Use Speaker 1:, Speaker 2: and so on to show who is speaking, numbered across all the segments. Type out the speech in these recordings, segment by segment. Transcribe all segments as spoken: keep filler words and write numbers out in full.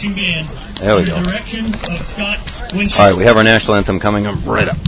Speaker 1: marching band.
Speaker 2: There we go.
Speaker 1: Under the direction of Scott Winston.
Speaker 2: All right, we have our national anthem coming up right up.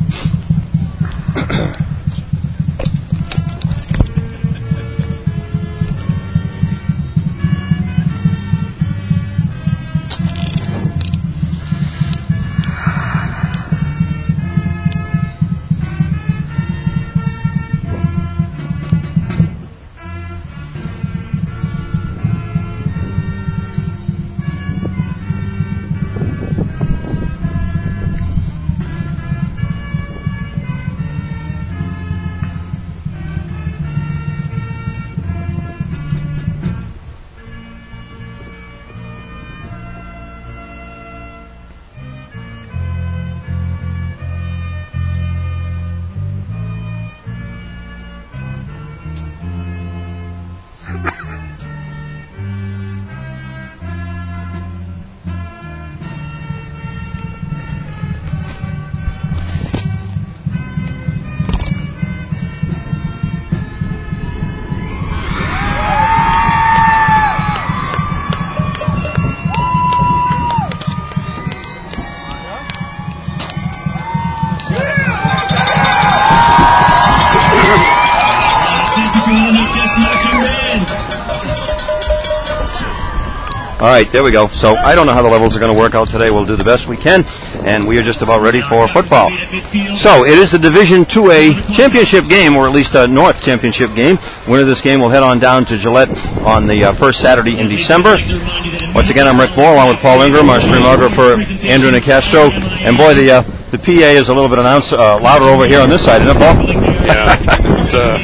Speaker 2: All right, there we go. So I don't know how the levels are going to work out today. We'll do the best we can, and we are just about ready for football. So it is the Division two A championship game, or at least a North championship game. Winner of this game will head on down to Gillette on the uh, first Saturday in December. Once again, I'm Rick Moore, along with Paul Ingram, our streamographer Andrew Nicastro. And boy, the uh, the P A is a little bit announce, uh, louder over here on this side, isn't it, Paul?
Speaker 3: Yeah, it's, uh,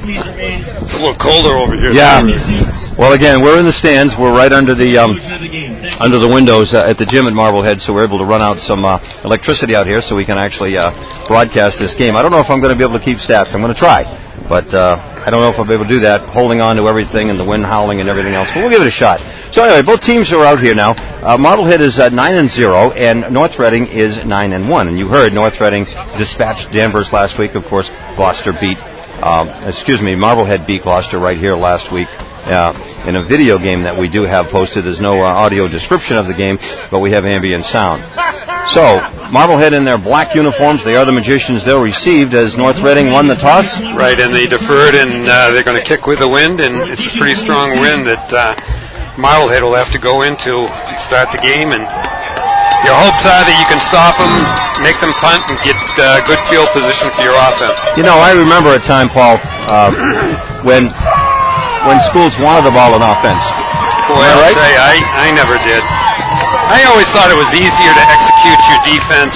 Speaker 3: it's a little colder over here.
Speaker 2: Yeah. Well, again, we're in the stands. We're right under the um, under the windows uh, at the gym at Marblehead, so we're able to run out some uh, electricity out here so we can actually uh, broadcast this game. I don't know if I'm going to be able to keep stats. I'm going to try, but uh, I don't know if I'll be able to do that, holding on to everything and the wind howling and everything else. But we'll give it a shot. So anyway, both teams are out here now. Uh, Marblehead is uh, nine and zero, and North Reading is nine and one. And you heard North Reading dispatched Danvers last week. Of course, Gloucester beat. Um, excuse me, Marblehead beat Gloucester right here last week uh, in a video game that we do have posted. There's no uh, audio description of the game, but we have ambient sound. So, Marblehead in their black uniforms, they are the Magicians. They're received as North Reading won the toss.
Speaker 3: Right, and they deferred, and uh, they're going to kick with the wind, and it's a pretty strong wind that uh, Marblehead will have to go into to start the game, and your hopes are that you can stop them, make them punt, and get uh, good field position for your offense.
Speaker 2: You know, I remember a time, Paul, uh, when when schools wanted the ball in offense.
Speaker 3: Boy, I'll right? say, I, I never did. I always thought it was easier to execute your defense,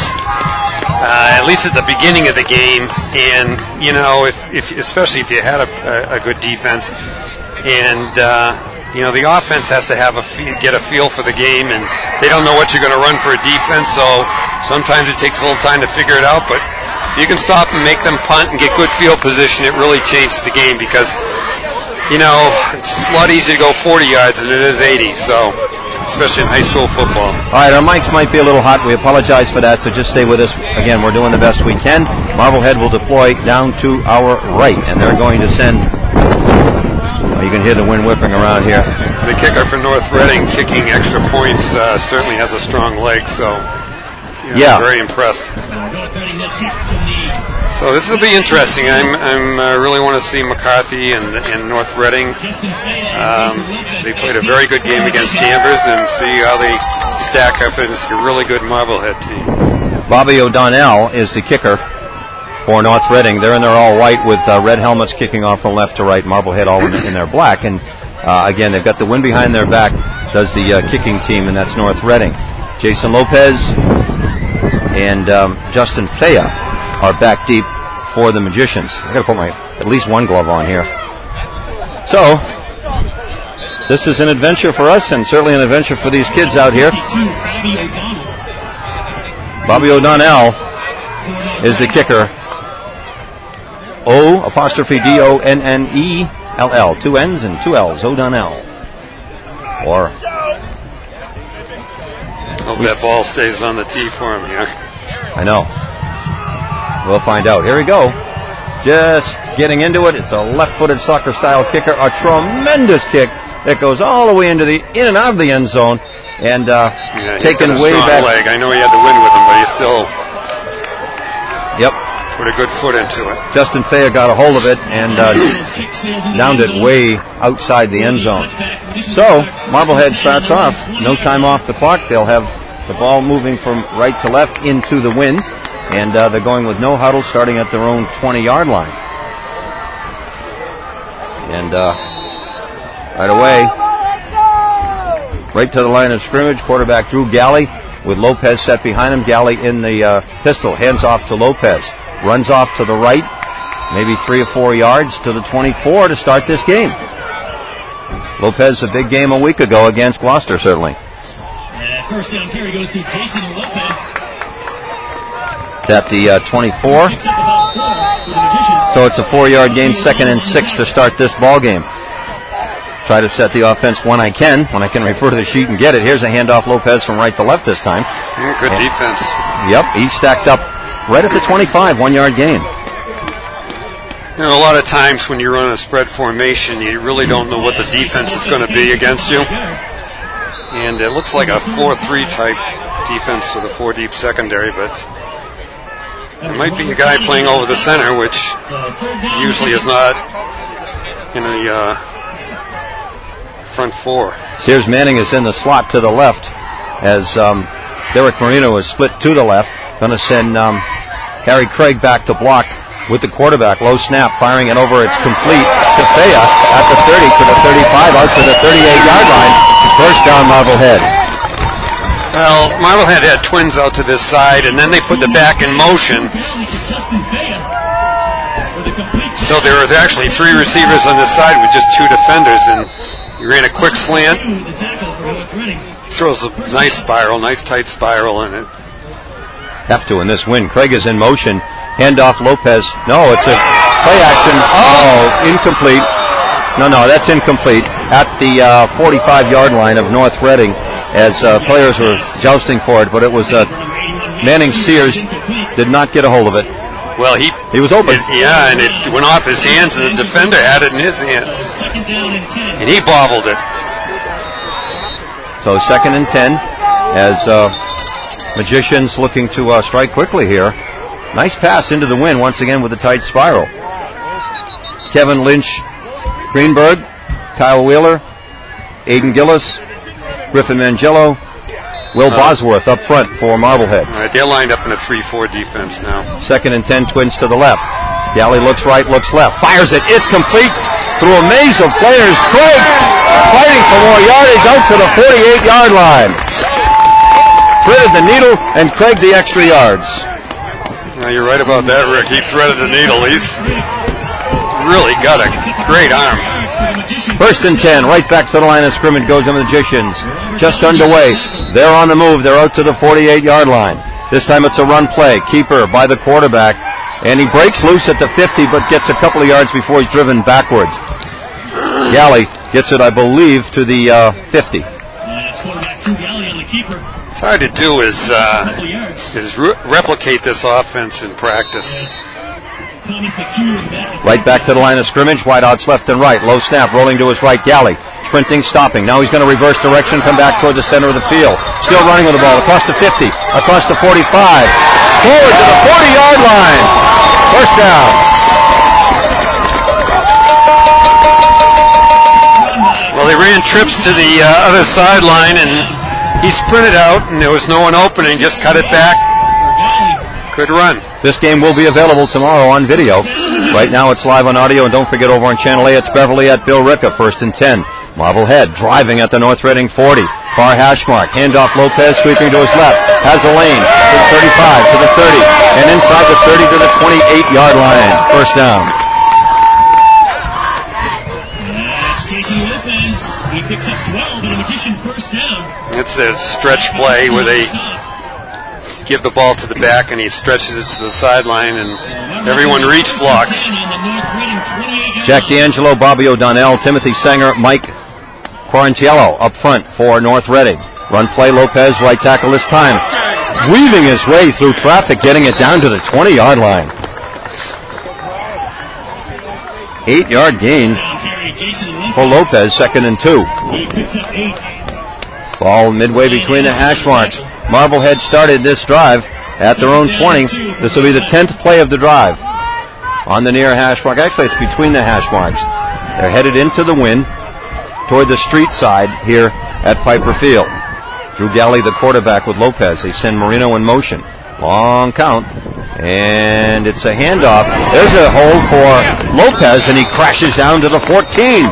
Speaker 3: uh, at least at the beginning of the game, and, you know, if, if especially if you had a, a, a good defense, and... Uh, You know, the offense has to have a feel, get a feel for the game, and they don't know what you're going to run for a defense, so sometimes it takes a little time to figure it out, but if you can stop and make them punt and get good field position, it really changes the game because, you know, it's a lot easier to go forty yards than it is eighty, so especially in high school football.
Speaker 2: All right, our mics might be a little hot. We apologize for that, so just stay with us. Again, we're doing the best we can. Marblehead will deploy down to our right, and they're going to send... You can hear the wind whipping around here.
Speaker 3: The kicker for North Reading kicking extra points uh, certainly has a strong leg, so you know,
Speaker 2: yeah.
Speaker 3: I'm very impressed. So this will be interesting. I'm I'm uh, really want to see McCarthy and, and North Reading. Um, they played a very good game against Danvers, and see how they stack up against a really good Marblehead team.
Speaker 2: Bobby O'Donnell is the kicker for North Reading. They're in their all white with uh, red helmets kicking off from left to right. Marblehead all in, in their black. And uh, again, they've got the wind behind their back, does the uh, kicking team, and that's North Reading. Jason Lopez and um, Justin Thea are back deep for the Magicians. I've got to put my at least one glove on here. So, this is an adventure for us, and certainly an adventure for these kids out here. Bobby O'Donnell is the kicker. O apostrophe D O N N E L L. Two N's and two L's. O'Donnell. Or.
Speaker 3: Hope that ball stays on the tee for him here.
Speaker 2: I know. We'll find out. Here we go. Just getting into it. It's a left-footed soccer-style kicker. A tremendous kick that goes all the way into the in and out of the end zone. and uh,
Speaker 3: yeah,
Speaker 2: taken
Speaker 3: got a
Speaker 2: way
Speaker 3: strong
Speaker 2: back.
Speaker 3: leg. I know he had the wind with him, but he still
Speaker 2: Yep.
Speaker 3: put a good foot into it.
Speaker 2: Justin Faya got a hold of it and uh, downed it way outside the end zone. So, Marblehead starts off. No time off the clock. They'll have the ball moving from right to left into the wind, and uh, they're going with no huddle starting at their own twenty-yard line. And uh, right away, right to the line of scrimmage, quarterback Drew Galley with Lopez set behind him. Galley in the uh, pistol, hands off to Lopez. Runs off to the right, maybe three or four yards to the twenty-four to start this game. Lopez, a big game a week ago against Gloucester, certainly.
Speaker 1: Uh, first down carry goes to Jason Lopez.
Speaker 2: It's at the uh, twenty-four.
Speaker 1: Picks up about four for the Magicians.
Speaker 2: So it's a four-yard gain, second and six to start this ball game. Try to set the offense when I can, when I can refer to the sheet and get it. Here's a handoff, Lopez from right to left this time.
Speaker 3: Yeah, good
Speaker 2: and,
Speaker 3: defense.
Speaker 2: Yep, he's stacked up right at the twenty-five, one-yard gain.
Speaker 3: You know, a lot of times when you run a spread formation, you really don't know what the defense is going to be against you. And it looks like a four three type defense with a four-deep secondary, but there might be a guy playing over the center, which usually is not in the uh, front four.
Speaker 2: Sears Manning is in the slot to the left as um, Derek Marino is split to the left. Going to send um, Harry Craig back to block with the quarterback. Low snap, firing it over. It's complete to Faya at the thirty, to the thirty-five, out to the thirty-eight-yard line. First down, Marblehead.
Speaker 3: Well, Marblehead had twins out to this side, and then they put the back in motion. So there was actually three receivers on this side with just two defenders, and he ran a quick slant. Throws a nice spiral, nice tight spiral in it.
Speaker 2: Have to in this win. Craig is in motion. Handoff Lopez. No, it's a play action. Oh, incomplete. No, no, that's incomplete. At the uh, forty-five-yard line of North Reading, as uh, players were jousting for it, but it was uh, Manning Sears did not get a hold of it.
Speaker 3: Well, he
Speaker 2: he was open.
Speaker 3: It, yeah, and it went off his hands, and the defender had it in his hands, and he bobbled it.
Speaker 2: So second and ten, as uh, Magicians looking to uh, strike quickly here. Nice pass into the wind once again with a tight spiral. Kevin Lynch, Greenberg, Kyle Wheeler, Aiden Gillis, Griffin Mangello, Will uh, Bosworth up front for Marblehead.
Speaker 3: All right, they're lined up in a three four defense now.
Speaker 2: Second and ten, Twins to the left. Galley looks right, looks left, fires it. It's complete through a maze of players. Craig fighting for more yardage out to the forty-eight-yard line. Threaded the needle, and Craig the extra yards.
Speaker 3: Now you're right about that, Rick. He threaded the needle. He's really got a great arm.
Speaker 2: First and ten, right back to the line of scrimmage goes the Magicians. Just underway. They're on the move. They're out to the forty-eight-yard line. This time it's a run play. Keeper by the quarterback. And he breaks loose at the fifty, but gets a couple of yards before he's driven backwards. Galley gets it, I believe, to the uh, fifty.
Speaker 3: It's hard to do is, uh, is re- replicate this offense in practice.
Speaker 2: Right back to the line of scrimmage. Wideouts left and right. Low snap, rolling to his right. Galley sprinting, stopping. Now he's going to reverse direction, come back toward the center of the field. Still running with the ball. Across the fifty, across the forty-five. Forward to the forty-yard line. First down.
Speaker 3: Well, they ran trips to the uh, other sideline, and he sprinted out, and there was no one open, and just cut it back. Good run.
Speaker 2: This game will be available tomorrow on video. Right now it's live on audio, and don't forget over on Channel A, it's Beverly at Bill Ricca, first and ten. Marblehead driving at the North Reading forty. Far hash mark. Handoff Lopez sweeping to his left. Has a lane to the thirty-five, to the thirty, and inside the thirty to the twenty-eight-yard line. First down.
Speaker 1: That's Jason Lopez. He picks up twelve, and a Magician first down.
Speaker 3: It's a stretch play where they give the ball to the back, and he stretches it to the sideline, and everyone reach blocks.
Speaker 2: Jack D'Angelo, Bobby O'Donnell, Timothy Sanger, Mike Quarantiello up front for North Reading. Run play, Lopez, right tackle this time. Weaving his way through traffic, getting it down to the twenty-yard line. Eight-yard gain for Lopez, second and two. Ball midway between the hash marks. Marblehead started this drive at their own twenty. This will be the tenth play of the drive. On the near hash mark. Actually, it's between the hash marks. They're headed into the wind toward the street side here at Piper Field. Drew Galley, the quarterback, with Lopez. They send Marino in motion. Long count. And it's a handoff. There's a hold for Lopez, and he crashes down to the fourteen.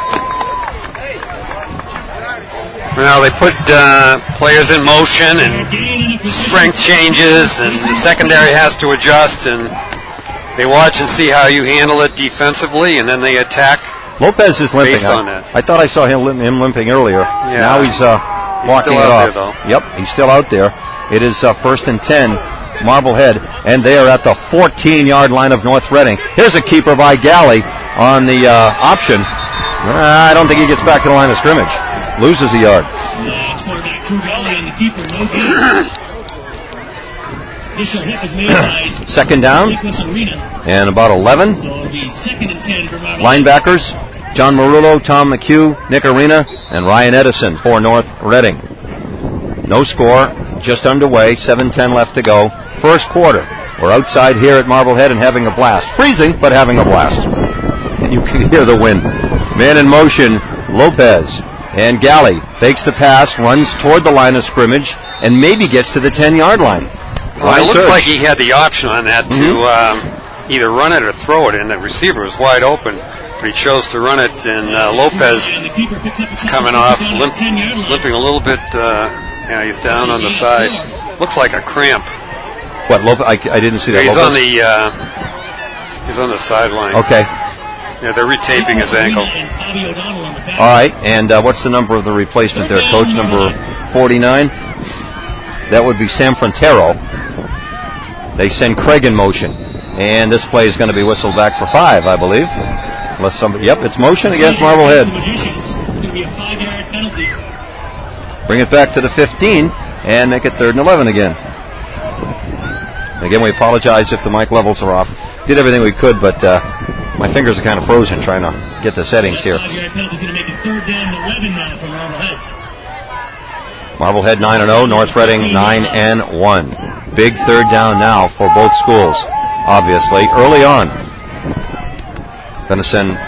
Speaker 3: Well, they put uh, players in motion and strength changes, and the secondary has to adjust, and they watch and see how you handle it defensively, and then they attack.
Speaker 2: Lopez is limping.
Speaker 3: Based on that.
Speaker 2: I, I thought I saw him, him limping earlier.
Speaker 3: Yeah.
Speaker 2: Now he's uh,
Speaker 3: He's
Speaker 2: walking
Speaker 3: still
Speaker 2: it
Speaker 3: out
Speaker 2: off.
Speaker 3: there, though.
Speaker 2: Yep, he's still out there. It is uh, first and ten, Marblehead, and they are at the fourteen-yard line of North Reading. Here's a keeper by Galley on the uh, option. Uh, I don't think he gets back to the line of scrimmage. Loses a yard.
Speaker 1: Uh, it's quarterback Drew Galley and the keeper, no good. Initial hit was made by
Speaker 2: Second down,
Speaker 1: Nicholas Arena.
Speaker 2: and about eleven.
Speaker 1: So it'll be second and ten for Marblehead.
Speaker 2: Linebackers, John Marullo, Tom McHugh, Nick Arena, and Ryan Edison for North Reading. No score, just underway, seven ten left to go. First quarter. We're outside here at Marblehead and having a blast. Freezing, but having a blast. And you can hear the wind. Man in motion, Lopez. And Galley fakes the pass, runs toward the line of scrimmage, and maybe gets to the ten-yard line.
Speaker 3: Well, it
Speaker 2: Line
Speaker 3: looks
Speaker 2: search.
Speaker 3: like he had the option on that
Speaker 2: Mhm.
Speaker 3: to um, either run it or throw it, and the receiver was wide open, but he chose to run it, and uh, Lopez
Speaker 1: And the keeper picks up
Speaker 3: is coming off, limp,
Speaker 1: ten-yard line.
Speaker 3: limping a little bit. Uh, yeah, he's down on the side. Looks like a cramp.
Speaker 2: What, Lopez? I, I didn't see that.
Speaker 3: He's
Speaker 2: Lopez?
Speaker 3: on the uh, he's on the sideline.
Speaker 2: Okay.
Speaker 3: Yeah, they're retaping his ankle.
Speaker 1: And Bobby O'Donnell on the tackle.
Speaker 2: All right, and uh, what's the number of the replacement there, Coach? Number forty-nine? That would be Sam Frontero. They send Craig in motion, and this play is going to be whistled back for five, I believe. Unless somebody, yep, it's motion against Marblehead.
Speaker 1: Magicians. It's going to be a five-yard penalty.
Speaker 2: Bring it back to the fifteen, and make it third and eleven again. Again, we apologize if the mic levels are off. Did everything we could, but uh, my fingers are kind of frozen trying to get the settings here.
Speaker 1: Five-yard penalty is going to make it third down and eleven now for Marblehead.
Speaker 2: Marblehead nine and oh, North Reading nine and one. Big third down now for both schools, obviously. Early on. Going to send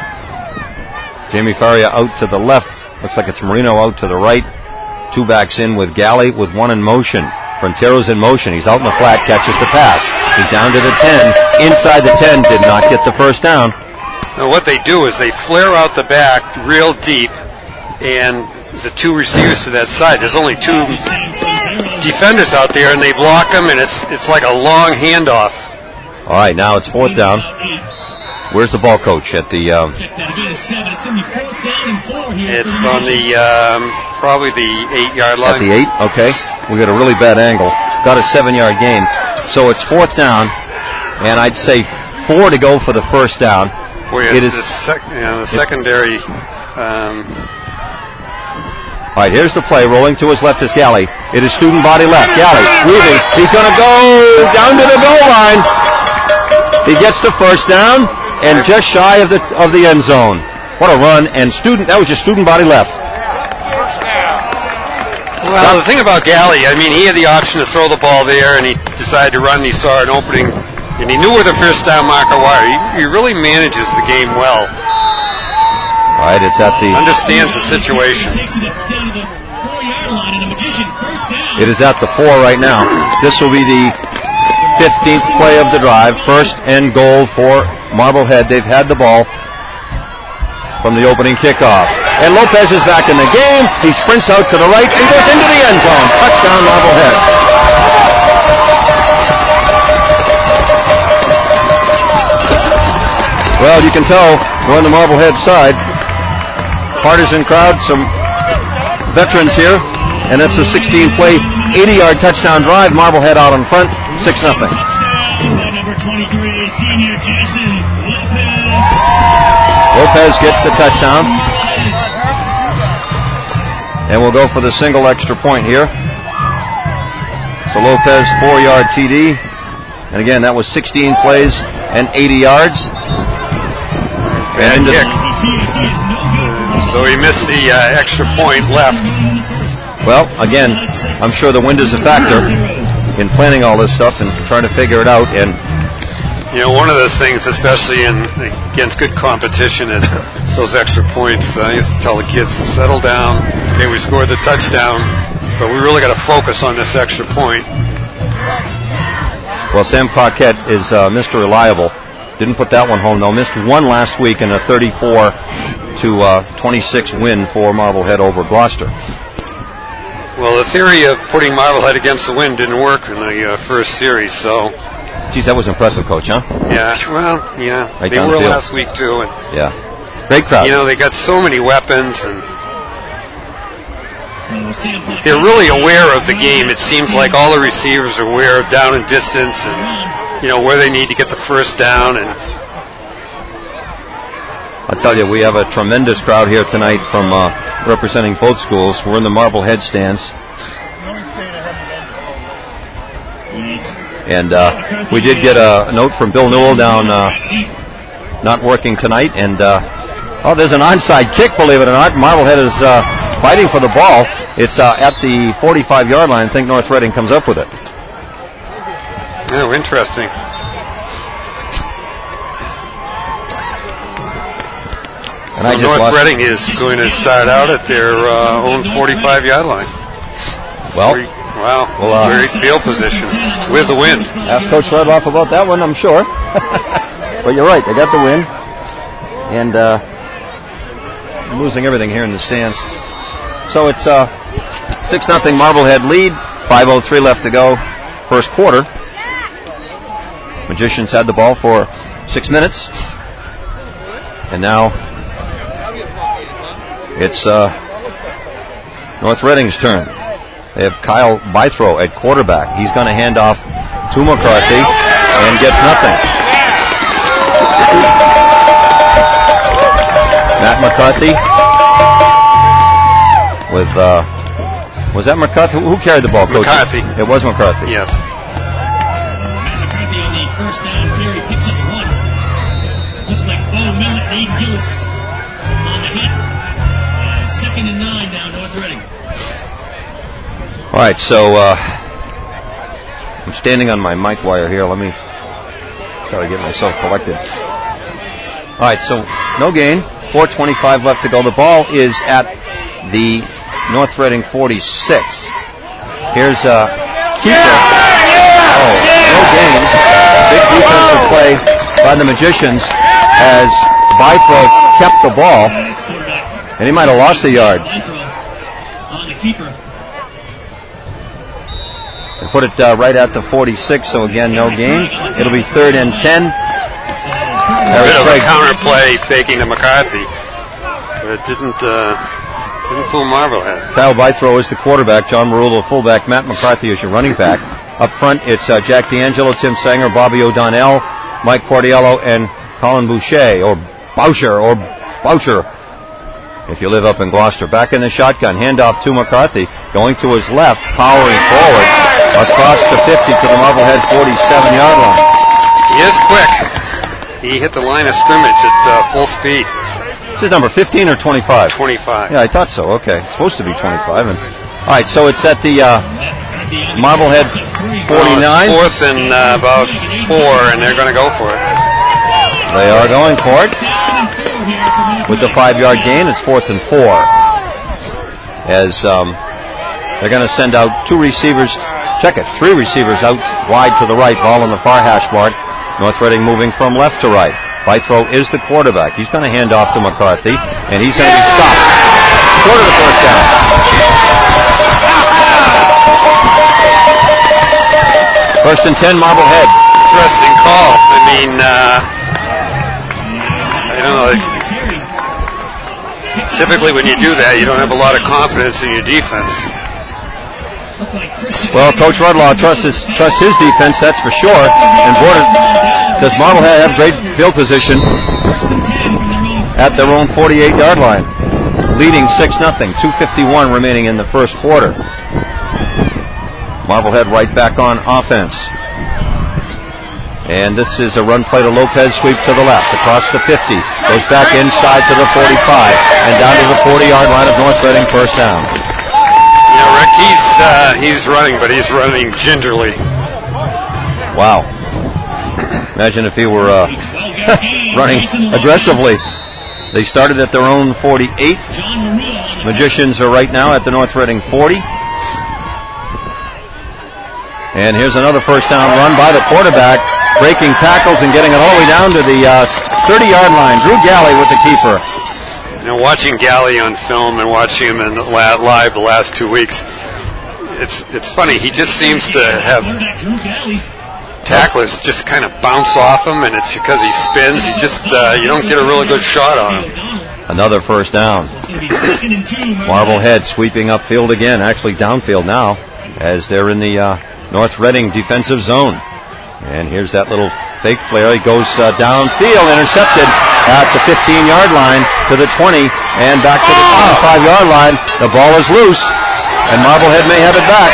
Speaker 2: Jamie Faria out to the left. Looks like it's Marino out to the right. Two backs in with Galley with one in motion. Frontero's in motion. He's out in the flat, catches the pass. He's down to the ten. Inside the ten, did not get the first down.
Speaker 3: Now what they do is they flare out the back real deep, and the two receivers to that side, there's only two defenders out there, and they block them, and it's it's like a long handoff.
Speaker 2: All right, now it's fourth down. Where's the ball coach at the... Um,
Speaker 1: Check that again, it's seven. It's going to be fourth down and four here.
Speaker 3: It's on the um, probably the eight-yard line.
Speaker 2: At the eight, okay. We got a really bad angle. Got a seven-yard gain. So it's fourth down, and I'd say four to go for the first down.
Speaker 3: Boy,
Speaker 2: It is
Speaker 3: the, sec- you know, the secondary. Um,
Speaker 2: All right, here's the play. Rolling to his left is Galley. It is student body left. Galley weaving. He's going to go down to the goal line. He gets the first down and just shy of the of the end zone. What a run! And student that was just student body left.
Speaker 3: well, the thing about Galley, I mean, he had the option to throw the ball there, and he decided to run. He saw an opening, and he knew where the first down marker was. He, he really manages the game well.
Speaker 2: All right, it's at the.
Speaker 3: Understands the situation.
Speaker 1: Takes it down to the four-yard line, and the Magician first down.
Speaker 2: It is at the four right now. This will be the fifteenth play of the drive. First and goal for Marblehead. They've had the ball from the opening kickoff. And Lopez is back in the game. He sprints out to the right and goes into the end zone. Touchdown, Marblehead. Well, you can tell we're on the Marblehead side. Partisan crowd, some veterans here. And it's a sixteen-play, eighty-yard touchdown drive. Marblehead out in front, six nothing.
Speaker 1: Touchdown, number twenty-three, senior Jason Lopez.
Speaker 2: Lopez gets the touchdown. And we'll go for the single extra point here. So Lopez, four-yard T D. And again, that was sixteen plays and eighty yards.
Speaker 3: Bad
Speaker 2: And into
Speaker 3: kick.
Speaker 1: The P A T is no good for
Speaker 3: So he missed the uh, extra point left.
Speaker 2: Well, again, I'm sure the wind is a factor in planning all this stuff and trying to figure it out. And
Speaker 3: you know, one of those things, especially in against good competition, is those extra points. I used to tell the kids to settle down. Okay, we scored the touchdown, but we really got to focus on this extra point.
Speaker 2: Well, Sam Paquette is uh, Mister Reliable. Didn't put that one home, though. Missed one last week in a thirty-four to twenty-six win for Marblehead over Gloucester.
Speaker 3: Well, the theory of putting Marblehead against the wind didn't work in the uh, first series, so...
Speaker 2: Geez, that was impressive, Coach, huh?
Speaker 3: Yeah, well, yeah.
Speaker 2: Right
Speaker 3: they were last week, too. And,
Speaker 2: yeah. Great crowd.
Speaker 3: You know, they got so many weapons, and they're really aware of the game. It seems like all the receivers are aware of down and distance and, you know, where they need to get the first down. And
Speaker 2: I'll tell you, we have a tremendous crowd here tonight from uh, representing both schools. We're in the Marblehead stands. And uh, we did get a note from Bill Newell down uh, not working tonight. And, uh, oh, there's an onside kick, believe it or not. Marblehead is uh, fighting for the ball. It's uh, at the forty-five-yard line. I think North Reading comes up with it.
Speaker 3: Oh, interesting.
Speaker 2: And
Speaker 3: so
Speaker 2: I just
Speaker 3: North Reading is going to start out at their uh, own forty-five-yard line.
Speaker 2: Well,
Speaker 3: Very, wow,
Speaker 2: well uh,
Speaker 3: great field position with the wind.
Speaker 2: Ask Coach Redloff about that one, I'm sure. But you're right, they got the win. And uh, losing everything here in the stands. So it's uh, six nothing Marblehead lead, five oh three left to go, first quarter. Magicians had the ball for six minutes. And now it's uh, North Reading's turn. They have Kyle Bythrow at quarterback. He's going to hand off to McCarthy and gets nothing. Matt McCarthy with, uh, was that McCarthy? Who carried the ball, Coach?
Speaker 3: McCarthy.
Speaker 2: It was McCarthy.
Speaker 3: Yes.
Speaker 1: Matt McCarthy on the first down carry picks up one. Looked like Bo Millet and Aiden Gillis on the hit. And second and nine now, North Reading.
Speaker 2: All right, so uh, I'm standing on my mic wire here. Let me try to get myself collected. All right, so no gain. four twenty-five left to go. The ball is at the North Reading forty-six. Here's uh, keeper. Oh, no gain. Big defensive play by the Magicians as Bythrow kept the ball, and he might have lost a yard.
Speaker 1: On the keeper.
Speaker 2: They put it uh, right at the forty-six, so again, no gain. It'll be third and ten.
Speaker 3: A bit of a counter play faking to McCarthy, but it didn't, uh, didn't fool Marblehead.
Speaker 2: Kyle Bythrow is the quarterback, John Marullo fullback, Matt McCarthy is your running back. Up front, it's uh, Jack D'Angelo, Tim Sanger, Bobby O'Donnell, Mike Portiello, and Colin Boucher, or Boucher, or Boucher, if you live up in Gloucester. Back in the shotgun, handoff to McCarthy, going to his left, powering forward, across the fifty to the Marblehead forty-seven-yard line.
Speaker 3: He is quick. He hit the line of scrimmage at uh, full speed.
Speaker 2: Is it number fifteen or twenty-five?
Speaker 3: twenty-five.
Speaker 2: Yeah, I thought so. Okay. It's supposed to be twenty-five. And, all right, so it's at the uh, Marblehead forty-nine.
Speaker 3: Oh, it's fourth and uh, about four, and they're going to go for it.
Speaker 2: They are going for it. With the five-yard gain, it's fourth and four. As um, they're going to send out two receivers. Check it. Three receivers out wide to the right. Ball on the far hash mark. North Reading moving from left to right. Bythrow is the quarterback. He's going to hand off to McCarthy, and he's going to be stopped. Short of the first down. First and ten, Marblehead.
Speaker 3: Interesting call. I mean, uh, I don't know. Typically when you do that, you don't have a lot of confidence in your defense.
Speaker 2: Well, Coach Rudlaw trusts his, trusts his defense, that's for sure. And boy, does Marblehead have great field position at their own forty-eight-yard line, leading six nothing, two fifty-one remaining in the first quarter. Marblehead right back on offense. And this is a run play to Lopez, sweep to the left, across the fifty, goes back inside to the forty-five, and down to the forty-yard line of North Reading, first down.
Speaker 3: Yeah, Rick, he's, uh, he's running, but he's running gingerly.
Speaker 2: Wow. Imagine if he were uh, running aggressively. They started at their own forty-eight. Magicians are right now at the North Reading forty. And here's another first down run by the quarterback, breaking tackles and getting it all the way down to the uh, thirty-yard line. Drew Galley with the keeper.
Speaker 3: You know, watching Galley on film and watching him in the la- live the last two weeks, it's it's funny. He just seems to have tacklers just kind of bounce off him, and it's because he spins. He just uh, you don't get a really good shot on him.
Speaker 2: Another first down. Marblehead sweeping upfield again, actually downfield now, as they're in the uh, North Reading defensive zone. And here's that little fake flare. He goes uh, downfield, intercepted at the fifteen-yard line to the twenty, and back to the twenty-five-yard line. The ball is loose, and Marblehead may have it back.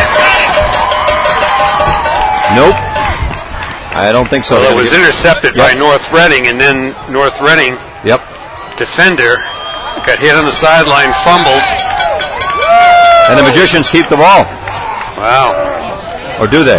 Speaker 2: Nope. I don't think so.
Speaker 3: Well, it was intercepted yep. by North Reading, and then North Reading
Speaker 2: yep.
Speaker 3: defender got hit on the sideline, fumbled.
Speaker 2: And the Magicians keep the ball.
Speaker 3: Wow.
Speaker 2: Or do they?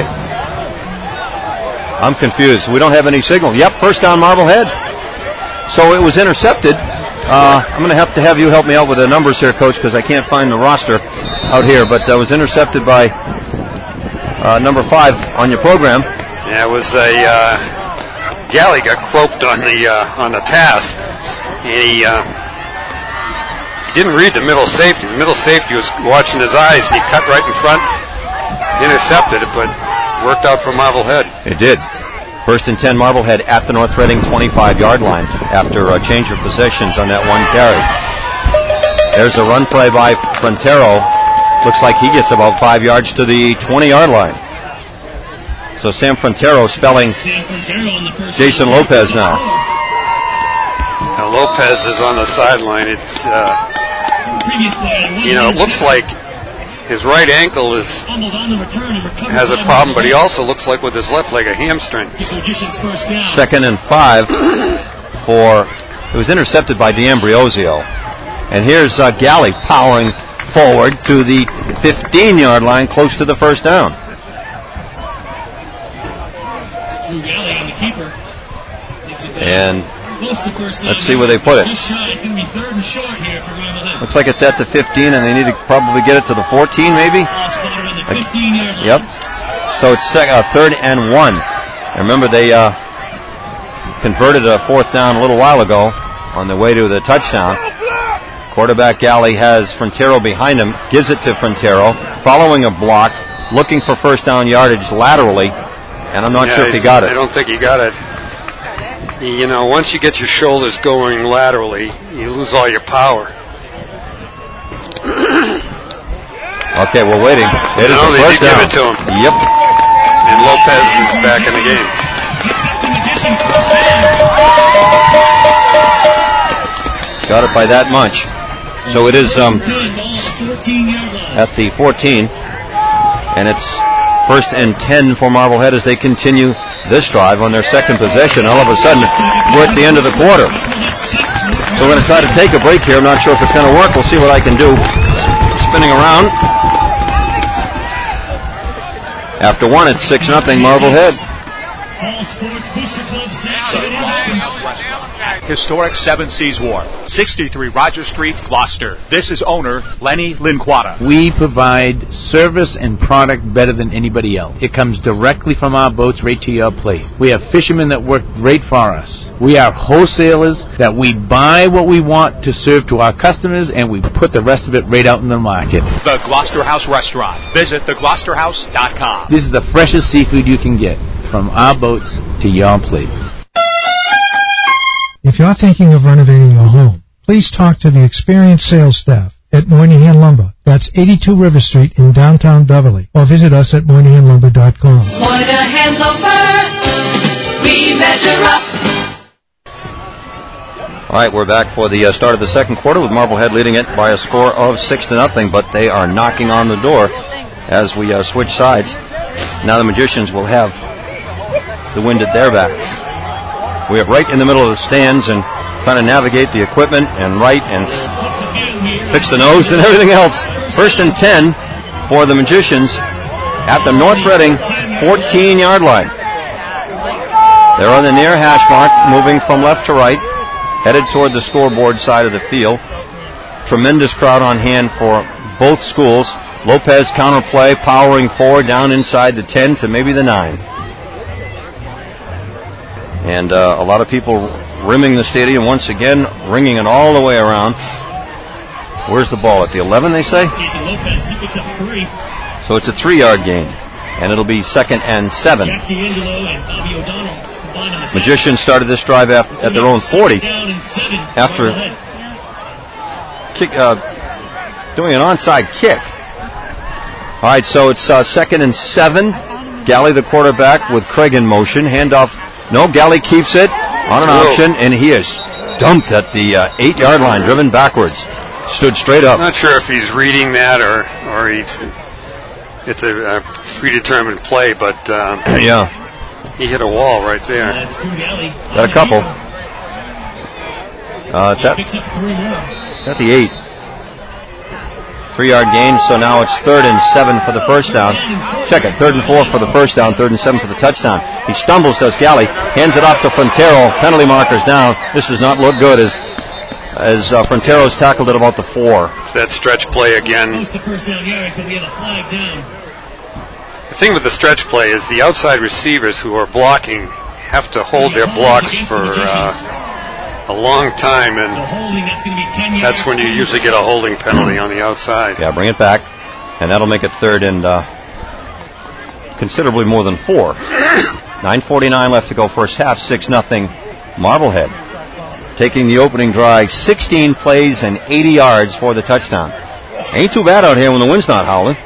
Speaker 2: I'm confused. We don't have any signal. Yep, first down Marblehead. So it was intercepted. Uh, I'm going to have to have you help me out with the numbers here, Coach, because I can't find the roster out here. But that was intercepted by uh, number five on your program.
Speaker 3: Yeah, it was a uh, Galley got croaked on the uh, on the pass. He uh, didn't read the middle safety. The middle safety was watching his eyes, and he cut right in front, intercepted it, but worked out for Marblehead.
Speaker 2: It did. First and ten, Marblehead at the North Reading twenty-five-yard line after a change of possessions on that one carry. There's a run play by Frontero. Looks like he gets about five yards to the twenty-yard line. So Sam Frontero spelling Jason Lopez now.
Speaker 3: Now Lopez is on the sideline. It, uh, you know, it looks like his right ankle is has a problem, but he also looks like with his left leg a hamstring.
Speaker 2: Second and five for, it was intercepted by D'Ambrosio. And here's uh, Galley powering forward to the fifteen-yard line, close to the first down. And let's see where they put it. Looks like it's at the fifteen, and they need to probably get it to the fourteen, maybe? Yep. So it's sec- uh, third and one. And remember, they uh, converted a fourth down a little while ago on the way to the touchdown. Quarterback Galley has Frontero behind him, gives it to Frontero, following a block, looking for first down yardage laterally, and I'm not
Speaker 3: yeah,
Speaker 2: sure if he got it.
Speaker 3: I don't think he got it. You know, once you get your shoulders going laterally, you lose all your power.
Speaker 2: Okay, we're waiting. It is
Speaker 3: no,
Speaker 2: the
Speaker 3: they
Speaker 2: first
Speaker 3: did
Speaker 2: down.
Speaker 3: give it to him.
Speaker 2: Yep.
Speaker 3: And Lopez is back in the game.
Speaker 2: Got it by that much. So it is um, at the fourteen, and it's first and ten for Marblehead as they continue this drive on their second possession. All of a sudden, we're at the end of the quarter. So we're going to try to take a break here. I'm not sure if it's going to work. We'll see what I can do. Spinning around. After one, it's six nothing Marblehead.
Speaker 4: Historic Seven Seas Wharf, sixty-three Rogers Street, Gloucester. This is owner Lenny Linquata.
Speaker 5: We provide service and product better than anybody else. It comes directly from our boats right to your plate. We have fishermen that work great for us. We are wholesalers that we buy what we want to serve to our customers, and we put the rest of it right out in the market.
Speaker 4: The Gloucester House Restaurant. Visit the gloucester house dot com.
Speaker 5: This is the freshest seafood you can get, from our boats to your plate.
Speaker 6: If you're thinking of renovating your home, please talk to the experienced sales staff at Moynihan Lumber. That's eighty-two River Street in downtown Beverly. Or visit us at moynihan lumber dot com.
Speaker 7: Moynihan Lumber, we measure up.
Speaker 2: All right, we're back for the uh, start of the second quarter with Marblehead leading it by a score of six to nothing, but they are knocking on the door as we uh, switch sides. Now the Magicians will have the wind at their backs. We are right in the middle of the stands and trying to navigate the equipment and right and fix the nose and everything else. First and ten for the Magicians at the North Reading fourteen-yard line. They're on the near hash mark, moving from left to right, headed toward the scoreboard side of the field. Tremendous crowd on hand for both schools. Lopez counterplay, powering forward down inside the ten to maybe the nine. And uh, a lot of people rimming the stadium once again, ringing it all the way around. Where's the ball? At the eleven, they say?
Speaker 1: Jason Lopez, he picks up three.
Speaker 2: So it's a three-yard gain, and it'll be second and seven.
Speaker 1: Jack D'Angelo and Bobby O'Donnell combined on the
Speaker 2: Magicians started this drive af- at their own forty
Speaker 1: down and seven.
Speaker 2: after kick, uh, doing an onside kick. All right, so it's uh, second and seven. Galley, the quarterback, with Craig in motion. Handoff. No, Galley keeps it on an
Speaker 3: Whoa.
Speaker 2: option, and he is dumped at the uh, eight-yard line, driven backwards. Stood straight up.
Speaker 3: I'm not sure if he's reading that or or he's it's a, a predetermined play, but um,
Speaker 2: Yeah,
Speaker 3: he hit a wall right there.
Speaker 1: That's Drew Galley.
Speaker 2: got a couple. Uh, it's at,
Speaker 1: Picks up three more.
Speaker 2: at the eight. Three-yard gain, so now it's third and seven for the first down. Check it, third and four for the first down, third and seven for the touchdown. He stumbles, does Galley, hands it off to Frontero. Penalty markers down. This does not look good as as uh, Frontero's tackled at about the four.
Speaker 3: That stretch play again.
Speaker 1: Close to first down yards, but we have a flag down.
Speaker 3: The thing with the stretch play is the outside receivers who are blocking have to hold their blocks for uh, a long time,
Speaker 1: So
Speaker 3: and
Speaker 1: holding, that's going to be ten yards.
Speaker 3: that's when you usually get a holding penalty on the outside.
Speaker 2: Yeah, bring it back, and that'll make it third and uh, considerably more than four. nine forty-nine left to go first half, six nothing Marblehead. Taking the opening drive, sixteen plays and eighty yards for the touchdown. Ain't too bad out here when the wind's not howling.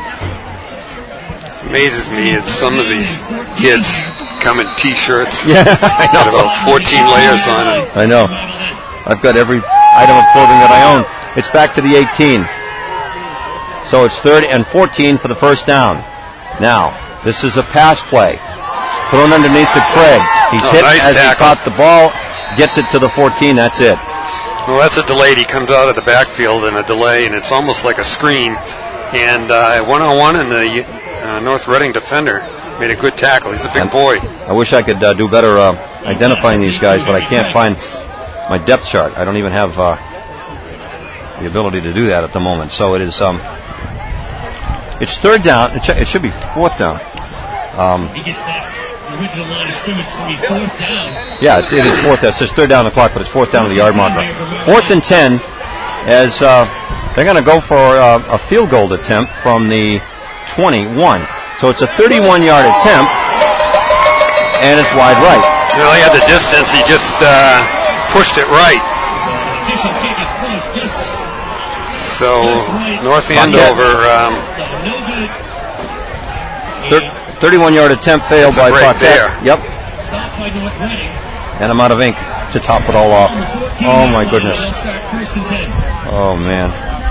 Speaker 3: Amazes me is some of these kids come in T-shirts.
Speaker 2: Yeah, I
Speaker 3: Got
Speaker 2: know.
Speaker 3: about fourteen layers on them.
Speaker 2: I know. I've got every item of clothing that I own. It's back to the eighteen. So it's third and fourteen for the first down. Now, this is a pass play. Thrown underneath to Craig. He's
Speaker 3: Oh,
Speaker 2: hit
Speaker 3: nice
Speaker 2: as
Speaker 3: tackle.
Speaker 2: he caught the ball. Gets it to the fourteen. That's it.
Speaker 3: Well, that's a delayed. He comes out of the backfield in a delay, and it's almost like a screen. And uh, one-on-one, and the uh, North Reading defender made a good tackle. He's a big
Speaker 2: And
Speaker 3: boy.
Speaker 2: I wish I could uh, do better uh, identifying these guys, but I can't find my depth chart. I don't even have uh, the ability to do that at the moment. So it is. Um, it's third down. It, sh- it should be fourth down. Um,
Speaker 1: He gets back. The original line of scrimmage to be fourth down.
Speaker 2: Yeah, it's, it is fourth. It says third down on the clock, but it's fourth down to the yard marker. Fourth and ten, as uh, they're going to go for uh, a field goal attempt from the twenty-one. So it's a thirty-one-yard attempt, and it's wide right.
Speaker 3: You know, he had the distance. He just uh, pushed it right.
Speaker 1: So additional kick is close, just
Speaker 3: So North Andover. Um,
Speaker 1: so no good.
Speaker 2: Thir- thirty-one-yard attempt failed
Speaker 3: That's a
Speaker 2: by
Speaker 3: break
Speaker 2: Paquette.
Speaker 3: there.
Speaker 2: Yep,
Speaker 1: Stopped by North Reading.
Speaker 2: and I'm out of ink to top it all off. Oh my goodness.
Speaker 1: They'll start first and ten.
Speaker 2: Oh man.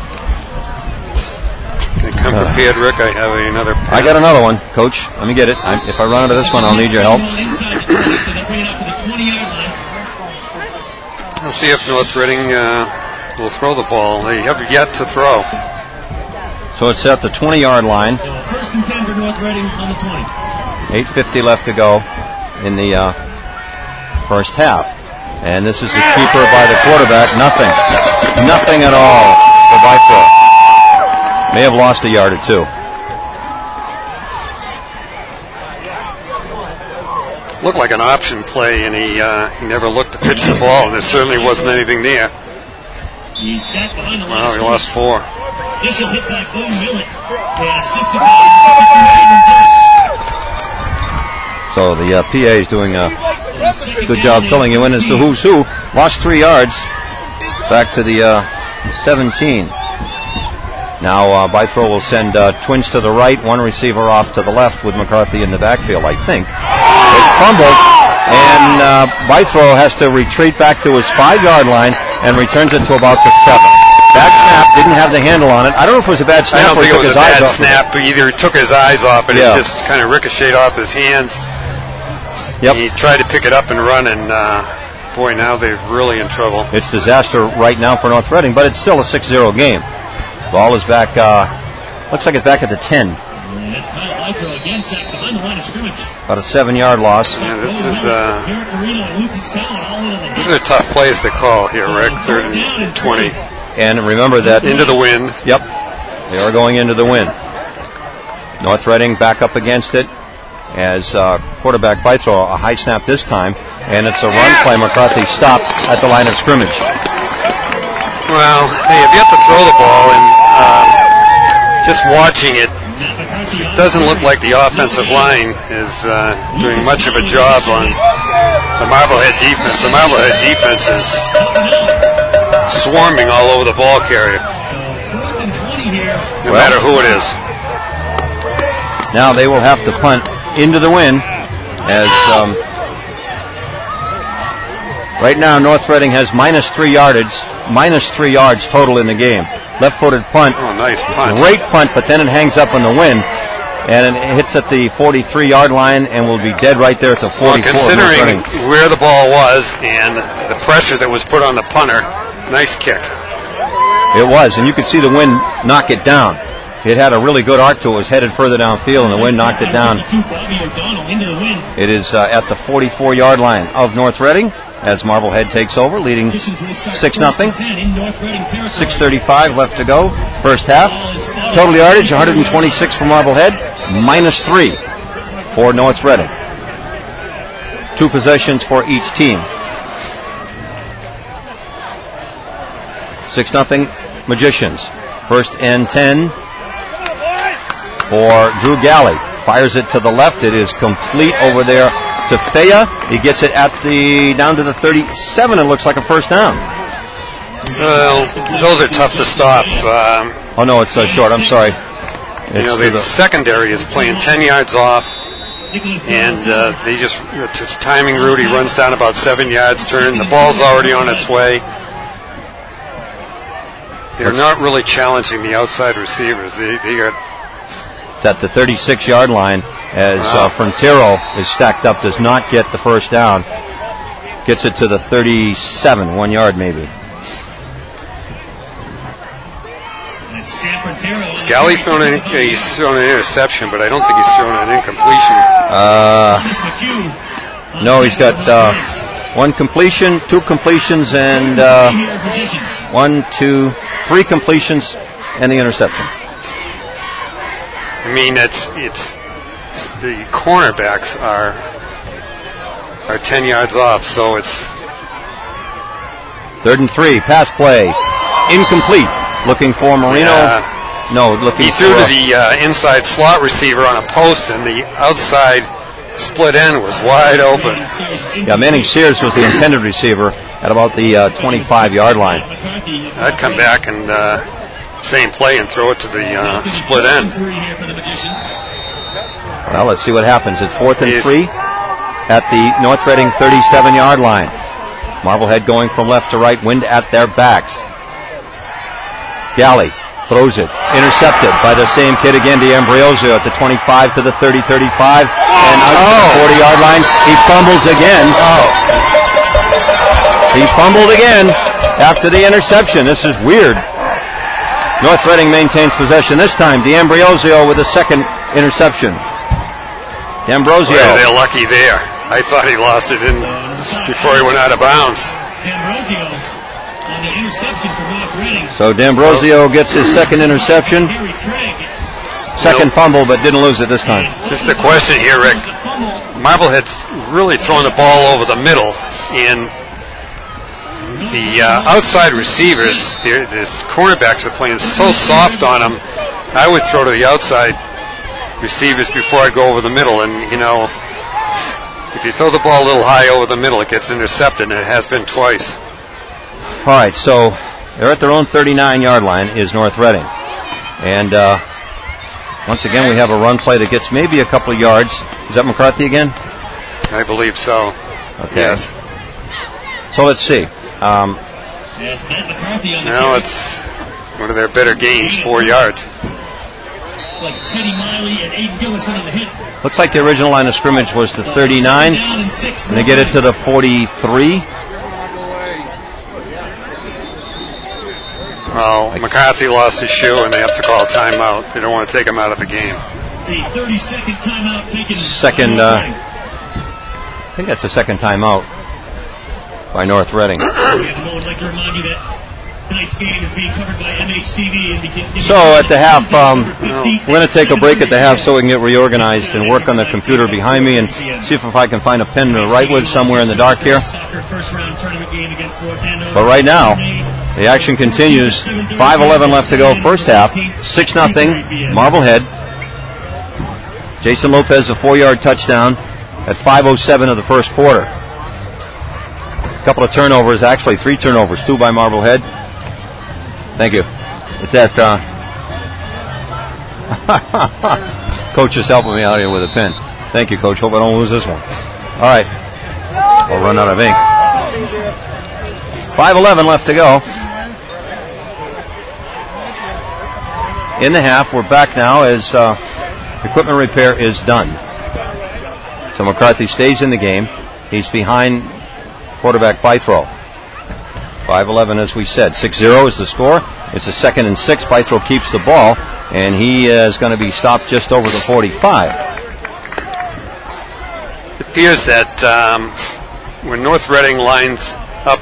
Speaker 3: they come prepared, Rick. I have another.
Speaker 2: I got another one, Coach. Let me get it. I'm, if I run out of this one, I'll need your help.
Speaker 1: Inside the twenty, so they'll bring it out to the twenty-yard line.
Speaker 3: We'll see if North Reading uh, will throw the ball. They have yet to throw.
Speaker 2: So it's at the twenty-yard line.
Speaker 1: So first and ten for North Reading on the twenty.
Speaker 2: eight fifty left to go in the uh, first half. And this is a keeper by the quarterback. Nothing. Nothing at all for Bythro. May have lost a yard or two.
Speaker 3: Looked like an option play, and he uh, he never looked to pitch the ball, and there certainly wasn't anything there.
Speaker 1: He sat behind the line.
Speaker 3: Wow,
Speaker 1: of
Speaker 3: he lost four.
Speaker 1: This will hit by Bo Millett. And assisted by Adam Davis.
Speaker 2: So the uh, P A is doing a good job filling you in as to who's who. Lost three yards. Back to the uh, seventeen. Now uh, Bythro will send uh, twins to the right, one receiver off to the left with McCarthy in the backfield, I think. It's fumbled, and uh, Bythro has to retreat back to his five-yard line and returns it to about the seven. Bad snap, didn't have the handle on it. I don't know if it was a bad snap
Speaker 3: I don't
Speaker 2: or he
Speaker 3: think it
Speaker 2: took
Speaker 3: was
Speaker 2: his
Speaker 3: a
Speaker 2: eyes
Speaker 3: bad
Speaker 2: off of it.
Speaker 3: snap. He either took his eyes off it,
Speaker 2: Yeah.
Speaker 3: and just kind of ricocheted off his hands.
Speaker 2: Yep.
Speaker 3: He tried to pick it up and run, and uh, boy, now they're really in trouble.
Speaker 2: It's disaster right now for North Reading, but it's still a six zero game. Ball is back uh, Looks like it's back at the ten.
Speaker 1: And that's Kyle Lythrow again, sacked behind the line of scrimmage.
Speaker 2: About a seven-yard loss.
Speaker 3: Yeah, this is uh,
Speaker 1: Garrett Marino and Lucas Cowan all in on the
Speaker 3: these are tough plays to call here, Rick. Third and twenty.
Speaker 2: And remember that
Speaker 3: Into the wind.
Speaker 2: Yep, they are going into the wind. North Reading back up against it as uh, quarterback Bythrow, a high snap this time, and it's a run play. McCarthy stopped at the line of scrimmage.
Speaker 3: Well, they have yet to throw the ball, and um, just watching it, it doesn't look like the offensive line is uh, doing much of a job on the Marblehead defense. The Marblehead defense is swarming all over the ball carrier, no
Speaker 2: Well,
Speaker 3: matter who it is.
Speaker 2: Now they will have to punt into the wind as um, right now North Reading has minus three yardage, minus three yards total in the game. Left-footed punt.
Speaker 3: Oh, nice punt.
Speaker 2: Great punt, but then it hangs up in the wind, and it hits at the forty-three-yard line and will be dead right there at the
Speaker 3: Well,
Speaker 2: forty-four.
Speaker 3: considering where the ball was and the pressure that was put on the punter, nice kick.
Speaker 2: It was, and you could see the wind knock it down. It had a really good arc to it. It was headed further downfield, and the wind knocked it down. It is uh, at the forty-four-yard line of North Reading as Marblehead takes over, leading six nothing. six thirty-five left to go, first half. Total yardage, one hundred twenty-six for Marblehead, minus three for North Reading. Two possessions for each team. six nothing Magicians. First and ten for Drew Galley. Fires it to the left. It is complete over there to Faya. He gets it at the down to the thirty-seven. It looks like a first down.
Speaker 3: Well, those are tough to stop. Um,
Speaker 2: Oh no, it's uh, short. I'm sorry.
Speaker 3: you know,
Speaker 2: It's
Speaker 3: the,
Speaker 2: to the-
Speaker 3: secondary is playing ten yards off, and uh, they just, it's his timing route. He runs down about seven yards, turn. The ball's already on its way. They're not really challenging the outside receivers. They, they got
Speaker 2: It's at the thirty-six-yard line as uh, Frontero is stacked up, does not get the first down. Gets it to the thirty-seven, one yard maybe.
Speaker 3: Scally thrown in, uh, he's thrown an interception, but I don't think he's thrown an incompletion.
Speaker 2: Uh, no, he's got uh, one completion, two completions, and uh, one, two, three completions, and the interception.
Speaker 3: I mean, it's it's the cornerbacks are are ten yards off, so it's
Speaker 2: Third and three, pass play, incomplete. Looking for Marino.
Speaker 3: Yeah.
Speaker 2: No, looking
Speaker 3: he
Speaker 2: for
Speaker 3: threw to the uh, inside slot receiver on a post, and the outside split end was wide open.
Speaker 2: Yeah, Manning Sears was the intended receiver at about the uh, twenty-five-yard line.
Speaker 3: I'd come back and uh, same play and throw it to the uh, split end.
Speaker 2: Well, let's see what happens. It's fourth and
Speaker 3: Yes.
Speaker 2: three at the North Reading thirty-seven-yard line. Marblehead going from left to right, wind at their backs. Galley throws it, intercepted by the same kid again, D'Ambrosio at the twenty-five to the thirty, thirty-five, and out to the forty-yard line. He fumbles again. He fumbled again after the interception. This is weird. North Reading maintains possession this time. D'Ambrosio with a second interception. D'Ambrosio.
Speaker 3: Boy, they're lucky there. I thought he lost it in before he went out of bounds.
Speaker 1: D'Ambrosio on the interception for North Reading.
Speaker 2: So D'Ambrosio gets his second interception.
Speaker 1: Harry Craig.
Speaker 2: Second fumble, but didn't lose it this time.
Speaker 3: Just a question here, Rick. Marblehead's really throwing the ball over the middle, and the uh, outside receivers, the cornerbacks are playing so soft on them. I would throw to the outside receivers before I go over the middle, and you know, if you throw the ball a little high over the middle, it gets intercepted, and it has been twice.
Speaker 2: All right, so they're at their own thirty-nine-yard line is North Reading. And uh, once again, we have a run play that gets maybe a couple of yards. Is that McCarthy again?
Speaker 3: I believe so.
Speaker 2: Okay.
Speaker 3: Yes.
Speaker 2: So let's see. Um,
Speaker 1: It's Matt McCarthy on the
Speaker 3: Now
Speaker 1: carry.
Speaker 3: it's one of their better gains, four yards.
Speaker 1: Like Teddy Miley and Aiden Gillison on the hit.
Speaker 2: looks like the original line of scrimmage was the thirty-nine,
Speaker 1: Down and six.
Speaker 2: and they get it to the forty-three.
Speaker 3: Well, McCarthy lost his shoe, and they have to call a timeout. They don't want to take him out of the game.
Speaker 1: The thirty-second timeout taken.
Speaker 2: Second, uh, I think that's the second timeout by North Reading.
Speaker 1: I'd like to remind you that tonight's game is being covered by M H T V. And
Speaker 2: so at the half, um, we're going to take a break at the half so we can get reorganized and work on the computer behind me and see if I can find a pen to write with somewhere in the dark here. But right now, the action continues. five eleven left to go, first half. six nothing, Marblehead. Jason Lopez, a four-yard touchdown at five oh seven of the first quarter. A couple of turnovers, actually three turnovers, two by Marblehead. Thank you. It's that, uh, Coach is helping me out here with a pen. Thank you, Coach. Hope I don't lose this one. All right. I'll run out of ink. five eleven left to go. In the half, we're back now as uh, equipment repair is done. So McCarthy stays in the game. He's behind quarterback Bythrow. five eleven, as we said. six zero is the score. It's a second and six. Bythrow keeps the ball, and he is going to be stopped just over the forty-five.
Speaker 3: It appears that um, when North Reading lines up,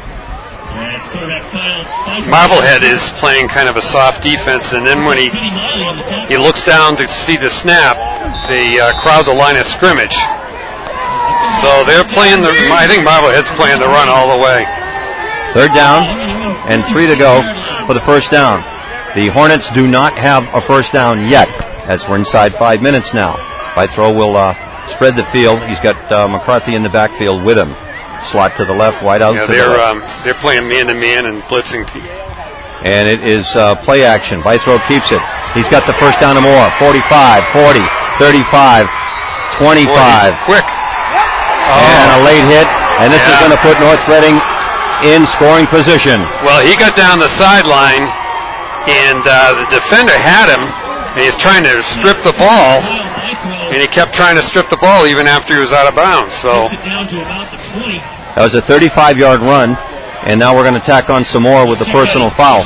Speaker 3: Marblehead is playing kind of a soft defense, and then when he he looks down to see the snap, they uh, crowd the line of scrimmage. So they're playing the, I think Marblehead's playing the run all the way.
Speaker 2: Third down and three to go for the first down. The Hornets do not have a first down yet, as we're inside five minutes now. Bythrow will uh, spread the field. He's got uh, McCarthy in the backfield with him. Slot to the left, wide out
Speaker 3: yeah,
Speaker 2: to the
Speaker 3: they're,
Speaker 2: left.
Speaker 3: Um, they're playing man-to-man and blitzing people.
Speaker 2: And it is uh, play action. Bythrow keeps it. He's got the first down and more. forty-five, forty, thirty-five, twenty-five.
Speaker 3: Boy, quick. Oh.
Speaker 2: And a late hit. And this
Speaker 3: yeah.
Speaker 2: is going to put North Reading in scoring position.
Speaker 3: Well, he got down the sideline, and uh, the defender had him, and he's trying to strip the ball, and he kept trying to strip the ball even after he was out of bounds. So
Speaker 2: that was a thirty-five-yard run, and now we're going to tack on some more with the personal foul.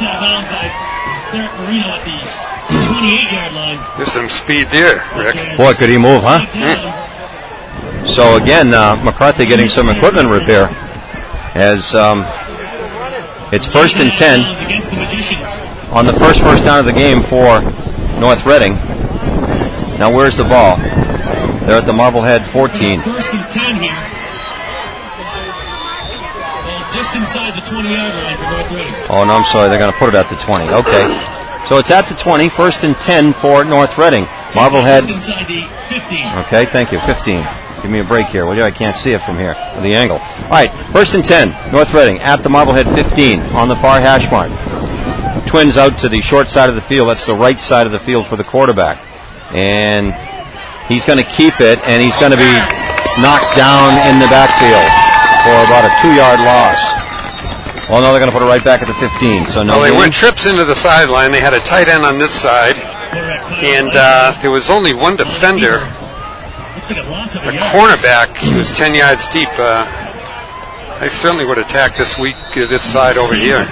Speaker 3: There's some speed there, Rick.
Speaker 2: Boy, could he move, huh? Mm. So again, uh, McCarthy getting some equipment repair. As um, it's first and ten on the first first down of the game for North Reading. Now where's the ball? They're at the Marblehead fourteen.
Speaker 1: First and ten here. Well, just inside the twenty-yard line for North Reading.
Speaker 2: Oh, no, I'm sorry. They're going to put it at the twenty. Okay. So it's at the twenty, first and ten for North Reading. Marblehead.
Speaker 1: Just inside the fifteen.
Speaker 2: Okay, thank you. fifteen. Give me a break here, will you? I can't see it from here, with the angle. All right, first and ten, North Reading at the Marblehead fifteen on the far hash mark. Twins out to the short side of the field. That's the right side of the field for the quarterback. And he's going to keep it, and he's going to be knocked down in the backfield for about a two-yard loss. Well, no, they're going to put it right back at the fifteen. So no.
Speaker 3: Well, they
Speaker 2: game.
Speaker 3: went trips into the sideline. They had a tight end on this side, and uh, there was only one defender. A cornerback, he was ten yards deep. Uh, I certainly would attack this week, uh, this side over here.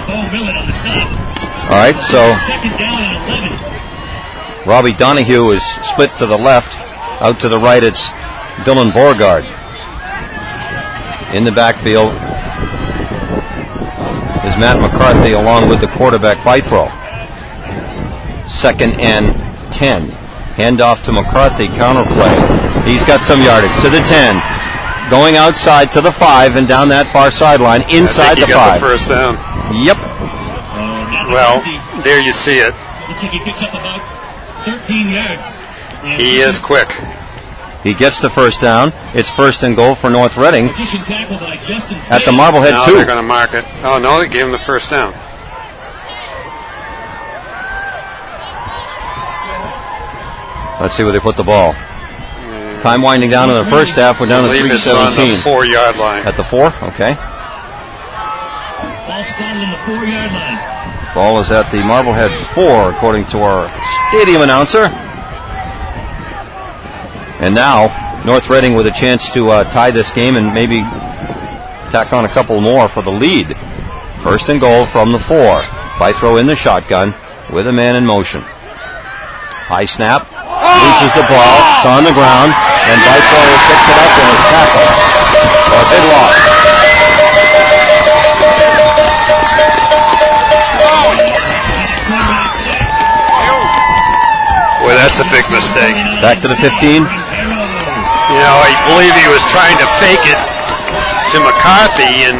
Speaker 2: All right, so Robbie Donahue is split to the left. Out to the right, it's Dylan Beauregard. In the backfield is Matt McCarthy along with the quarterback Bythrow. Second and ten. Handoff to McCarthy, counterplay. He's got some yardage to the ten. Going outside to the five and down that far sideline, inside
Speaker 3: I think he
Speaker 2: the
Speaker 3: got
Speaker 2: five.
Speaker 3: The first down.
Speaker 2: Yep.
Speaker 3: Well, there you see it.
Speaker 1: Looks like he picks up about thirteen yards.
Speaker 3: He is quick.
Speaker 2: He gets the first down. It's first and goal for North Reading.
Speaker 1: Tackle by Justin
Speaker 2: at the Marblehead
Speaker 3: now
Speaker 2: two.
Speaker 3: They're going to mark it. Oh, no, they gave him the first down.
Speaker 2: Let's see where they put the ball. Mm. Time winding down in the first half. We're down to three seventeen.
Speaker 3: On the four-yard line.
Speaker 2: At the four? Okay.
Speaker 1: Ball spotted on the four-yard line.
Speaker 2: Ball is at the Marblehead four, according to our stadium announcer. And now, North Reading with a chance to uh, tie this game and maybe tack on a couple more for the lead. First and goal from the four. Bythrow in the shotgun with a man in motion. High snap. Loses the ball. It's on the ground. And Bythrow picks it up and is tackled for a big loss.
Speaker 3: Boy, that's a big mistake.
Speaker 2: Back to the fifteen.
Speaker 3: You know, I believe he was trying to fake it to McCarthy, and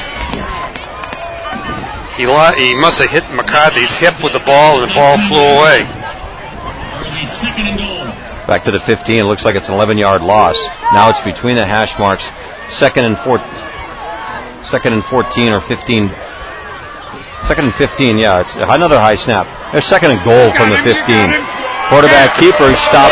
Speaker 3: he lo- he must have hit McCarthy's hip with the ball, and the ball flew away.
Speaker 2: Back to the fifteen. It looks like it's an eleven-yard loss. Now it's between the hash marks. Second and four. Second and fourteen or fifteen. Second and fifteen. Yeah, it's another high snap. There's second and goal from the fifteen. Quarterback keeper stopped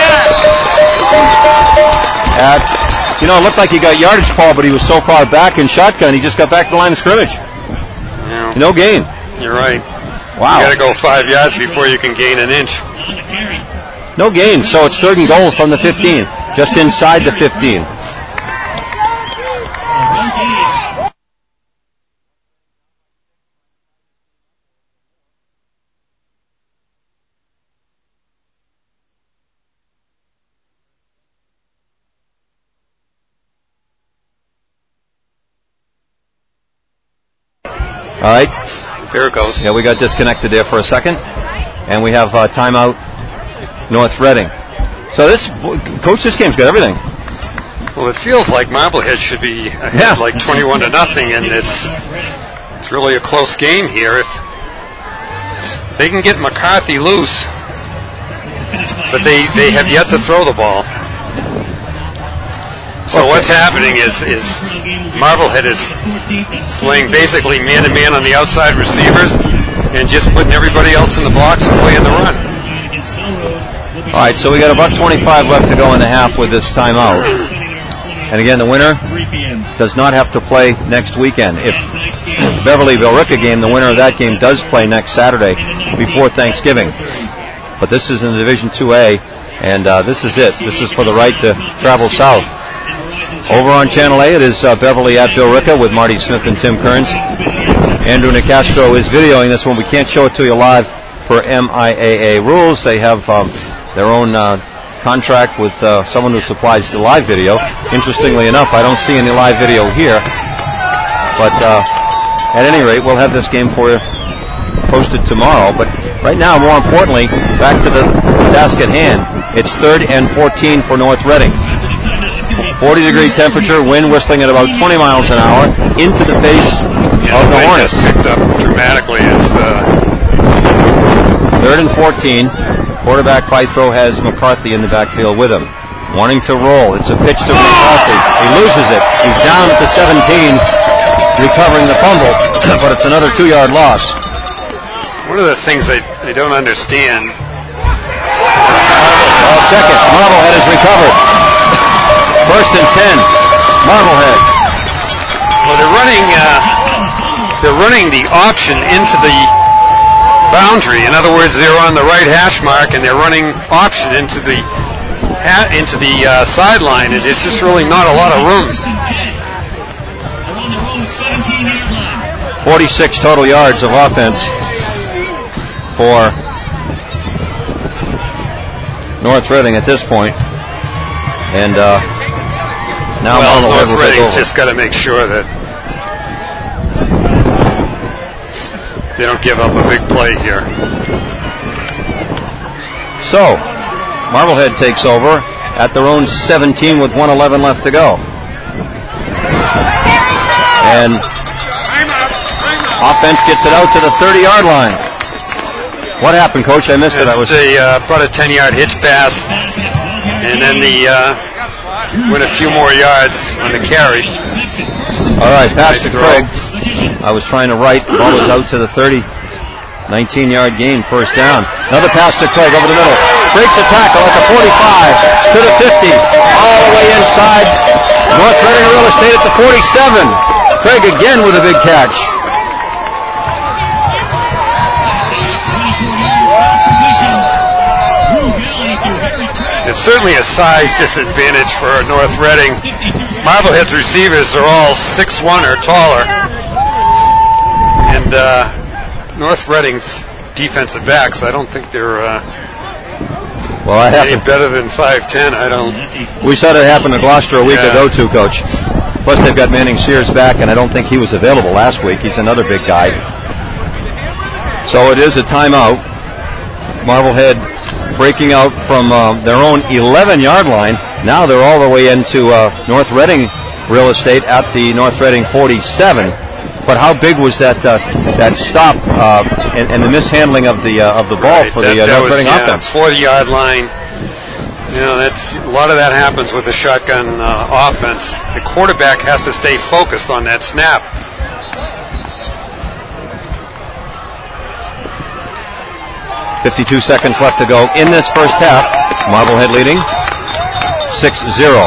Speaker 2: at, you know, it looked like he got yardage, Paul, but he was so far back in shotgun, he just got back to the line of scrimmage.
Speaker 3: Yeah.
Speaker 2: No gain.
Speaker 3: You're right.
Speaker 2: Wow.
Speaker 3: You got to go five yards before you can gain an inch.
Speaker 2: No gain, so it's third and goal from the fifteen, just inside the fifteen. All right.
Speaker 3: There it goes.
Speaker 2: Yeah, we got disconnected there for a second. And we have uh, timeout, North Reading. So this, Coach, this game's got everything.
Speaker 3: Well, it feels like Marblehead should be ahead
Speaker 2: Yeah.
Speaker 3: like twenty-one to nothing, and it's it's really a close game here. If they can get McCarthy loose, but they, they have yet to throw the ball. So
Speaker 2: Okay.
Speaker 3: what's happening is, is Marblehead is playing basically man-to-man on the outside receivers and just putting everybody else in the box and playing the run.
Speaker 2: All right, so we got a buck twenty-five left to go in the half with this timeout. And again, the winner does not have to play next weekend. If Beverly-Billerica game, the winner of that game does play next Saturday before Thanksgiving. But this is in the Division two A, and uh, this is it. This is for the right to travel south. Over on Channel A, it is uh, Beverly at Billerica with Marty Smith and Tim Kearns. Andrew Nicastro is videoing this one. We can't show it to you live per M I A A rules. They have um, their own uh, contract with uh, someone who supplies the live video. Interestingly enough, I don't see any live video here. But uh, at any rate, we'll have this game for you posted tomorrow. But right now, more importantly, back to the task at hand. It's third and fourteen for North Reading. forty degree temperature, wind whistling at about twenty miles an hour into the face
Speaker 3: Yeah,
Speaker 2: of the
Speaker 3: wind
Speaker 2: Hornets.
Speaker 3: just picked up dramatically. As, uh,
Speaker 2: Third and fourteen. Quarterback Bythrow has McCarthy in the backfield with him. Wanting to roll. It's a pitch to McCarthy. He loses it. He's down at the seventeen, recovering the fumble, but it's another two-yard loss.
Speaker 3: one of the things I, I don't understand.
Speaker 2: Well, check it. Marblehead has recovered. First and ten. Marblehead.
Speaker 3: Well, they're running. Uh, they're running the option into the boundary. In other words, they're on the right hash mark and they're running option into the ha- into the uh, sideline, and it's just really not a lot of room.
Speaker 2: forty-six total yards of offense for North Reading at this point. And uh, now
Speaker 3: Well,
Speaker 2: Marblehead
Speaker 3: North
Speaker 2: will take
Speaker 3: Reading's
Speaker 2: over.
Speaker 3: just got to make sure that they don't give up a big play here.
Speaker 2: So, Marblehead takes over at their own seventeen with one eleven left to go. And offense gets it out to the thirty-yard line. What happened, Coach? I missed it. I was
Speaker 3: It's a, uh, about a ten-yard hitch pass, and then the uh, went a few more yards on the carry.
Speaker 2: all right. Pass
Speaker 3: Nice
Speaker 2: to
Speaker 3: throw.
Speaker 2: Craig. I was trying to right. The ball was out to the thirty. nineteen-yard gain, first down. Another pass to Craig over the middle. Breaks a tackle at the forty-five to the fifty. All the way inside. North Reading Real Estate at the forty-seven. Craig again with a big catch.
Speaker 3: It's certainly a size disadvantage for North Reading. Marblehead's receivers are all six one or taller. And uh, North Reading's defensive backs, I don't think they're uh,
Speaker 2: well, I
Speaker 3: any better than five ten. I don't.
Speaker 2: We saw it happen to Gloucester a week
Speaker 3: yeah.
Speaker 2: ago, too, Coach. Plus, they've got Manning Sears back, and I don't think he was available last week. He's another big guy. So it is a timeout. Marblehead breaking out from uh, their own eleven-yard line. Now they're all the way into uh, North Reading real estate at the North Reading forty-seven. But how big was that uh, that stop uh, and, and the mishandling of the uh, of the ball
Speaker 3: right.
Speaker 2: for
Speaker 3: that,
Speaker 2: the uh,
Speaker 3: that
Speaker 2: North
Speaker 3: was,
Speaker 2: Reading
Speaker 3: yeah,
Speaker 2: offense?
Speaker 3: forty-yard line. You know, that's a lot of that happens with the shotgun uh, offense. The quarterback has to stay focused on that snap.
Speaker 2: fifty-two seconds left to go in this first half. Marblehead leading six zero.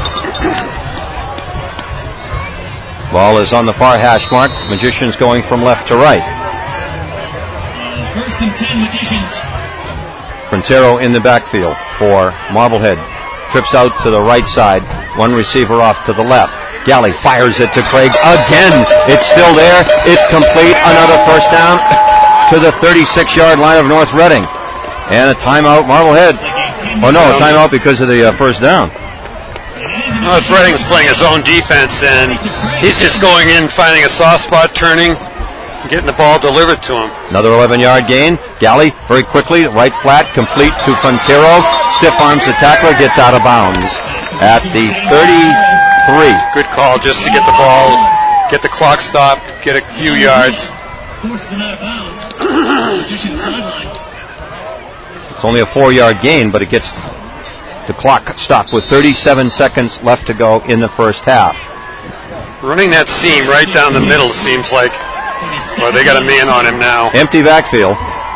Speaker 2: Ball is on the far hash mark. Magicians going from left to right.
Speaker 1: First and ten, Magicians.
Speaker 2: Quintero in the backfield for Marblehead. Trips out to the right side. One receiver off to the left. Galley fires it to Craig again. It's still there. It's complete. Another first down to the thirty-six-yard line of North Reading. And a timeout, Marblehead. Oh, no, a timeout because of the uh, first down.
Speaker 3: North Reading's playing his own defense, and he's just going in, finding a soft spot, turning, getting the ball delivered to him.
Speaker 2: Another eleven-yard gain. Galley very quickly, right flat, complete to Quintero. Stiff arms the tackler, gets out of bounds at the thirty-three.
Speaker 3: Good call just to get the ball, get the clock stopped, get a few yards.
Speaker 1: Forces him out of bounds. Magician sideline.
Speaker 2: It's only a four-yard gain, but it gets the clock stopped with thirty-seven seconds left to go in the first half.
Speaker 3: Running that seam right down the middle seems like, well, they got a man on him now.
Speaker 2: Empty backfield.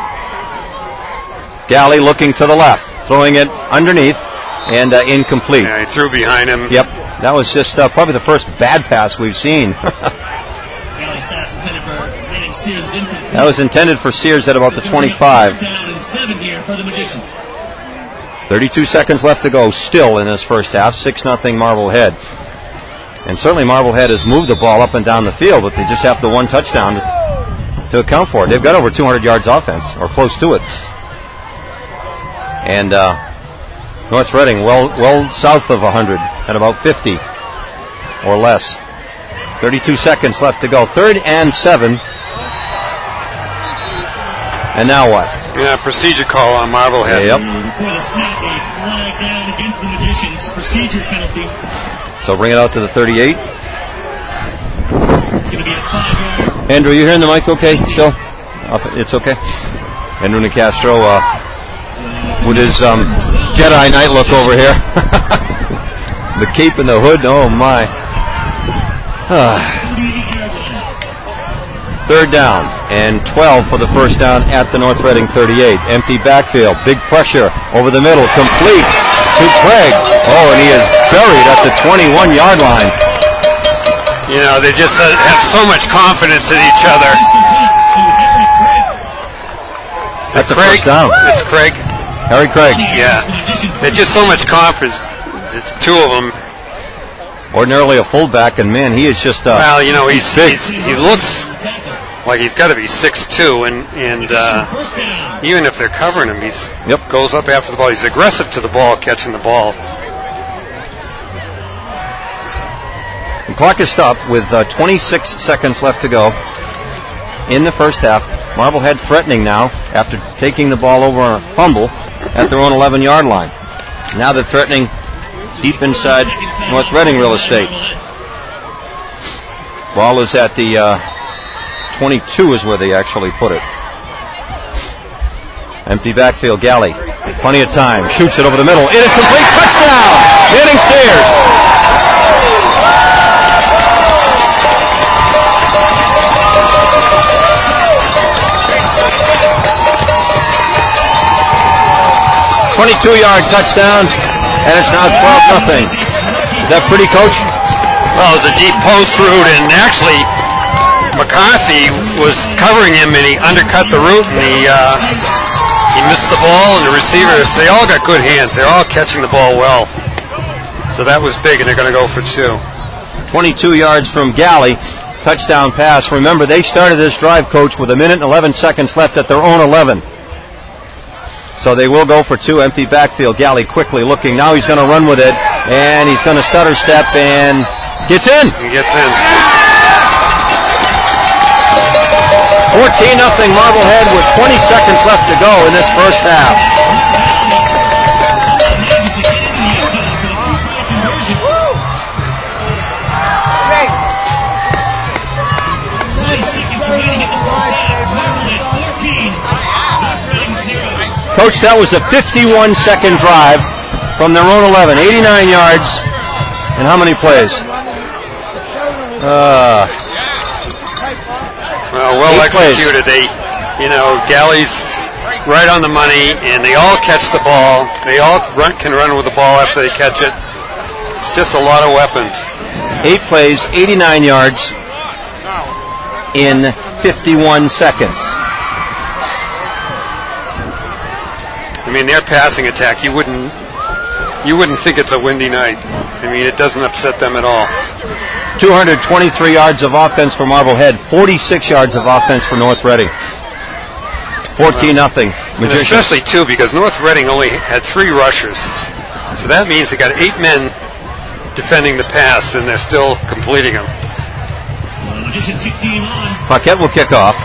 Speaker 2: Galley looking to the left, throwing it underneath and uh, incomplete.
Speaker 3: Yeah, he threw behind him.
Speaker 2: Yep, that was just uh, probably the first bad pass we've seen.
Speaker 1: Galley's pass intended for Manning Sears is incomplete.
Speaker 2: That was intended for Sears at about the twenty-five.
Speaker 1: Down and seven here for the Magicians.
Speaker 2: thirty-two seconds left to go still in this first half. six nothing Marblehead. And certainly Marblehead has moved the ball up and down the field, but they just have the one touchdown to, to account for it. They've got over two hundred yards offense, or close to it. And uh, North Reading well well south of one hundred at about fifty or less. thirty-two seconds left to go. Third and seven. And now what?
Speaker 3: Yeah, procedure call on Marblehead.
Speaker 2: Yep.
Speaker 1: Before the snap, a flag down against the Magicians. Procedure penalty.
Speaker 2: So bring it out to the thirty-eight.
Speaker 1: It's going to be a five-yard.
Speaker 2: Andrew, you hearing the mic okay still? It's okay. Andrew Nicastro uh, with his um, Jedi Knight look over here. The cape and the hood, oh my. Third down and twelve for the first down at the North Reading thirty-eight. Empty backfield, big pressure over the middle, complete to Craig. Oh, and he is buried at the twenty-one-yard line.
Speaker 3: You know, they just uh, have so much confidence in each other.
Speaker 2: That's a
Speaker 3: Craig?
Speaker 2: first down.
Speaker 3: It's Craig.
Speaker 2: Harry Craig.
Speaker 3: Yeah. There's just so much confidence. It's two of them.
Speaker 2: Ordinarily a fullback, and man, he is just uh,
Speaker 3: well, you know, he's,
Speaker 2: big.
Speaker 3: he's he looks like he's got to be six two, and and uh, even if they're covering him, he's
Speaker 2: yep.
Speaker 3: goes up after the ball. He's aggressive to the ball, catching the ball.
Speaker 2: The clock is stopped with uh, twenty-six seconds left to go in the first half. Marblehead threatening now after taking the ball over a fumble at their own eleven-yard line. Now they're threatening deep inside North Reading real estate. Ball is at the uh, twenty-two is where they actually put it. Empty backfield, Galley. Plenty of time. Shoots it over the middle. It is complete. Touchdown! Manning Sears. twenty-two-yard touchdown, and it's now twelve nothing. Is that pretty, Coach?
Speaker 3: Well, it was a deep post route, and actually McCarthy was covering him, and he undercut the route, and he uh, he missed the ball, and the receivers, they all got good hands. They're all catching the ball well. So that was big, and they're going to go for two.
Speaker 2: twenty-two yards from Galley, touchdown pass. Remember, they started this drive, Coach, with a minute and eleven seconds left at their own eleven. So they will go for two. Empty backfield. Galley quickly looking. Now he's going to run with it, and he's going to stutter step and gets in.
Speaker 3: He gets in.
Speaker 2: fourteen nothing Marblehead with twenty seconds left to go in this first half. Coach, that was a fifty-one second drive from their own eleven. eighty-nine yards. And how many plays? Uh,
Speaker 3: well, well executed. They, you know, Galley's right on the money, and they all catch the ball. They all run, can run with the ball after they catch it. It's just a lot of weapons.
Speaker 2: Eight plays, eighty-nine yards in fifty-one seconds.
Speaker 3: I mean, their passing attack, you wouldn't you wouldn't think it's a windy night. I mean, it doesn't upset them at all.
Speaker 2: two hundred twenty-three yards of offense for Marblehead, forty-six yards of offense for North Reading. fourteen nothing.
Speaker 3: Well, especially, too, because North Reading only had three rushers. So that means they got eight men defending the pass, and they're still completing them.
Speaker 2: Paquette will kick off.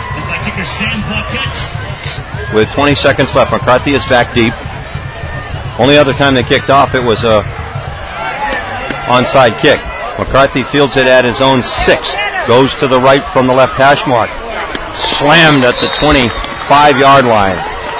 Speaker 2: With twenty seconds left, McCarthy is back deep. Only other time they kicked off, it was a onside kick. McCarthy fields it at his own six. Goes to the right from the left hash mark. Slammed at the twenty-five yard line.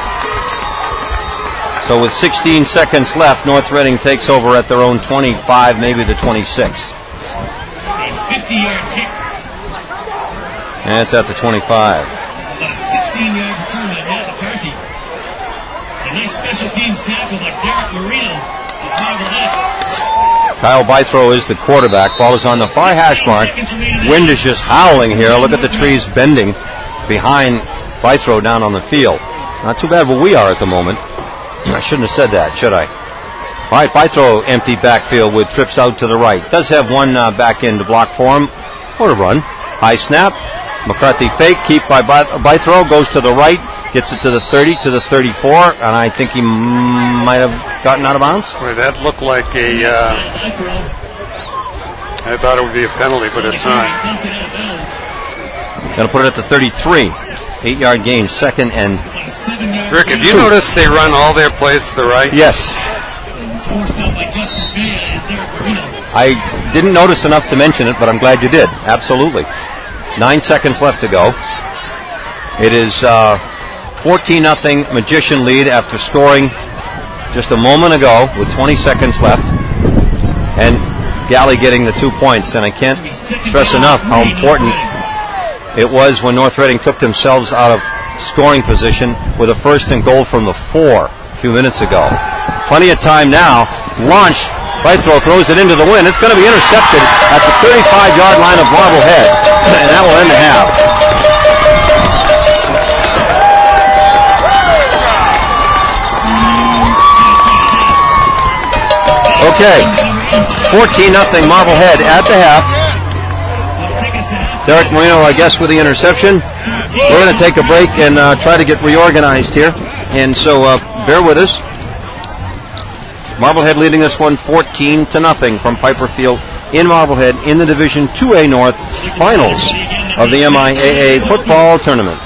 Speaker 2: So with sixteen seconds left, North Reading takes over at their own twenty-five, maybe the twenty-six.
Speaker 1: fifty yard kick.
Speaker 2: And it's at the twenty-five.
Speaker 1: About a sixteen yard return by Matt McCarthy. A nice special teams tackle by Derek Marino of Marblehead.
Speaker 2: Kyle Bythrow is the quarterback. Ball is on the far hash mark. Wind is just howling here. Look at the trees bending behind Bythrow down on the field. Not too bad where we are at the moment. I shouldn't have said that, should I? All right, Bythrow empty backfield with trips out to the right. Does have one uh, back end to block for him. Or to run. High snap. McCarthy fake, keep by Bythrow, goes to the right, gets it to the thirty, to the thirty-four, and I think he m- might have gotten out of bounds.
Speaker 3: Boy, that looked like a, uh, I thought it would be a penalty, but it's not.
Speaker 2: Going to put it at the thirty-three. Eight yard gain, second and
Speaker 3: Rick, have you noticed they run all their plays to the right?
Speaker 2: Yes. I didn't notice enough to mention it, but I'm glad you did. Absolutely. Nine seconds left to go. It is uh, fourteen nothing Magician lead after scoring just a moment ago with twenty seconds left. And Galley getting the two points. And I can't stress enough how important it was when North Reading took themselves out of scoring position with a first and goal from the four a few minutes ago. Plenty of time now. Launch. Bythrow throws it into the wind. It's going to be intercepted at the thirty-five yard line of Marblehead. And that will end the half. Okay. fourteen nothing Marblehead at the half. Derek Marino, I guess, with the interception. We're going to take a break and uh, try to get reorganized here. And so uh, bear with us. Marblehead leading this one fourteen to nothing from Piper Field in Marblehead in the Division two A North Finals of the M I A A football tournament.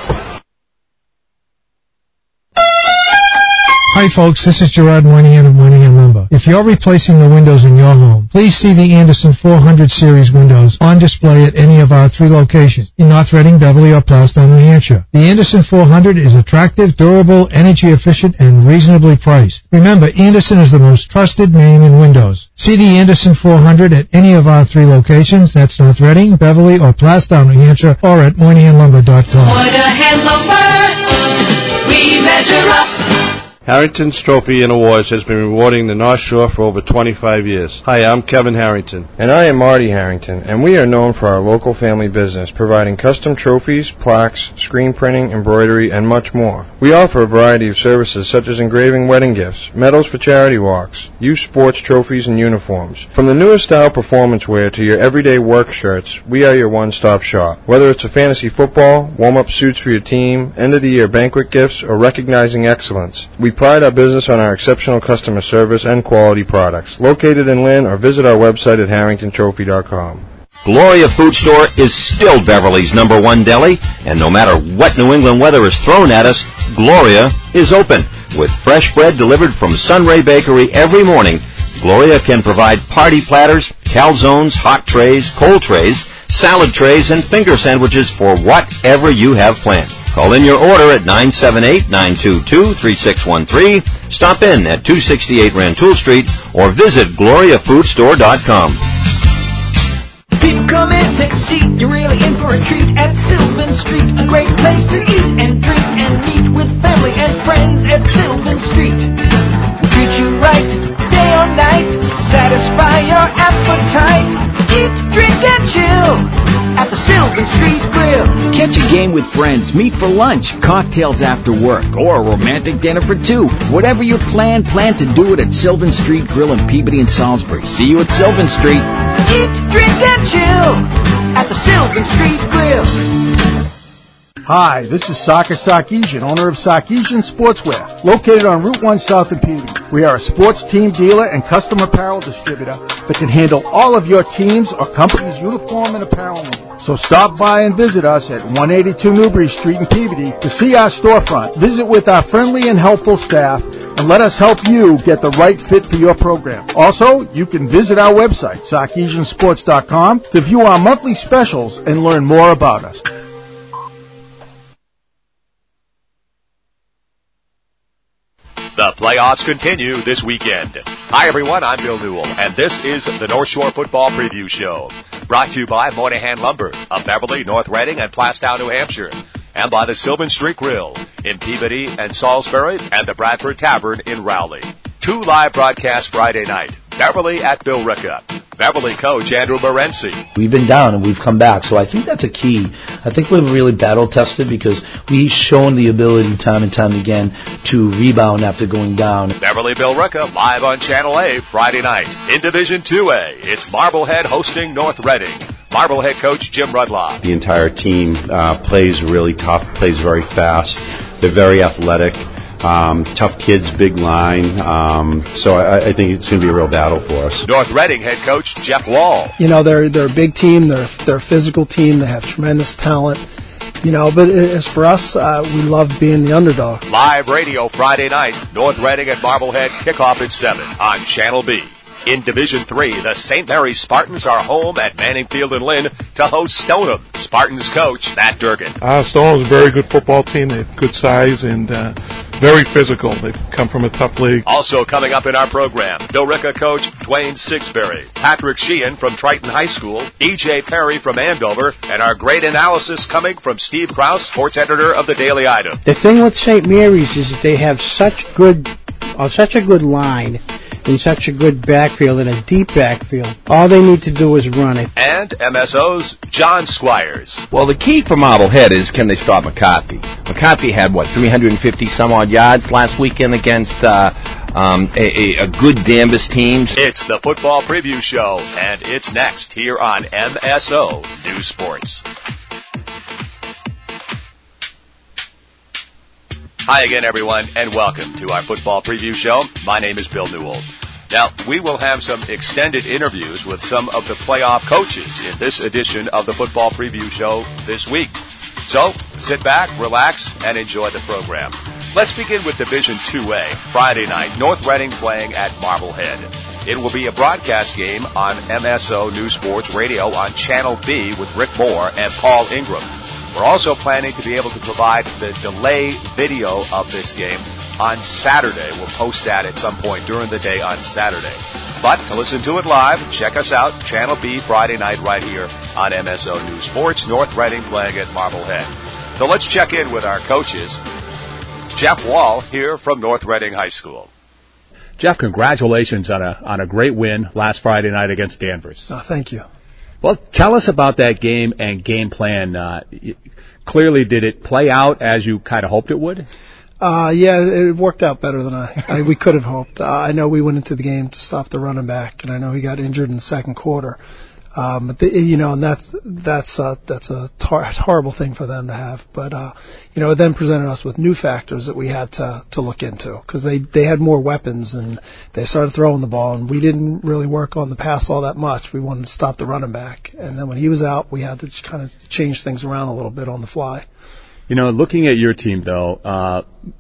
Speaker 6: Hi folks, this is Gerard Moynihan of Moynihan Lumber. If you're replacing the windows in your home, please see the Anderson four hundred series windows on display at any of our three locations in North Reading, Beverly, or Plastown, New Hampshire. The Anderson four hundred is attractive, durable, energy efficient, and reasonably priced. Remember, Anderson is the most trusted name in windows. See the Anderson four hundred at any of our three locations. That's North Reading, Beverly, or Plastown, New Hampshire, or at Moynihan Lumber dot com.
Speaker 7: Moynihan Lumber, we measure up.
Speaker 8: Harrington's Trophy and Awards has been rewarding the North Shore for over twenty-five years. Hi, I'm Kevin Harrington.
Speaker 9: And I am Marty Harrington, and we are known for our local family business, providing custom trophies, plaques, screen printing, embroidery, and much more. We offer a variety of services such as engraving wedding gifts, medals for charity walks, youth sports trophies, and uniforms. From the newest style performance wear to your everyday work shirts, we are your one-stop shop. Whether it's a fantasy football, warm-up suits for your team, end-of-the-year banquet gifts, or recognizing excellence, we pride our business on our exceptional customer service and quality products. Located in Lynn, or visit our website at harrington trophy dot com.
Speaker 2: Gloria Food Store is still Beverly's number one deli, and no matter what New England weather is thrown at us, Gloria is open. With fresh bread delivered from Sunray Bakery every morning, Gloria can provide party platters, calzones, hot trays, cold trays, salad trays, and finger sandwiches for whatever you have planned. Call in your order at nine seven eight, nine two two, three six one three, stop in at two sixty-eight Rantoul Street, or visit gloria food store dot com.
Speaker 10: People come in, take a seat, you're really in for a treat at Sylvan Street. A great place to eat and drink and meet with family and friends at Sylvan Street. We'll treat you right, day or night, satisfy your appetite. Eat, drink, and chill at the Sylvan Street Grill.
Speaker 11: Catch a game with friends, meet for lunch, cocktails after work, or a romantic dinner for two. Whatever your plan, plan to do it at Sylvan Street Grill in Peabody and Salisbury. See you at Sylvan Street.
Speaker 10: Eat, drink, and chill at the Sylvan Street Grill.
Speaker 12: Hi, this is Saka Sarkeesian, owner of Sarkeesian Sportswear, located on Route one South in Peabody. We are a sports team dealer and custom apparel distributor that can handle all of your team's or company's uniform and apparel needs. So stop by and visit us at one eighty-two Newbury Street in Peabody to see our storefront. Visit with our friendly and helpful staff and let us help you get the right fit for your program. Also, you can visit our website, sarkeesian sports dot com, to view our monthly specials and learn more about us.
Speaker 4: The playoffs continue this weekend. Hi, everyone. I'm Bill Newell, and this is the North Shore Football Preview Show. Brought to you by Moynihan Lumber of Beverly, North Reading, and Plastow, New Hampshire. And by the Sylvan Street Grill in Peabody and Salisbury, and the Bradford Tavern in Rowley. Two live broadcasts Friday night. Beverly at Bill Ricca. Beverly coach Andrew Morency.
Speaker 13: We've been down and we've come back, so I think that's a key. I think we've really battle-tested because we've shown the ability time and time again to rebound after going down.
Speaker 4: Beverly Bill Ricca live on Channel A Friday night. In Division two A, it's Marblehead hosting North Reading. Marblehead coach Jim Rudloff.
Speaker 14: The entire team uh, plays really tough, plays very fast. They're very athletic. Um, tough kids, big line. Um, so I, I think it's going to be a real battle for us.
Speaker 4: North Reading head coach Jeff Wall.
Speaker 15: You know, they're they're a big team. They're they're a physical team. They have tremendous talent. You know, but as for us, uh, we love being the underdog.
Speaker 4: Live radio Friday night. North Reading at Marblehead. Kickoff at seven on Channel B. In Division three, the Saint Mary's Spartans are home at Manning Field in Lynn to host Stoneham. Spartans coach Matt Durgan.
Speaker 16: Uh, Stoneham's a very good football team. They have good size and uh, very physical. They've come from a tough league.
Speaker 4: Also coming up in our program, Bill Ricca coach Dwayne Sigsbury, Patrick Sheehan from Triton High School, E J Perry from Andover, and our great analysis coming from Steve Krause, sports editor of the Daily Item.
Speaker 17: The thing with Saint Mary's is that they have such good, uh, such a good line in such a good backfield and a deep backfield. All they need to do is run it.
Speaker 4: And M S O's John Squires.
Speaker 18: Well, the key for Marblehead is can they stop McCarthy? McCarthy had, what, three hundred fifty some odd yards last weekend against uh, um, a, a, a good Danvers team.
Speaker 4: It's the Football Preview Show, and it's next here on M S O News Sports. Hi again, everyone, and welcome to our Football Preview Show. My name is Bill Newell. Now, we will have some extended interviews with some of the playoff coaches in this edition of the Football Preview Show this week. So, sit back, relax, and enjoy the program. Let's begin with Division two A, Friday night, North Reading playing at Marblehead. It will be a broadcast game on M S O News Sports Radio on Channel B with Rick Moore and Paul Ingram. We're also planning to be able to provide the delay video of this game on Saturday. We'll post that at some point during the day on Saturday. But to listen to it live, check us out, Channel B, Friday night right here on M S O News Sports, North Reading playing at Marblehead. So let's check in with our coaches. Jeff Wall here from North Reading High School.
Speaker 19: Jeff, congratulations on a on a great win last Friday night against Danvers.
Speaker 15: Oh, thank you.
Speaker 19: Well, tell us about that game and game plan. Uh, clearly, did it play out as you kind of hoped it would?
Speaker 15: Uh, yeah, it worked out better than I, I we could have hoped. Uh, I know we went into the game to stop the running back, and I know he got injured in the second quarter. Um, but the, you know, and that's that's uh, that's a tar- horrible thing for them to have. But uh, you know, it then presented us with new factors that we had to to look into because they they had more weapons and they started throwing the ball, and we didn't really work on the pass all that much. We wanted to stop the running back, and then when he was out, we had to kind of change things around a little bit on the fly.
Speaker 19: You know, looking at your team though, uh,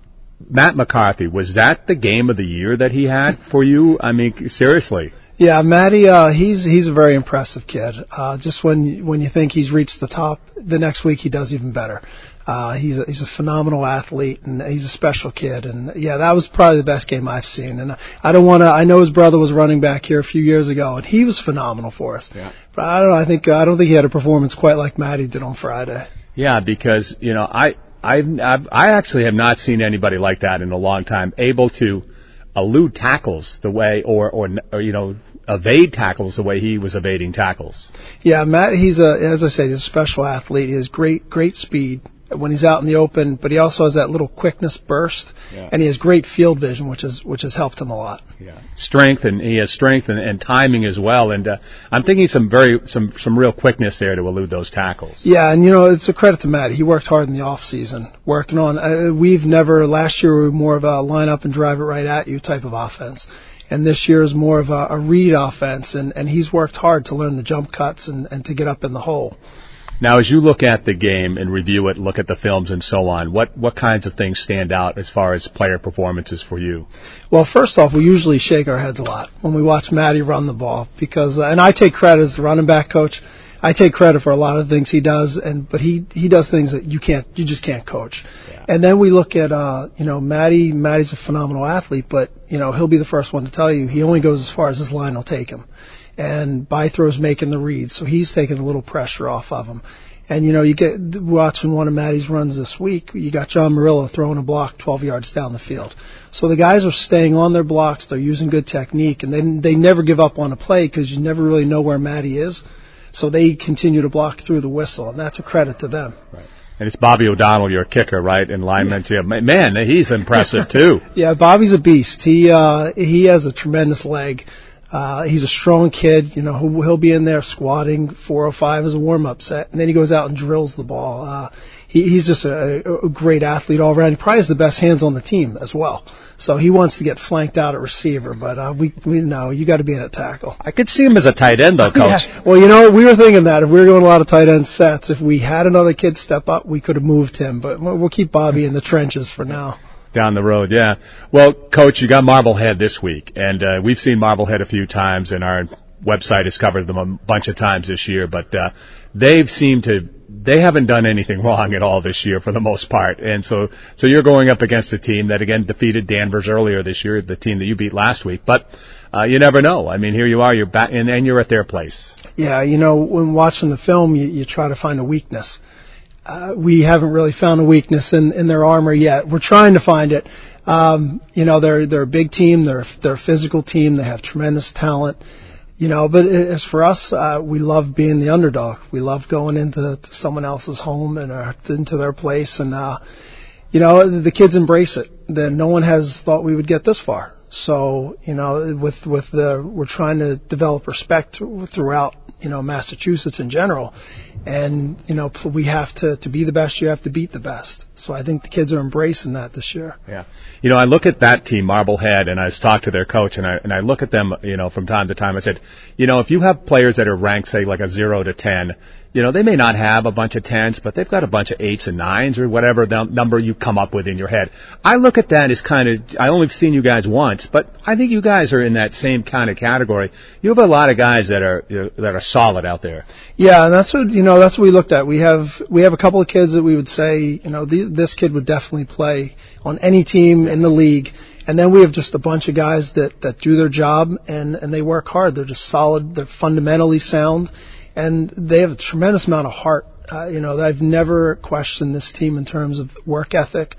Speaker 19: Matt McCarthy, was that the game of the year that he had for you? I mean, seriously.
Speaker 15: Yeah, Matty, uh, he's he's a very impressive kid. Uh, just when when you think he's reached the top, the next week he does even better. Uh, he's a, he's a phenomenal athlete, and he's a special kid. And yeah, that was probably the best game I've seen. And I don't want to. I know his brother was running back here a few years ago, and he was phenomenal for us.
Speaker 19: Yeah.
Speaker 15: But I don't know. I think I don't think he had a performance quite like Matty did on Friday.
Speaker 19: Yeah, because you know I I've, I've I actually have not seen anybody like that in a long time, able to elude tackles the way, or, or, or, you know, evade tackles the way he was evading tackles.
Speaker 15: Yeah, Matt, he's a, as I said, he's a special athlete. He has great, great speed when he's out in the open, but he also has that little quickness burst,
Speaker 19: yeah.
Speaker 15: and he has great field vision, which is which has helped him a lot.
Speaker 19: Yeah, strength, and he has strength and, and timing as well. And uh, I'm thinking some very some some real quickness there to elude those tackles.
Speaker 15: Yeah, and you know it's a credit to Matt. He worked hard in the off season, working on. Uh, we've never last year we were more of a line up and drive it right at you type of offense. And this year is more of a, a read offense, and, and he's worked hard to learn the jump cuts and, and to get up in the hole.
Speaker 19: Now, as you look at the game and review it, look at the films and so on, what, what kinds of things stand out as far as player performances for you?
Speaker 15: Well, first off, we usually shake our heads a lot when we watch Matty run the ball because, uh, and I take credit as the running back coach. I take credit for a lot of things he does, and but he he does things that you can't, you just can't coach. Yeah. And then we look at, uh, you know, Matty. Matty's a phenomenal athlete, but you know he'll be the first one to tell you he only goes as far as his line will take him. And Bythrow's making the reads, so he's taking a little pressure off of him. And you know, you get watching one of Matty's runs this week. You got John Murillo throwing a block twelve yards down the field. So the guys are staying on their blocks. They're using good technique, and they they never give up on a play because you never really know where Matty is. So they continue to block through the whistle, and that's a credit to them.
Speaker 19: Right. And it's Bobby O'Donnell, your kicker, right? And lineman too. Man, he's impressive too.
Speaker 15: Yeah, Bobby's a beast. He uh, he has a tremendous leg. Uh, he's a strong kid. You know, he'll, he'll be in there squatting four oh five as a warm-up set, and then he goes out and drills the ball. Uh, he, he's just a, a great athlete all around. He probably has the best hands on the team as well. So he wants to get flanked out at receiver, but uh, we we know you got to be in a tackle.
Speaker 19: I could see him as a tight end, though, Coach.
Speaker 15: Yeah. Well, you know, we were thinking that if we were doing a lot of tight end sets, if we had another kid step up, we could have moved him. But we'll keep Bobby in the trenches for now.
Speaker 19: Down the road, yeah. Well, Coach, you got Marblehead this week, and uh, we've seen Marblehead a few times, and our website has covered them a bunch of times this year, but uh, they've seemed to, they haven't done anything wrong at all this year for the most part. And so, so you're going up against a team that, again, defeated Danvers earlier this year, the team that you beat last week. But uh, you never know. I mean, here you are, you're back, and, and you're at their place.
Speaker 15: Yeah, you know, when watching the film, you, you try to find a weakness. Uh, we haven't really found a weakness in, in their armor yet. We're trying to find it. Um, you know, they're they're a big team. They're they're a physical team. They have tremendous talent. You know, but as for us, uh, we love being the underdog. We love going into to someone else's home and uh, into their place, and uh, you know, the kids embrace it. Then no one has thought we would get this far. So you know, with with the we're trying to develop respect throughout, you know, Massachusetts in general. And, you know, we have to, to be the best, you have to beat the best. So I think the kids are embracing that this year.
Speaker 19: Yeah. You know, I look at that team, Marblehead, and I was talked to their coach, and I, and I look at them, you know, from time to time. I said, you know, if you have players that are ranked, say, like a zero to ten, you know, they may not have a bunch of tens, but they've got a bunch of eights and nines or whatever the number you come up with in your head. I look at that as kind of, I only have seen you guys once, but I think you guys are in that same kind of category. You have a lot of guys that are, you know, that are solid out there.
Speaker 15: Yeah, and that's what, you know, that's what we looked at. We have, we have a couple of kids that we would say, you know, th- this kid would definitely play on any team in the league. And then we have just a bunch of guys that, that do their job and, and they work hard. They're just solid. They're fundamentally sound. And they have a tremendous amount of heart. Uh, you know, I've never questioned this team in terms of work ethic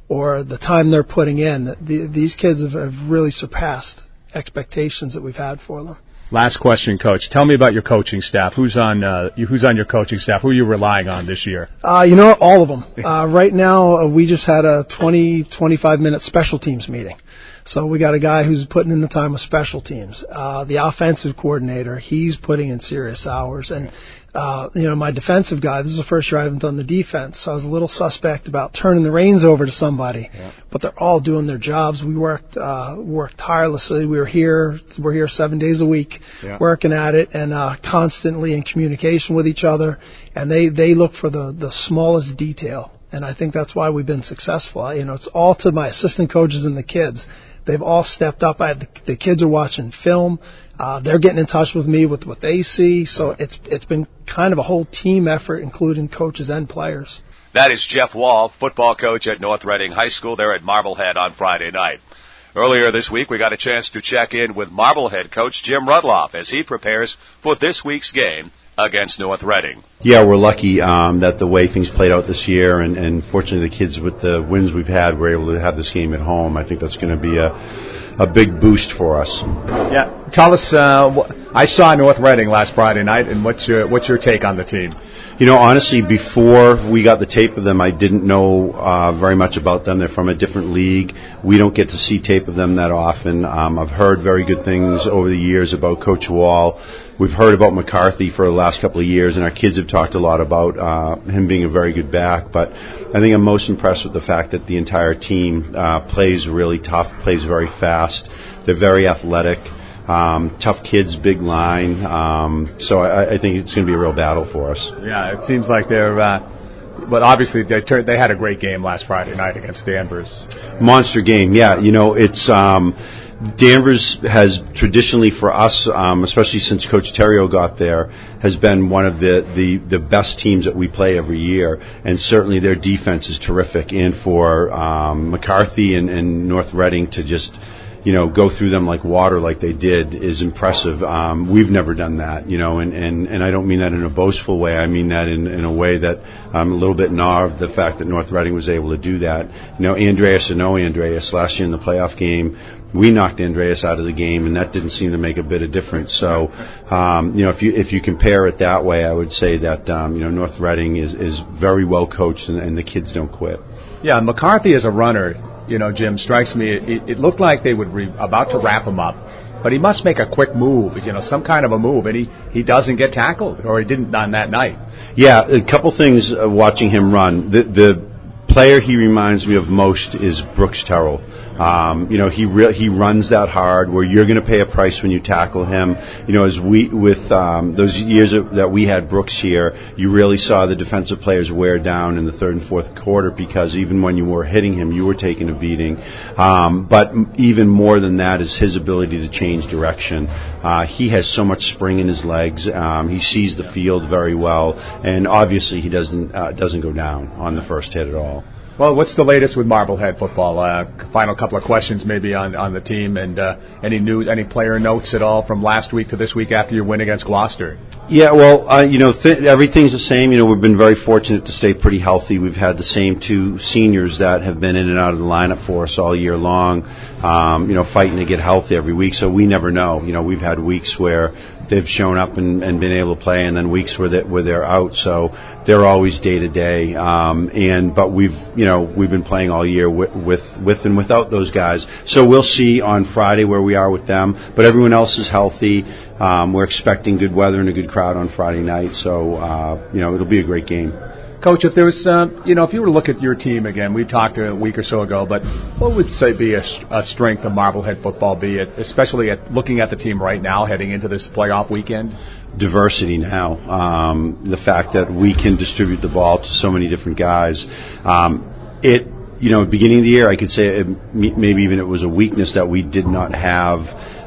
Speaker 15: or the time they're putting in. The, these kids have, have really surpassed expectations that we've had for them.
Speaker 19: Last question, Coach. Tell me about your coaching staff. Who's on uh, you, Who's on your coaching staff? Who are you relying on this year?
Speaker 15: Uh, you know what? All of them. Uh, right now, uh, we just had a twenty, twenty-five minute special teams meeting. So we got a guy who's putting in the time with special teams. Uh, the offensive coordinator, he's putting in serious hours. And, uh, you know, my defensive guy, this is the first year I haven't done the defense, so I was a little suspect about turning the reins over to somebody. Yeah. But they're all doing their jobs. We worked, uh, worked tirelessly. We were here, we're here seven days a week, yeah. working at it and, uh, constantly in communication with each other. And they, they look for the, the smallest detail. And I think that's why we've been successful. You know, it's all to my assistant coaches and the kids. They've all stepped up. I have the, the kids are watching film. Uh, they're getting in touch with me with what they see. So it's it's been kind of a whole team effort, including coaches and players.
Speaker 4: That is Jeff Wall, football coach at North Reading High School there at Marblehead on Friday night. Earlier this week, we got a chance to check in with Marblehead coach Jim Rudloff as he prepares for this week's game against North Reading.
Speaker 14: Yeah, we're lucky um, that the way things played out this year, and, and fortunately the kids with the wins we've had were able to have this game at home. I think that's going to be a a big boost for us.
Speaker 19: Yeah, tell us. Uh, wh- I saw North Reading last Friday night, and what's your what's your take on the team?
Speaker 14: You know, honestly, before we got the tape of them, I didn't know uh, very much about them. They're from a different league. We don't get to see tape of them that often. Um, I've heard very good things over the years about Coach Wall. We've heard about McCarthy for the last couple of years, and our kids have talked a lot about uh, him being a very good back. But I think I'm most impressed with the fact that the entire team uh, plays really tough, plays very fast. They're very athletic. Um, tough kids, big line. Um, so I, I think it's going to be a real battle for us.
Speaker 19: Yeah, it seems like they're. Uh, but obviously they tur- they had a great game last Friday night against Danvers.
Speaker 14: Monster game, yeah. You know, it's um, Danvers has traditionally for us, um, especially since Coach Terrio got there, has been one of the, the, the best teams that we play every year, and certainly their defense is terrific. And for um, McCarthy and, and North Reading to just you know, go through them like water like they did is impressive. Um, we've never done that, you know, and, and, and I don't mean that in a boastful way. I mean that in, in a way that I'm a little bit in awe of the fact that North Reading was able to do that. You know, Andreas or no Andreas, last year in the playoff game, we knocked Andreas out of the game, and that didn't seem to make a bit of difference. So, um, you know, if you if you compare it that way, I would say that, um, you know, North Reading is, is very well coached, and, and the kids don't quit.
Speaker 19: Yeah, McCarthy as a runner, you know, Jim, strikes me, it, it looked like they were re- about to wrap him up, but he must make a quick move, you know, some kind of a move, and he, he doesn't get tackled, or he didn't on that night.
Speaker 14: Yeah, a couple things uh, watching him run. The, the player he reminds me of most is Brooks Terrell. Um, you know, he re- he runs that hard where you're going to pay a price when you tackle him. You know, as we with um, those years that we had Brooks here, you really saw the defensive players wear down in the third and fourth quarter because even when you were hitting him, you were taking a beating. Um, but even more than that is his ability to change direction. Uh, he has so much spring in his legs. Um, he sees the field very well, and obviously he doesn't uh, doesn't go down on the first hit at all.
Speaker 19: Well, what's the latest with Marblehead football? Uh, final couple of questions maybe on, on the team, and uh, any news, any player notes at all from last week to this week after your win against Gloucester?
Speaker 14: Yeah, well, uh, you know, th- everything's the same. You know, we've been very fortunate to stay pretty healthy. We've had the same two seniors that have been in and out of the lineup for us all year long, um, you know, fighting to get healthy every week, so we never know. You know, we've had weeks where they've shown up and, and been able to play, and then weeks where, they, where they're out, so they're always day to day. Um, and but we've you know we've been playing all year with, with with and without those guys. So we'll see on Friday where we are with them. But everyone else is healthy. Um, we're expecting good weather and a good crowd on Friday night, so uh, you know it'll be a great game.
Speaker 19: Coach, if there was, uh, you know, if you were to look at your team again, we talked a week or so ago, but what would say be a, a strength of Marblehead football be, it, especially at looking at the team right now heading into this playoff weekend?
Speaker 14: Diversity now. Um, the fact that we can distribute the ball to so many different guys. Um, it, you know, beginning of the year, I could say it, maybe even it was a weakness that we did not have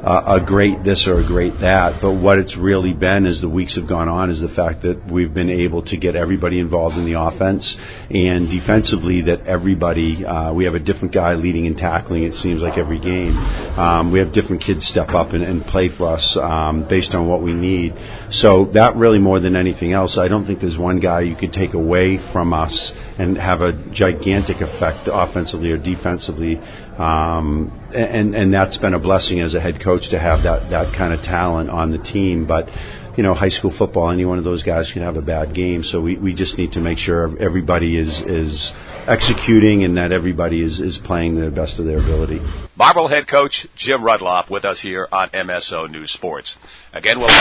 Speaker 14: uh, a great this or a great that. But what it's really been as the weeks have gone on is the fact that we've been able to get everybody involved in the offense, and defensively that everybody, uh, we have a different guy leading and tackling, it seems like every game. Um, we have different kids step up and, and play for us um, based on what we need. So that really, more than anything else, I don't think there's one guy you could take away from us and have a gigantic effect offensively or defensively. Um, and, and that's been a blessing as a head coach to have that, that kind of talent on the team. But, you know, high school football, any one of those guys can have a bad game. So we, we just need to make sure everybody is, is executing and that everybody is, is playing the best of their ability.
Speaker 4: Marble head coach Jim Rudloff with us here on M S O News Sports. Again, we'll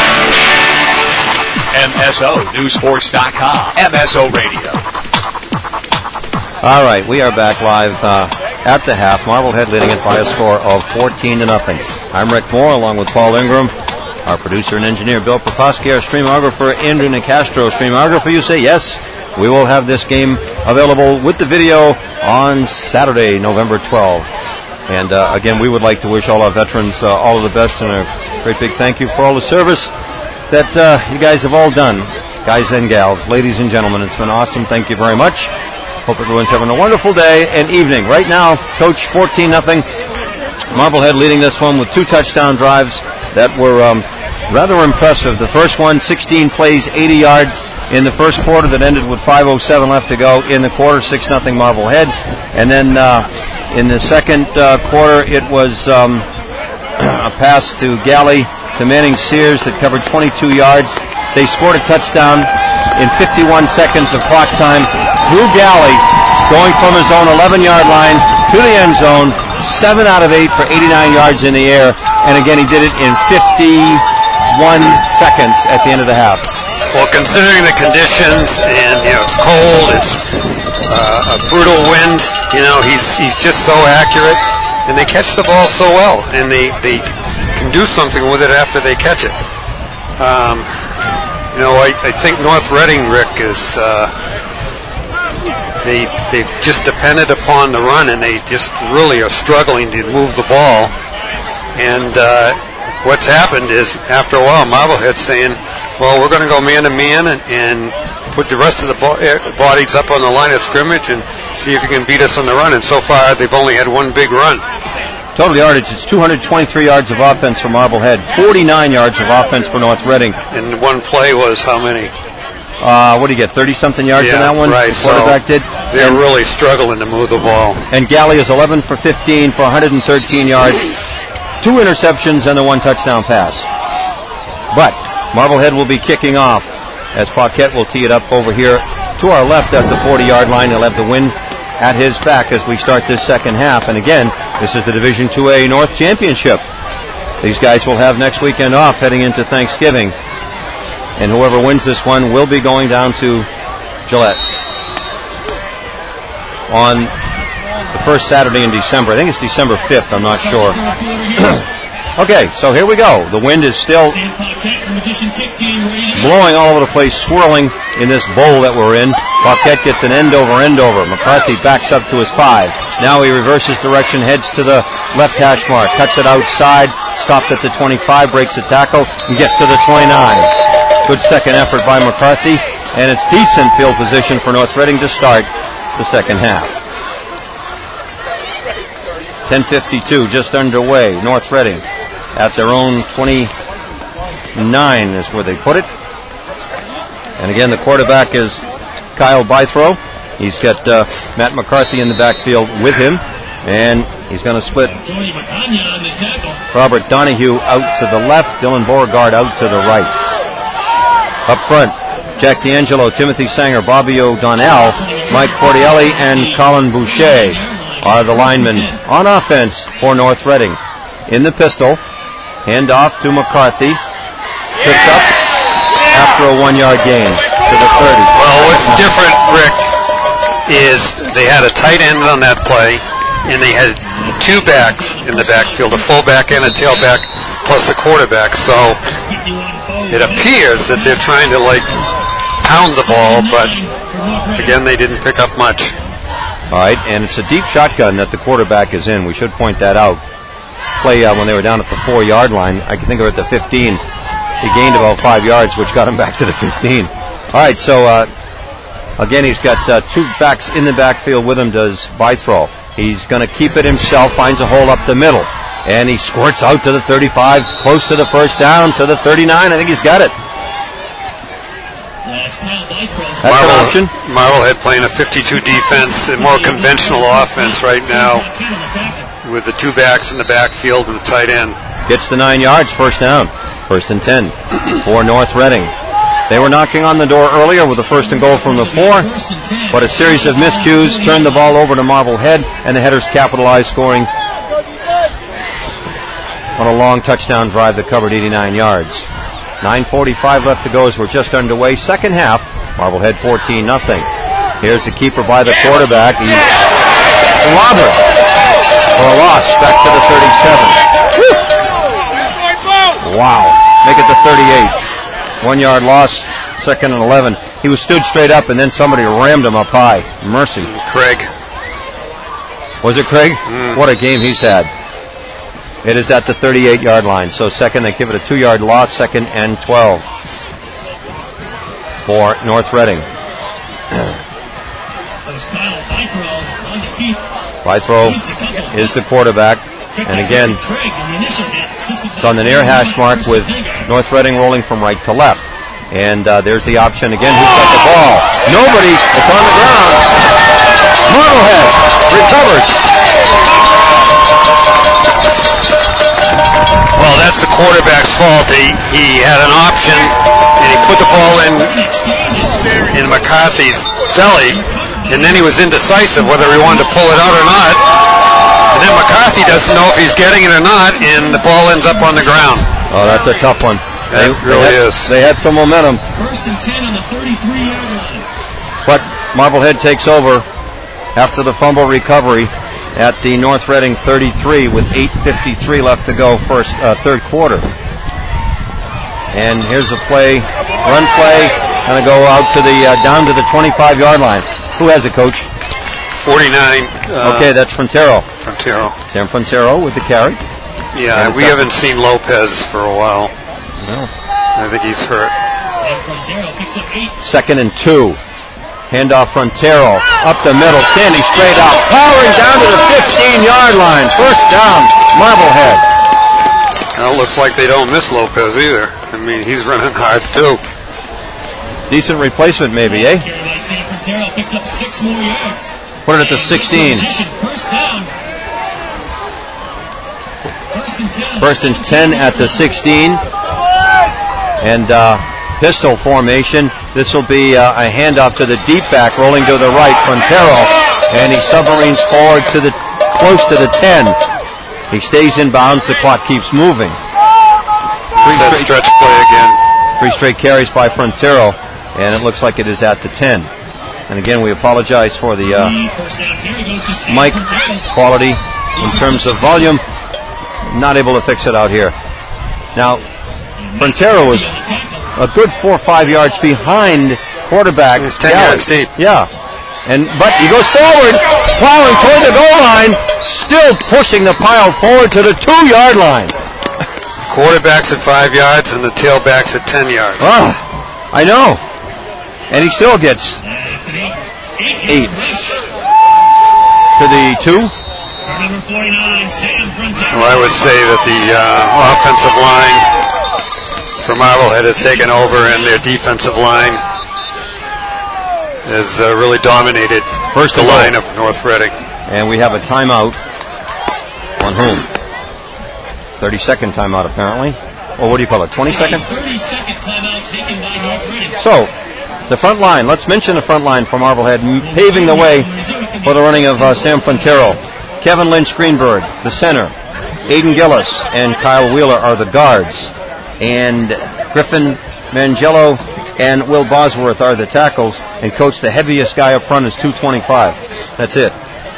Speaker 4: M S O News Sports dot com, M S O Radio.
Speaker 2: All right, we are back live uh, at the half. Marblehead leading it by a score of fourteen to nothing. I'm Rick Moore, along with Paul Ingram, our producer and engineer Bill Proposki, our streamographer Andrew Nicastro. Streamographer, you say yes. We will have this game available with the video on Saturday, November twelfth. And uh, again, we would like to wish all our veterans uh, all of the best and a great big thank you for all the service that uh, you guys have all done, guys and gals, ladies and gentlemen. It's been awesome. Thank you very much. Hope everyone's having a wonderful day and evening. Right now, Coach, fourteen nothing. Marblehead leading this one with two touchdown drives that were um, rather impressive. The first one, sixteen plays, eighty yards in the first quarter that ended with five oh seven left to go in the quarter, six nothing Marblehead. And then uh, in the second uh, quarter, it was um, a pass to Galley to Manning Sears that covered twenty-two yards. They scored a touchdown in fifty-one seconds of clock time. Drew Galley going from his own eleven-yard line to the end zone, seven out of eight for eighty-nine yards in the air. And again, he did it in fifty-one seconds at the end of the half.
Speaker 3: Well, considering the conditions, and you know it's cold, it's uh, a brutal wind. You know he's he's just so accurate, and they catch the ball so well, and they they can do something with it after they catch it. Um, you know, I, I think North Reading, Rick, is uh, they they just depended upon the run, and they just really are struggling to move the ball. And uh, what's happened is, after a while, Marblehead's saying, well, we're going to go man-to-man and, and put the rest of the bo- bodies up on the line of scrimmage and see if you can beat us on the run. And so far, they've only had one big run.
Speaker 2: Total yardage, it's two hundred twenty-three yards of offense for Marblehead, forty-nine yards of offense for North Reading.
Speaker 3: And one play was how many?
Speaker 2: Uh, what do you get, thirty-something yards
Speaker 3: yeah,
Speaker 2: in that one?
Speaker 3: Right,
Speaker 2: the quarterback
Speaker 3: so
Speaker 2: did.
Speaker 3: They're and, really struggling to move the ball.
Speaker 2: And Galley is eleven for fifteen for one hundred thirteen yards, two interceptions and the one touchdown pass. But Marblehead will be kicking off as Paquette will tee it up over here to our left at the forty-yard line. He'll have the wind at his back as we start this second half. And again, this is the Division two A North Championship. These guys will have next weekend off heading into Thanksgiving. And whoever wins this one will be going down to Gillette on the first Saturday in December. I think it's December fifth, I'm not sure. Okay, so here we go. The wind is still blowing all over the place, swirling in this bowl that we're in. Paquette gets an end over end over. McCarthy backs up to his five. Now he reverses direction, heads to the left hash mark, cuts it outside, stopped at the twenty-five, breaks the tackle, and gets to the twenty-nine. Good second effort by McCarthy, and it's decent field position for North Reading to start the second half. ten fifty-two just underway. North Reading at their own twenty-nine is where they put it. And again, the quarterback is Kyle Bythrow. He's got uh, Matt McCarthy in the backfield with him. And he's going to split Robert Donahue out to the left, Dylan Beauregard out to the right. Up front, Jack D'Angelo, Timothy Sanger, Bobby O'Donnell, Mike Fortielli, and Colin Boucher are the linemen on offense for North Reading. In the pistol, hand off to McCarthy. Picks up after a one-yard gain to the thirty.
Speaker 3: Well, what's different, Rick, is they had a tight end on that play, and they had two backs in the backfield, a fullback and a tailback, plus a quarterback. So it appears that they're trying to, like, pound the ball, but, again, they didn't pick up much.
Speaker 2: All right, and it's a deep shotgun that the quarterback is in. We should point that out. play uh, when they were down at the four-yard line. I think they were at the fifteen. He gained about five yards, which got him back to the fifteen. All right, so uh, again, he's got uh, two backs in the backfield with him, does Bythro. He's going to keep it himself, finds a hole up the middle, and he squirts out to the thirty-five, close to the first down, to the thirty-nine. I think he's got it. That's
Speaker 3: Marble,
Speaker 2: an option.
Speaker 3: Marblehead playing a fifty-two defense, a more conventional offense right now, with the two backs in the backfield and the tight end.
Speaker 2: Gets the nine yards, first down. First and ten for North Reading. They were knocking on the door earlier with the first and goal from the four, but a series of miscues turned the ball over to Marblehead, and the Headers capitalized, scoring on a long touchdown drive that covered eighty-nine yards. nine forty-five left to go as we're just underway. Second half, Marblehead fourteen nothing. Here's the keeper by the quarterback. He's clobbered for a loss back to the thirty-seven. Woo! Wow. Make it the thirty-eight. One yard loss, second and eleven. He was stood straight up, and then somebody rammed him up high. Mercy.
Speaker 3: Craig.
Speaker 2: Was it Craig?
Speaker 3: Mm.
Speaker 2: What a game he's had. It is at the thirty-eight-yard line. So second, they give it a two-yard loss, second and twelve for North Reading. Bythro is the quarterback. And again, it's on the near hash mark with North Reading rolling from right to left. And uh, there's the option again. Who's got the ball? Nobody. It's on the ground. Marblehead recovers.
Speaker 3: Well, that's the quarterback's fault. He, he had an option, and he put the ball in in McCarthy's belly, and then he was indecisive whether he wanted to pull it out or not. And then McCarthy doesn't know if he's getting it or not, and the ball ends up on the ground.
Speaker 2: Oh, that's a tough one.
Speaker 3: It
Speaker 2: they,
Speaker 3: really
Speaker 2: they had,
Speaker 3: is.
Speaker 2: They had some momentum.
Speaker 1: First and ten on the thirty-three-yard line.
Speaker 2: But Marblehead takes over after the fumble recovery at the North Reading thirty-three with eight fifty-three left to go, first uh, third quarter. And here's a play, run play, going to go out to the uh, down to the twenty-five-yard line. Who has it, Coach?
Speaker 3: forty-nine. Uh,
Speaker 2: okay, that's Frontero.
Speaker 3: Frontero.
Speaker 2: Sam Frontero with the carry.
Speaker 3: Yeah, we haven't seen Lopez for a while.
Speaker 2: No.
Speaker 3: I think he's hurt.
Speaker 1: Sam Frontero picks up eight.
Speaker 2: Second and two. Handoff Frontero up the middle, standing straight out, powering down to the fifteen-yard line. First down, Marblehead.
Speaker 3: Well, it looks like they don't miss Lopez either. I mean, he's running hard too.
Speaker 2: Decent replacement, maybe, eh?
Speaker 1: Sam Frontero picks up six more yards.
Speaker 2: Put it at the sixteen.
Speaker 1: First down. First and ten.
Speaker 2: First and ten at the sixteen. And uh, pistol formation. This will be uh, a handoff to the deep back, rolling to the right, Frontero, and he submarines forward to the close to the ten. He stays in bounds. The clock keeps moving.
Speaker 3: Three that straight, stretch play again.
Speaker 2: Three straight carries by Frontero, and it looks like it is at the ten. And again, we apologize for the uh, mic quality in terms of volume. Not able to fix it out here. Now, Frontero was a good four or five yards behind quarterback.
Speaker 3: It's ten yards deep.
Speaker 2: Yeah. And but he goes forward, plowing toward the goal line, still pushing the pile forward to the two-yard line.
Speaker 3: Quarterback's at five yards and the tailback's at ten yards.
Speaker 2: Ah, I know. And he still gets eight. To the two.
Speaker 1: Number forty-nine, Sam Frontero.
Speaker 3: Well, I would say that the uh, offensive line for Marblehead has taken over, and their defensive line has uh, really dominated
Speaker 2: First
Speaker 3: the line of North Reading.
Speaker 2: And we have a timeout on whom? thirty-second timeout, apparently. Or what do you call it, twenty-second?
Speaker 1: thirty-second timeout taken by North Reading.
Speaker 2: So, the front line. Let's mention the front line for Marblehead, paving the way for the running of uh, Sam Frontero. Kevin Lynch Greenberg, the center. Aiden Gillis and Kyle Wheeler are the guards. And Griffin Mangello and Will Bosworth are the tackles. And coach, the heaviest guy up front is two twenty-five. That's it.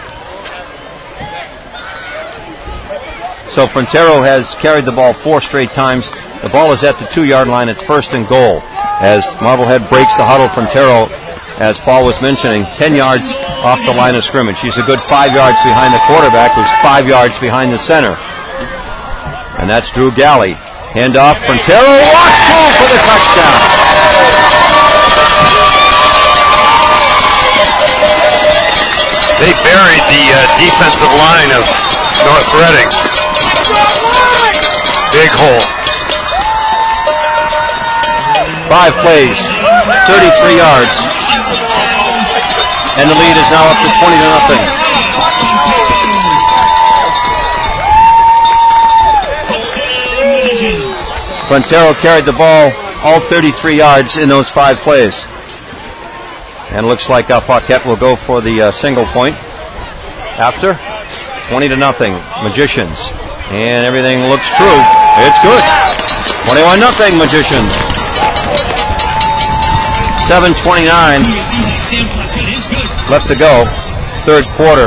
Speaker 2: So Frontero has carried the ball four straight times. The ball is at the two-yard line. It's first and goal. As Marblehead breaks the huddle, Frontero, as Paul was mentioning, ten yards off the line of scrimmage. He's a good five yards behind the quarterback, who's five yards behind the center. and that's Drew Galley. Handoff, Frontero walks through for the touchdown.
Speaker 3: They buried the uh, defensive line of North Reading. Big hole.
Speaker 2: Five plays, thirty-three yards. And the lead is now up to twenty to nothing. Frontero carried the ball all thirty-three yards in those five plays. And it looks like uh, Paquette will go for the uh, single point after. twenty to nothing. Magicians. And everything looks true. It's good. twenty-one nothing Magicians. seven twenty-nine left to go. Third quarter.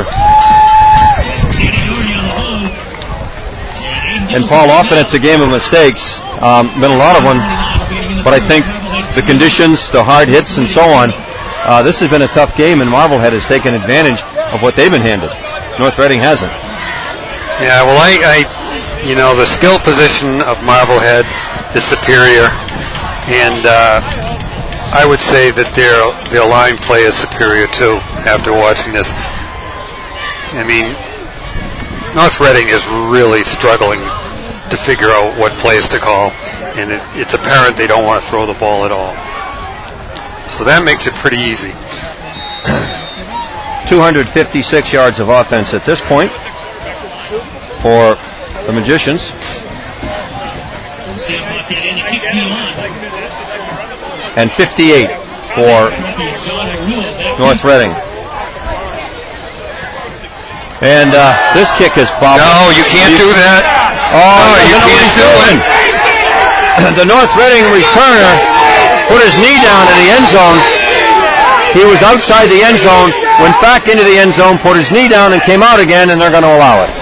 Speaker 2: And Paul, often it's a game of mistakes. Um, been a lot of them. But I think the conditions, the hard hits, and so on, uh, this has been a tough game, and Marblehead has taken advantage of what they've been handed. North Reading hasn't.
Speaker 3: Yeah, well, I, I you know, the skill position of Marblehead is superior, and uh, I would say that their their line play is superior too. After watching this, I mean, North Reading is really struggling to figure out what plays to call, and it, it's apparent they don't want to throw the ball at all. So that makes it pretty easy.
Speaker 2: two hundred fifty-six yards of offense at this point for the Magicians. And fifty-eight for North Reading. And uh, this kick is foul.
Speaker 3: No, you can't
Speaker 2: you,
Speaker 3: do that.
Speaker 2: Oh,
Speaker 3: no, you can't do it.
Speaker 2: The North Reading returner put his knee down in the end zone. He was outside the end zone, went back into the end zone, put his knee down, and came out again, and they're going to allow it.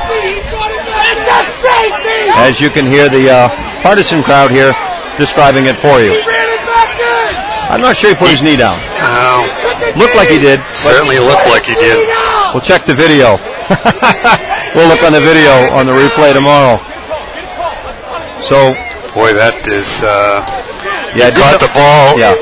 Speaker 2: As you can hear the uh, partisan crowd here describing it for you. I'm not sure he put his knee down.
Speaker 3: Oh.
Speaker 2: Looked like he did.
Speaker 3: Certainly looked like he did.
Speaker 2: We'll check the video. We'll look on the video on the replay tomorrow. So,
Speaker 3: boy, that is. Uh,
Speaker 2: yeah,
Speaker 3: he caught the ball.
Speaker 2: Yeah.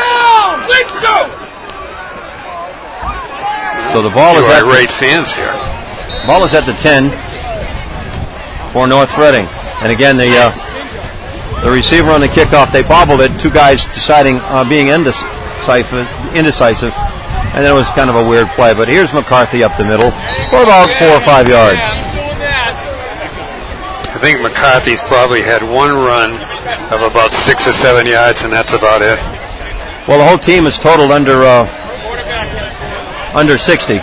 Speaker 2: So the ball
Speaker 3: you
Speaker 2: is at
Speaker 3: irate fans here.
Speaker 2: Ball is at the ten for North Reading, and again the uh, the receiver on the kickoff, they bobbled it. Two guys deciding uh, being indecisive, indecisive. And then it was kind of a weird play. But here's McCarthy up the middle for about four or five yards.
Speaker 3: I think McCarthy's probably had one run of about six or seven yards, and that's about it.
Speaker 2: Well, the whole team is totaled under uh, under sixty.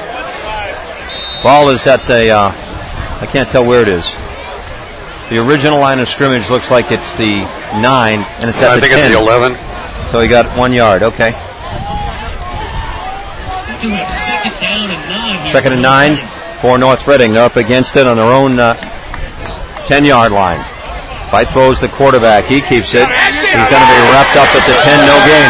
Speaker 2: Ball is at the, uh, I can't tell where it is. The original line of scrimmage looks like it's the nine, and it's at
Speaker 3: I
Speaker 2: the ten.
Speaker 3: I think it's the eleven.
Speaker 2: So he got one yard, okay.
Speaker 1: Second down and nine.
Speaker 2: Second and nine for North Reading. They're up against it on their own uh, ten-yard line. By throws the quarterback. He keeps it. He's going to be wrapped up at the ten, no gain.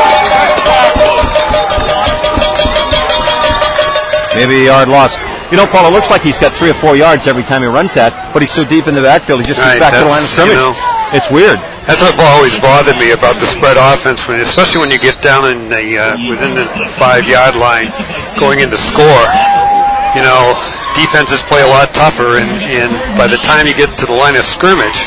Speaker 2: Maybe a yard loss. You know, Paul, it looks like he's got three or four yards every time he runs that, but he's so deep in the backfield, he just gets
Speaker 3: right,
Speaker 2: back to the line of scrimmage.
Speaker 3: You know,
Speaker 2: it's weird.
Speaker 3: That's what always bothered me about the spread offense, when, especially when you get down in the uh, within the five-yard line, going into score. You know, defenses play a lot tougher, and, and by the time you get to the line of scrimmage,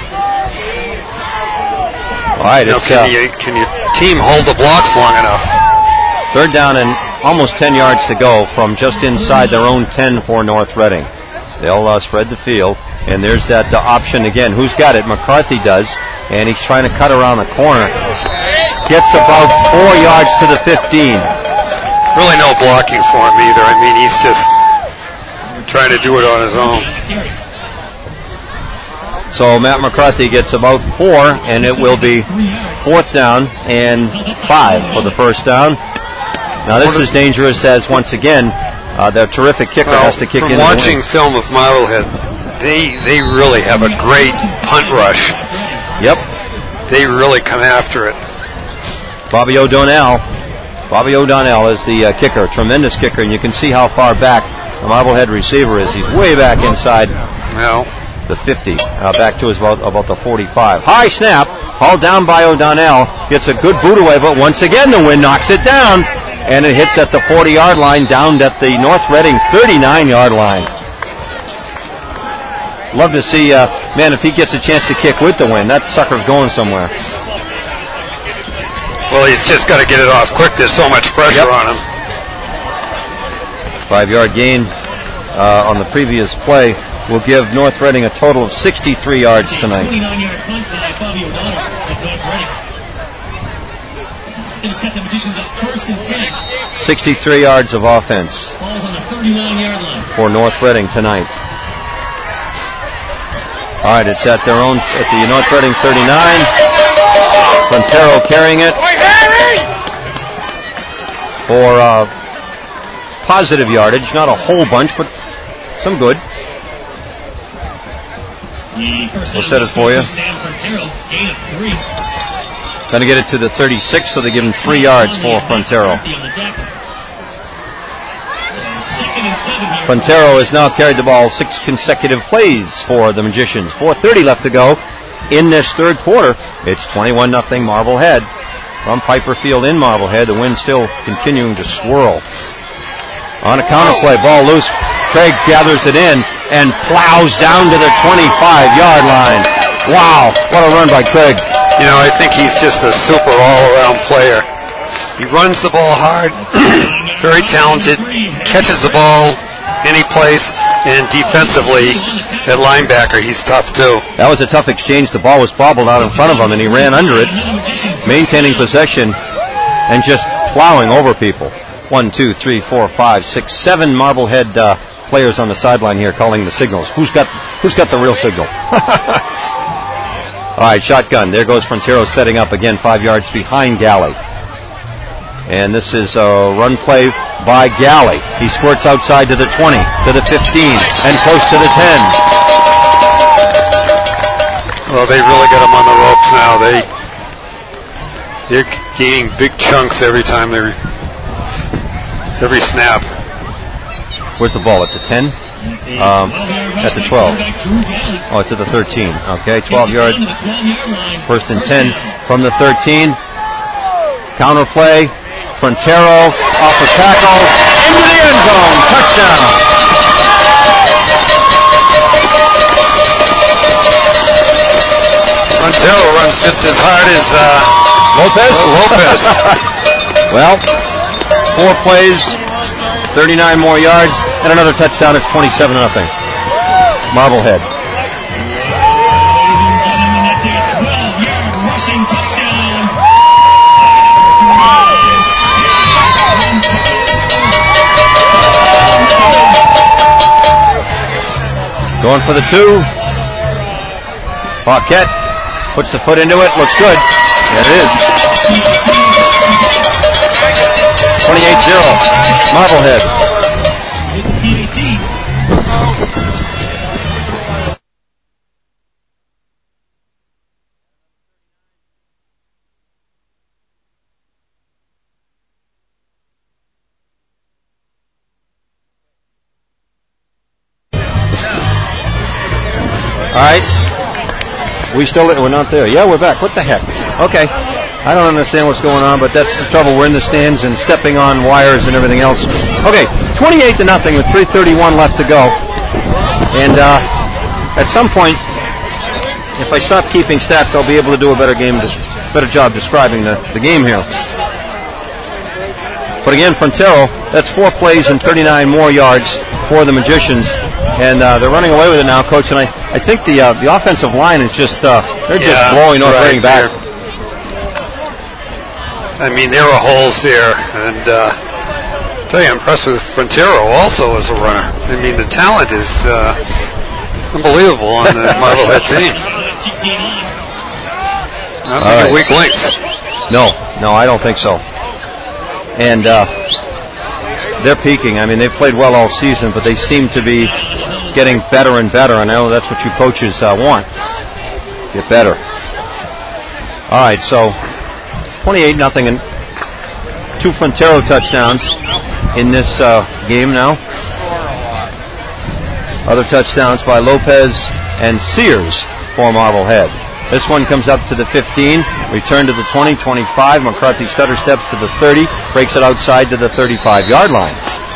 Speaker 2: all right,
Speaker 3: you know,
Speaker 2: it's,
Speaker 3: can,
Speaker 2: uh,
Speaker 3: you, can your team hold the blocks long enough?
Speaker 2: Third down and almost ten yards to go from just inside their own ten for North Reading. They'll uh, spread the field, and there's that uh, option again. Who's got it? McCarthy does, and he's trying to cut around the corner. Gets about four yards to the fifteen.
Speaker 3: Really no blocking for him either. I mean, he's just trying to do it on his own.
Speaker 2: So Matt McCarthy gets about four, and it will be fourth down and five for the first down. Now this is dangerous, as once again, uh, their terrific kicker
Speaker 3: well,
Speaker 2: has to kick
Speaker 3: from
Speaker 2: in.
Speaker 3: From watching film of Marblehead, they they really have a great punt rush.
Speaker 2: Yep.
Speaker 3: They really come after it.
Speaker 2: Bobby O'Donnell. Bobby O'Donnell is the uh, kicker, tremendous kicker, and you can see how far back the Marblehead receiver is. He's way back inside.
Speaker 3: Well,
Speaker 2: the fifty, uh, back to his about, about the forty-five. High snap, hauled down by O'Donnell. Gets a good boot away, but once again the wind knocks it down, and it hits at the forty-yard line, down at the North Reading thirty-nine-yard line. Love to see, uh, man, if he gets a chance to kick with the wind, that sucker's going somewhere.
Speaker 3: Well, he's just got to get it off quick. There's so much pressure
Speaker 2: Yep.
Speaker 3: on him.
Speaker 2: Five-yard gain uh, on the previous play will give North Reading a total of sixty-three yards tonight.
Speaker 1: twenty-nine-yard punt by Bobby O'Donnell at North Reading. It's going to set the Magicians up first and ten.
Speaker 2: sixty-three yards of offense
Speaker 1: Ball's on the thirty-nine-yard line.
Speaker 2: for North Reading tonight. All right, it's at their own, at the North Reading thirty-nine. Frontero carrying it for uh, positive yardage. Not a whole bunch, but some good. We'll set it for you.
Speaker 1: Sam Frontero, gain of three.
Speaker 2: Going to get it to the thirty-six, so they give him three yards for Frontero.
Speaker 1: Second and seven here.
Speaker 2: Frontero has now carried the ball six consecutive plays for the Magicians. four thirty left to go in this third quarter. It's twenty-one nothing Marblehead from Piper Field in Marblehead. The wind still continuing to swirl. On a counter play, ball loose. Craig gathers it in and plows down to the twenty-five-yard line. Wow, what a run by Craig.
Speaker 3: You know, I think he's just a super all-around player. He runs the ball hard, very talented, catches the ball any place, and defensively at linebacker, he's tough too.
Speaker 2: That was a tough exchange. The ball was bobbled out in front of him, and he ran under it, maintaining possession and just plowing over people. One, two, three, four, five, six, seven Marblehead uh, players on the sideline here calling the signals. Who's got who's got the real signal? All right, shotgun. There goes Frontero setting up again, five yards behind Galley. And this is a run play by Galley. He squirts outside to the twenty, to the fifteen, and close to the ten.
Speaker 3: Well, they really got him on the ropes now. They, they're gaining big chunks every time they're, every snap.
Speaker 2: Where's the ball? At the ten? Um, at the twelve. Oh, it's at the thirteen. Okay, twelve yard. First and ten from the thirteen. Counter play. Frontero off a tackle into the end zone. Touchdown.
Speaker 3: Frontero runs just as hard as uh,
Speaker 2: Lopez.
Speaker 3: Lopez.
Speaker 2: Well, four plays, thirty-nine more yards, and another touchdown. It's twenty-seven nothing. Marblehead.
Speaker 1: Ladies and gentlemen, that's a twelve-yard rushing touchdown.
Speaker 2: Going for the two. Paquette puts the foot into it. Looks good. There it is. twenty-eight zero. Marblehead. All right. We still, we're not there. Yeah, we're back. What the heck? Okay. I don't understand what's going on, but that's the trouble. We're in the stands and stepping on wires and everything else. Okay, twenty-eight to nothing with three thirty-one left to go. And uh, at some point, if I stop keeping stats, I'll be able to do a better game, better job describing the, the game here. But again, Frontero, that's four plays and thirty-nine more yards for the Magicians. And uh, they're running away with it now, Coach. And I, I think the uh, the offensive line is just, uh, they're just
Speaker 3: Yeah,
Speaker 2: blowing North
Speaker 3: right
Speaker 2: Reading back.
Speaker 3: there. I mean, there were holes there. And uh, I'll tell you, I'm impressed with Frontero also as a runner. I mean, the talent is uh, unbelievable on the Marblehead team. Not many
Speaker 2: right.
Speaker 3: weak links.
Speaker 2: No, no, I don't think so. And uh, they're peaking. I mean, they've played well all season, but they seem to be getting better and better. And I know that's what you coaches uh, want. Get better. All right, so twenty-eight nothing and two Frontero touchdowns in this uh, game now. Other touchdowns by Lopez and Sears for Marblehead. This one comes up to the fifteen, return to the twenty, twenty-five. McCarthy stutter steps to the thirty, breaks it outside to the thirty-five-yard line.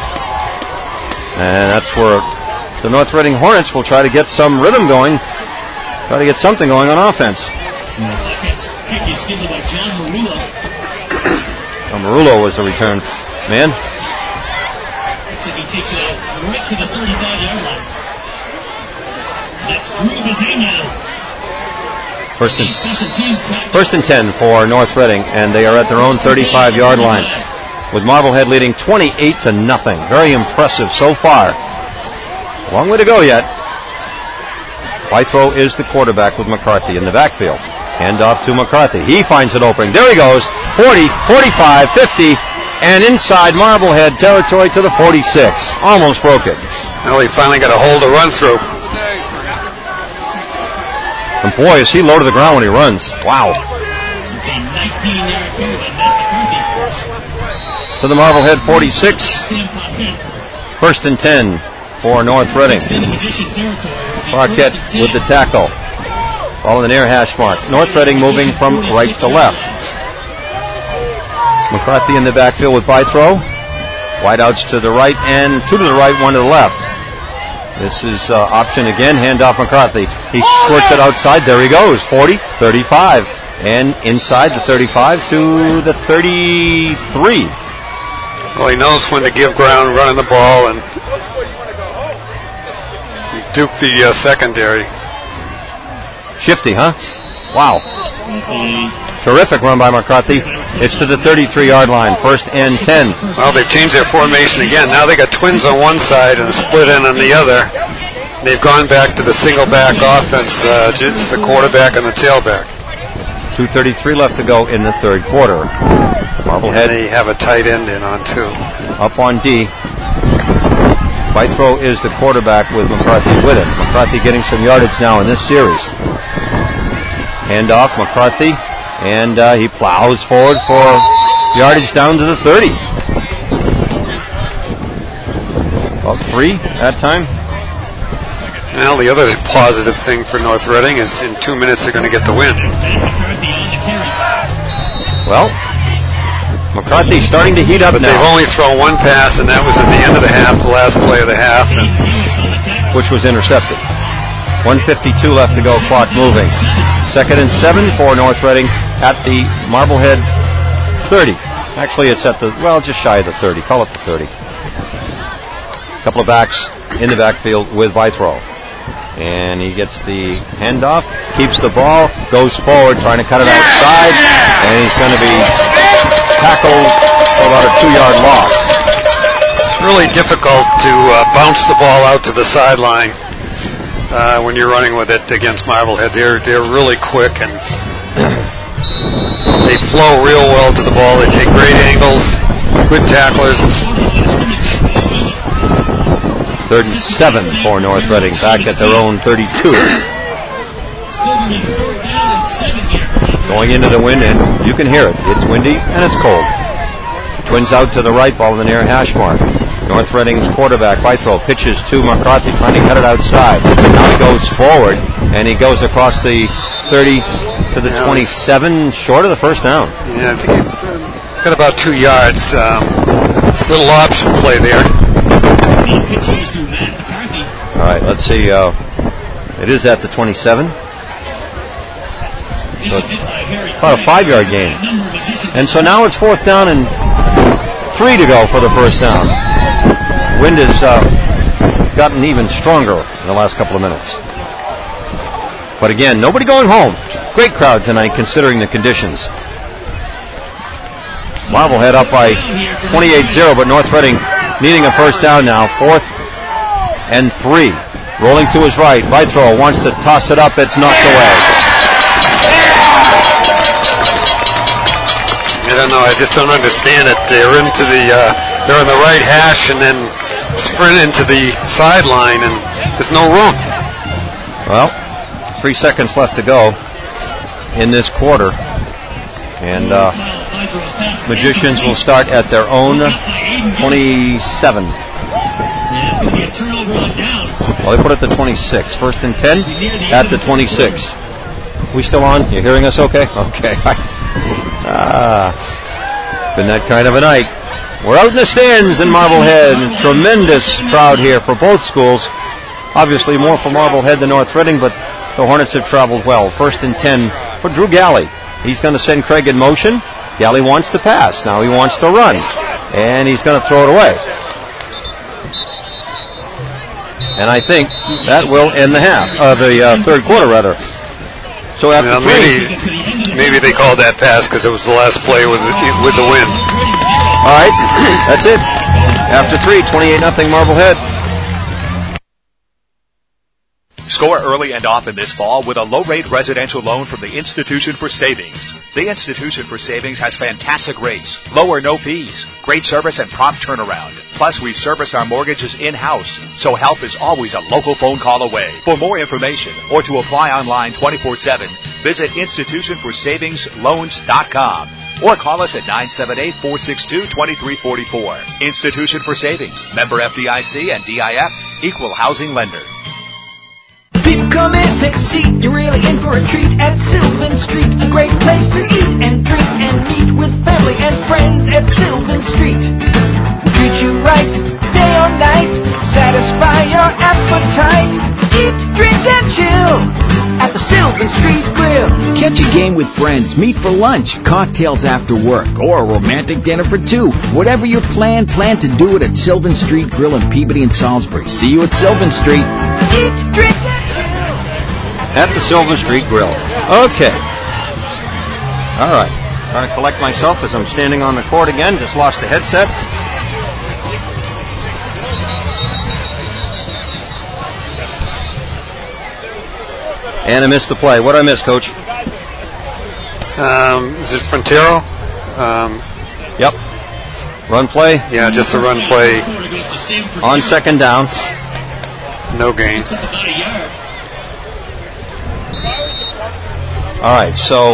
Speaker 2: And that's where the North Reading Hornets will try to get some rhythm going, try to get something going on offense.
Speaker 1: Kick is given by John Marullo.
Speaker 2: John Marullo was the return man.
Speaker 1: Looks like he takes it out right to the thirty-five-yard line. That's Drew Bazania.
Speaker 2: First and, first and ten for North Reading, and they are at their own thirty-five-yard line, with Marblehead leading twenty-eight to nothing. Very impressive so far. Long way to go yet. Wythrow is the quarterback with McCarthy in the backfield. Hand off to McCarthy. He finds an opening. There he goes. forty, forty-five, fifty, and inside Marblehead territory to the forty-six. Almost broke it.
Speaker 3: Well, he finally got a hold to run through.
Speaker 2: And boy, is he low to the ground when he runs. Wow. To the Marblehead forty-six. First and ten for North Reading. Parkett with the tackle. Ball in the near hash mark. North Reading moving from right to left. McCarthy in the backfield with Bythrow. Wideouts to the right and two to the right, one to the left. This is uh, option again, handoff McCarthy. He squirts it outside, there he goes, forty, thirty-five, and inside the thirty-five to the thirty-three.
Speaker 3: Well, he knows when to give ground, running the ball, and duke the uh, secondary.
Speaker 2: Shifty, huh? Wow. Terrific run by McCarthy. It's to the thirty-three-yard line, first and ten.
Speaker 3: Well, they've changed their formation again. Now they got twins on one side and a split end on the other. They've gone back to the single-back offense, uh, just the quarterback and the tailback.
Speaker 2: two thirty-three left to go in the third quarter. Marblehead.
Speaker 3: And they have a tight end in on two.
Speaker 2: Up on D. Bythrow is the quarterback with McCarthy with him. McCarthy getting some yardage now in this series. Hand off McCarthy, and uh, he plows forward for yardage down to the thirty. About three that time.
Speaker 3: Well, the other positive thing for North Reading is in two minutes they're going to get the win.
Speaker 2: Well, McCarthy starting to heat up
Speaker 3: but
Speaker 2: now.
Speaker 3: They've only thrown one pass, and that was at the end of the half, the last play of the half. And
Speaker 2: which was intercepted. one fifty-two left to go, clock moving. Second and seven for North Reading at the Marblehead thirty. Actually, it's at the, well, just shy of the thirty. Call it the thirty. A couple of backs in the backfield with Bythrow. And he gets the handoff, keeps the ball, goes forward, trying to cut it outside, and he's going to be tackled for about a two-yard loss.
Speaker 3: It's really difficult to uh, bounce the ball out to the sideline uh, when you're running with it against Marblehead. They're they're really quick and they flow real well to the ball. They take great angles, good tacklers.
Speaker 2: Third and seven for North Reading, back at their own thirty-two. Going into the wind, and you can hear it. It's windy and it's cold. Twins out to the right, ball in the near hash mark. North Reading's quarterback, Bythrow, pitches to McCarthy, trying to cut it outside. Now he goes forward, and he goes across the thirty to the twenty-seven, short of the first down.
Speaker 3: Yeah, I think he's got about two yards. Um, little option play there.
Speaker 2: All right, let's see. Uh, it is at the twenty-seven. So about a five-yard gain. And so now it's fourth down and three to go for the first down. Wind has uh, gotten even stronger in the last couple of minutes. But again, nobody going home. Great crowd tonight considering the conditions. Marblehead up by twenty-eight zero, but North Reading needing a first down now. Fourth and three. Rolling to his right. Bythrow wants to toss it up. It's knocked away.
Speaker 3: I don't know. I just don't understand it. They're into the uh, they're in the right hash and then sprint into the sideline, and there's no room.
Speaker 2: Well, three seconds left to go in this quarter, and uh, Magicians will start at their own twenty-seven.
Speaker 1: turnover on downs.
Speaker 2: Well, they put it to twenty-six. First and ten at the twenty-six. We still on? You hearing us okay? Okay. Ah, been that kind of a night. We're out in the stands in Marblehead. Tremendous crowd here for both schools. Obviously more for Marblehead than North Reading, but the Hornets have traveled well. First and ten for Drew Galley. He's going to send Craig in motion. Galley wants to pass. Now he wants to run. And he's going to throw it away. And I think that will end the half, uh, the uh, third quarter, rather. So after
Speaker 3: well,
Speaker 2: three,
Speaker 3: maybe, maybe they called that pass because it was the last play with the, with the wind.
Speaker 2: All right, that's it. After three, twenty-eight nothing Marblehead.
Speaker 4: Score early and often this fall with a low-rate residential loan from the Institution for Savings. The Institution for Savings has fantastic rates, low or no fees, great service, and prompt turnaround. Plus, we service our mortgages in-house, so help is always a local phone call away. For more information or to apply online twenty-four seven, visit institution for savings loans dot com or call us at nine seven eight, four six two, two three four four. Institution for Savings, member F D I C and D I F, equal housing lender.
Speaker 10: People come in, take a seat, you're really in for a treat at Sylvan Street. A great place to eat and drink and meet with family and friends at Sylvan Street. We'll treat you right, day or night, satisfy your appetite. Eat, drink, and chill at the Sylvan Street Grill.
Speaker 11: Catch a game with friends, meet for lunch, cocktails after work, or a romantic dinner for two. Whatever your plan, plan to do it at Sylvan Street Grill in Peabody and Salisbury. See you at Sylvan Street.
Speaker 10: Eat, drink, and
Speaker 2: at the Sylvan Street Grill. Okay. All right. Trying to collect myself as I'm standing on the court again. Just lost the headset. And I missed the play. What did I miss, Coach?
Speaker 3: Um, is it Frontero? Um,
Speaker 2: yep. Run play?
Speaker 3: Yeah, just a run play.
Speaker 2: On second down.
Speaker 3: No gain.
Speaker 2: All right, so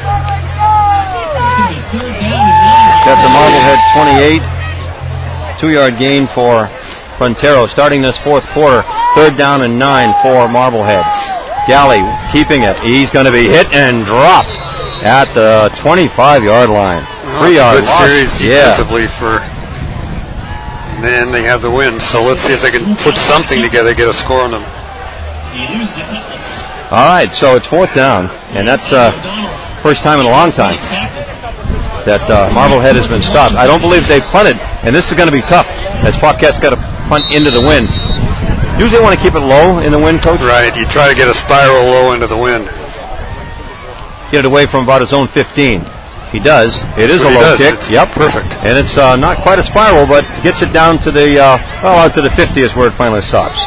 Speaker 2: got the Marblehead twenty-eight, two-yard gain for Frontero. Starting this fourth quarter, third down and nine for Marblehead. Galley keeping it. He's going to be hit and dropped at the twenty-five-yard line.
Speaker 3: Well,
Speaker 2: Three-yard
Speaker 3: good
Speaker 2: loss.
Speaker 3: series
Speaker 2: Yeah.
Speaker 3: defensively for. And then they have the win. So let's see if they can put something together, get a score on them.
Speaker 2: All right, so it's fourth down, and that's uh, first time in a long time that uh, Marblehead has been stopped. I don't believe they've punted, and this is going to be tough as Paquette's got to punt into the wind. Usually want to keep it low in the wind, Coach?
Speaker 3: Right, you try to get a spiral low into the wind.
Speaker 2: Get it away from about his own fifteen. He does. It is
Speaker 3: That's
Speaker 2: a
Speaker 3: what he
Speaker 2: low
Speaker 3: does.
Speaker 2: kick.
Speaker 3: It's
Speaker 2: Yep.
Speaker 3: perfect.
Speaker 2: And it's uh, not quite a spiral, but gets it down to the, uh, well, out to the fifty is where it finally stops.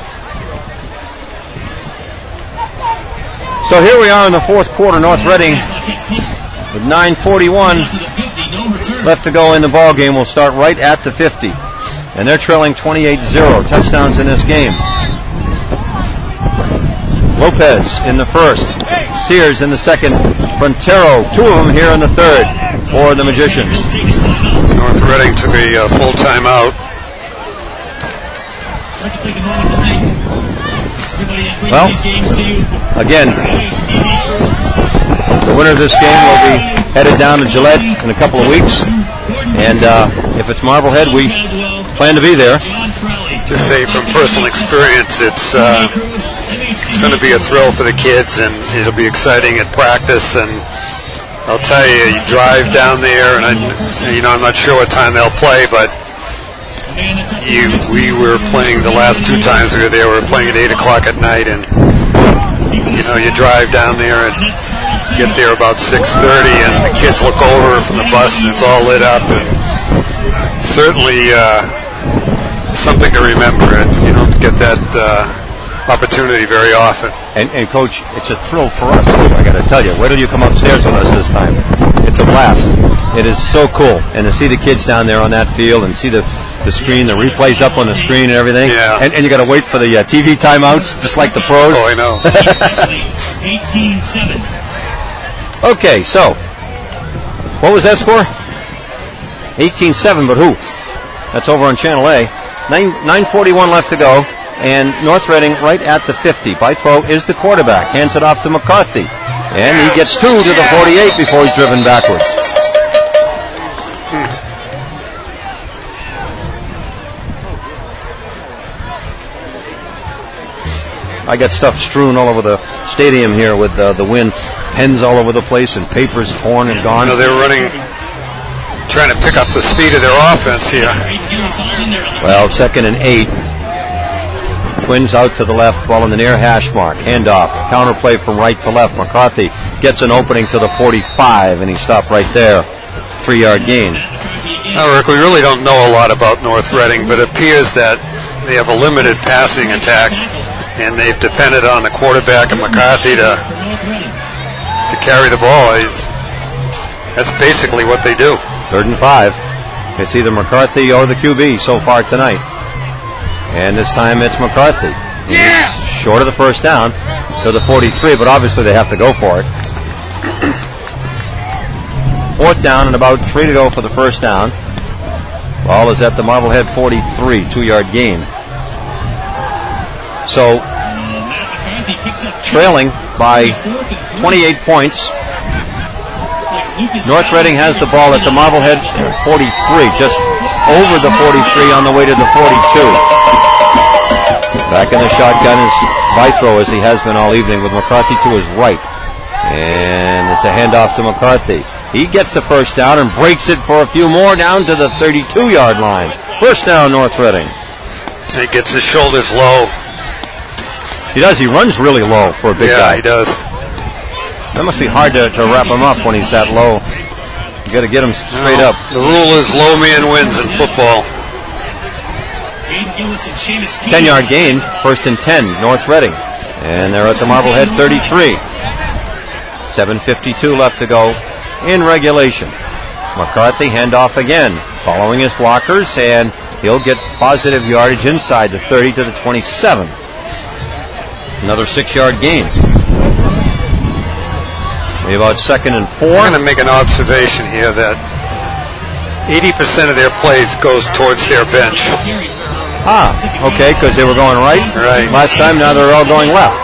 Speaker 2: So here we are in the fourth quarter, North Reading with nine forty-one left to go in the ball game. We'll start right at the fifty. And they're trailing twenty-eight zero. Touchdowns in this game. Lopez in the first. Sears in the second. Frontero, two of them here in the third for the Magicians.
Speaker 3: North Reading took a uh, full timeout.
Speaker 2: Well, again, the winner of this game will be headed down to Gillette in a couple of weeks. And uh, if it's Marblehead, we plan to be there.
Speaker 3: To say from personal experience, it's uh, it's going to be a thrill for the kids, and it'll be exciting at practice. And I'll tell you, you drive down there, and I, you know, I'm not sure what time they'll play, but you, we were playing the last two times we were there. We were playing at eight o'clock at night, and you know, you drive down there and get there about six thirty, and the kids look over from the bus, and it's all lit up, and certainly uh, something to remember. And you don't get that uh, opportunity very often.
Speaker 2: And, and Coach, it's a thrill for us too, I got to tell you. Wait till you come upstairs with us this time. It's a blast. It is so cool, and to see the kids down there on that field and see the the screen, the replays up on the screen and everything.
Speaker 3: Yeah.
Speaker 2: And, and you got to wait for the uh, T V timeouts, just like the pros.
Speaker 3: Oh, I know.
Speaker 1: eighteen seven.
Speaker 2: Okay, so what was that score? eighteen seven, but who? That's over on Channel A. nine forty-one left to go, and North Reading right at the fifty. Bythrow is the quarterback, hands it off to McCarthy, and he gets two to the forty-eight before he's driven backwards. I got stuff strewn all over the stadium here with uh, the wind, pens all over the place, and papers torn and gone.
Speaker 3: You know, they're running, trying to pick up the speed of their offense here.
Speaker 2: Well, second and eight. Twins out to the left, ball in the near hash mark. Handoff, counterplay from right to left. McCarthy gets an opening to the forty-five, and he stopped right there. Three-yard gain.
Speaker 3: Now, Rick, we really don't know a lot about North Reading, but it appears that they have a limited passing attack, and they've depended on the quarterback and McCarthy to to carry the ball. It's, that's basically what they do.
Speaker 2: Third and five. It's either McCarthy or the Q B so far tonight. And this time it's McCarthy. He's short of the first down to the forty-three, but obviously they have to go for it. Fourth down and about three to go for the first down. Ball is at the Marblehead forty-three, two-yard gain. So, trailing by twenty-eight points. North Reading has the ball at the Marblehead forty-three, just over the forty-three on the way to the forty-two. Back in the shotgun is Bythrow, as he has been all evening, with McCarthy to his right. And it's a handoff to McCarthy. He gets the first down and breaks it for a few more down to the thirty-two-yard line. First down, North Reading.
Speaker 3: He gets his shoulders low.
Speaker 2: He does. He runs really low for a big
Speaker 3: yeah,
Speaker 2: guy.
Speaker 3: Yeah, he does.
Speaker 2: That must be hard to, to wrap him up when he's that low. You got to get him straight
Speaker 3: no,
Speaker 2: up.
Speaker 3: The rule is low man wins in football.
Speaker 2: ten-yard gain, first and ten, North Reading. And they're at the Marblehead thirty-three. seven fifty-two left to go in regulation. McCarthy handoff again, following his blockers, and he'll get positive yardage inside the thirty to the twenty-seven. Another six-yard gain. Maybe about second and four.
Speaker 3: I'm going to make an observation here that eighty percent of their plays goes towards their bench.
Speaker 2: Ah, okay, because they were going right.
Speaker 3: Right.
Speaker 2: Last time, now they're all going left.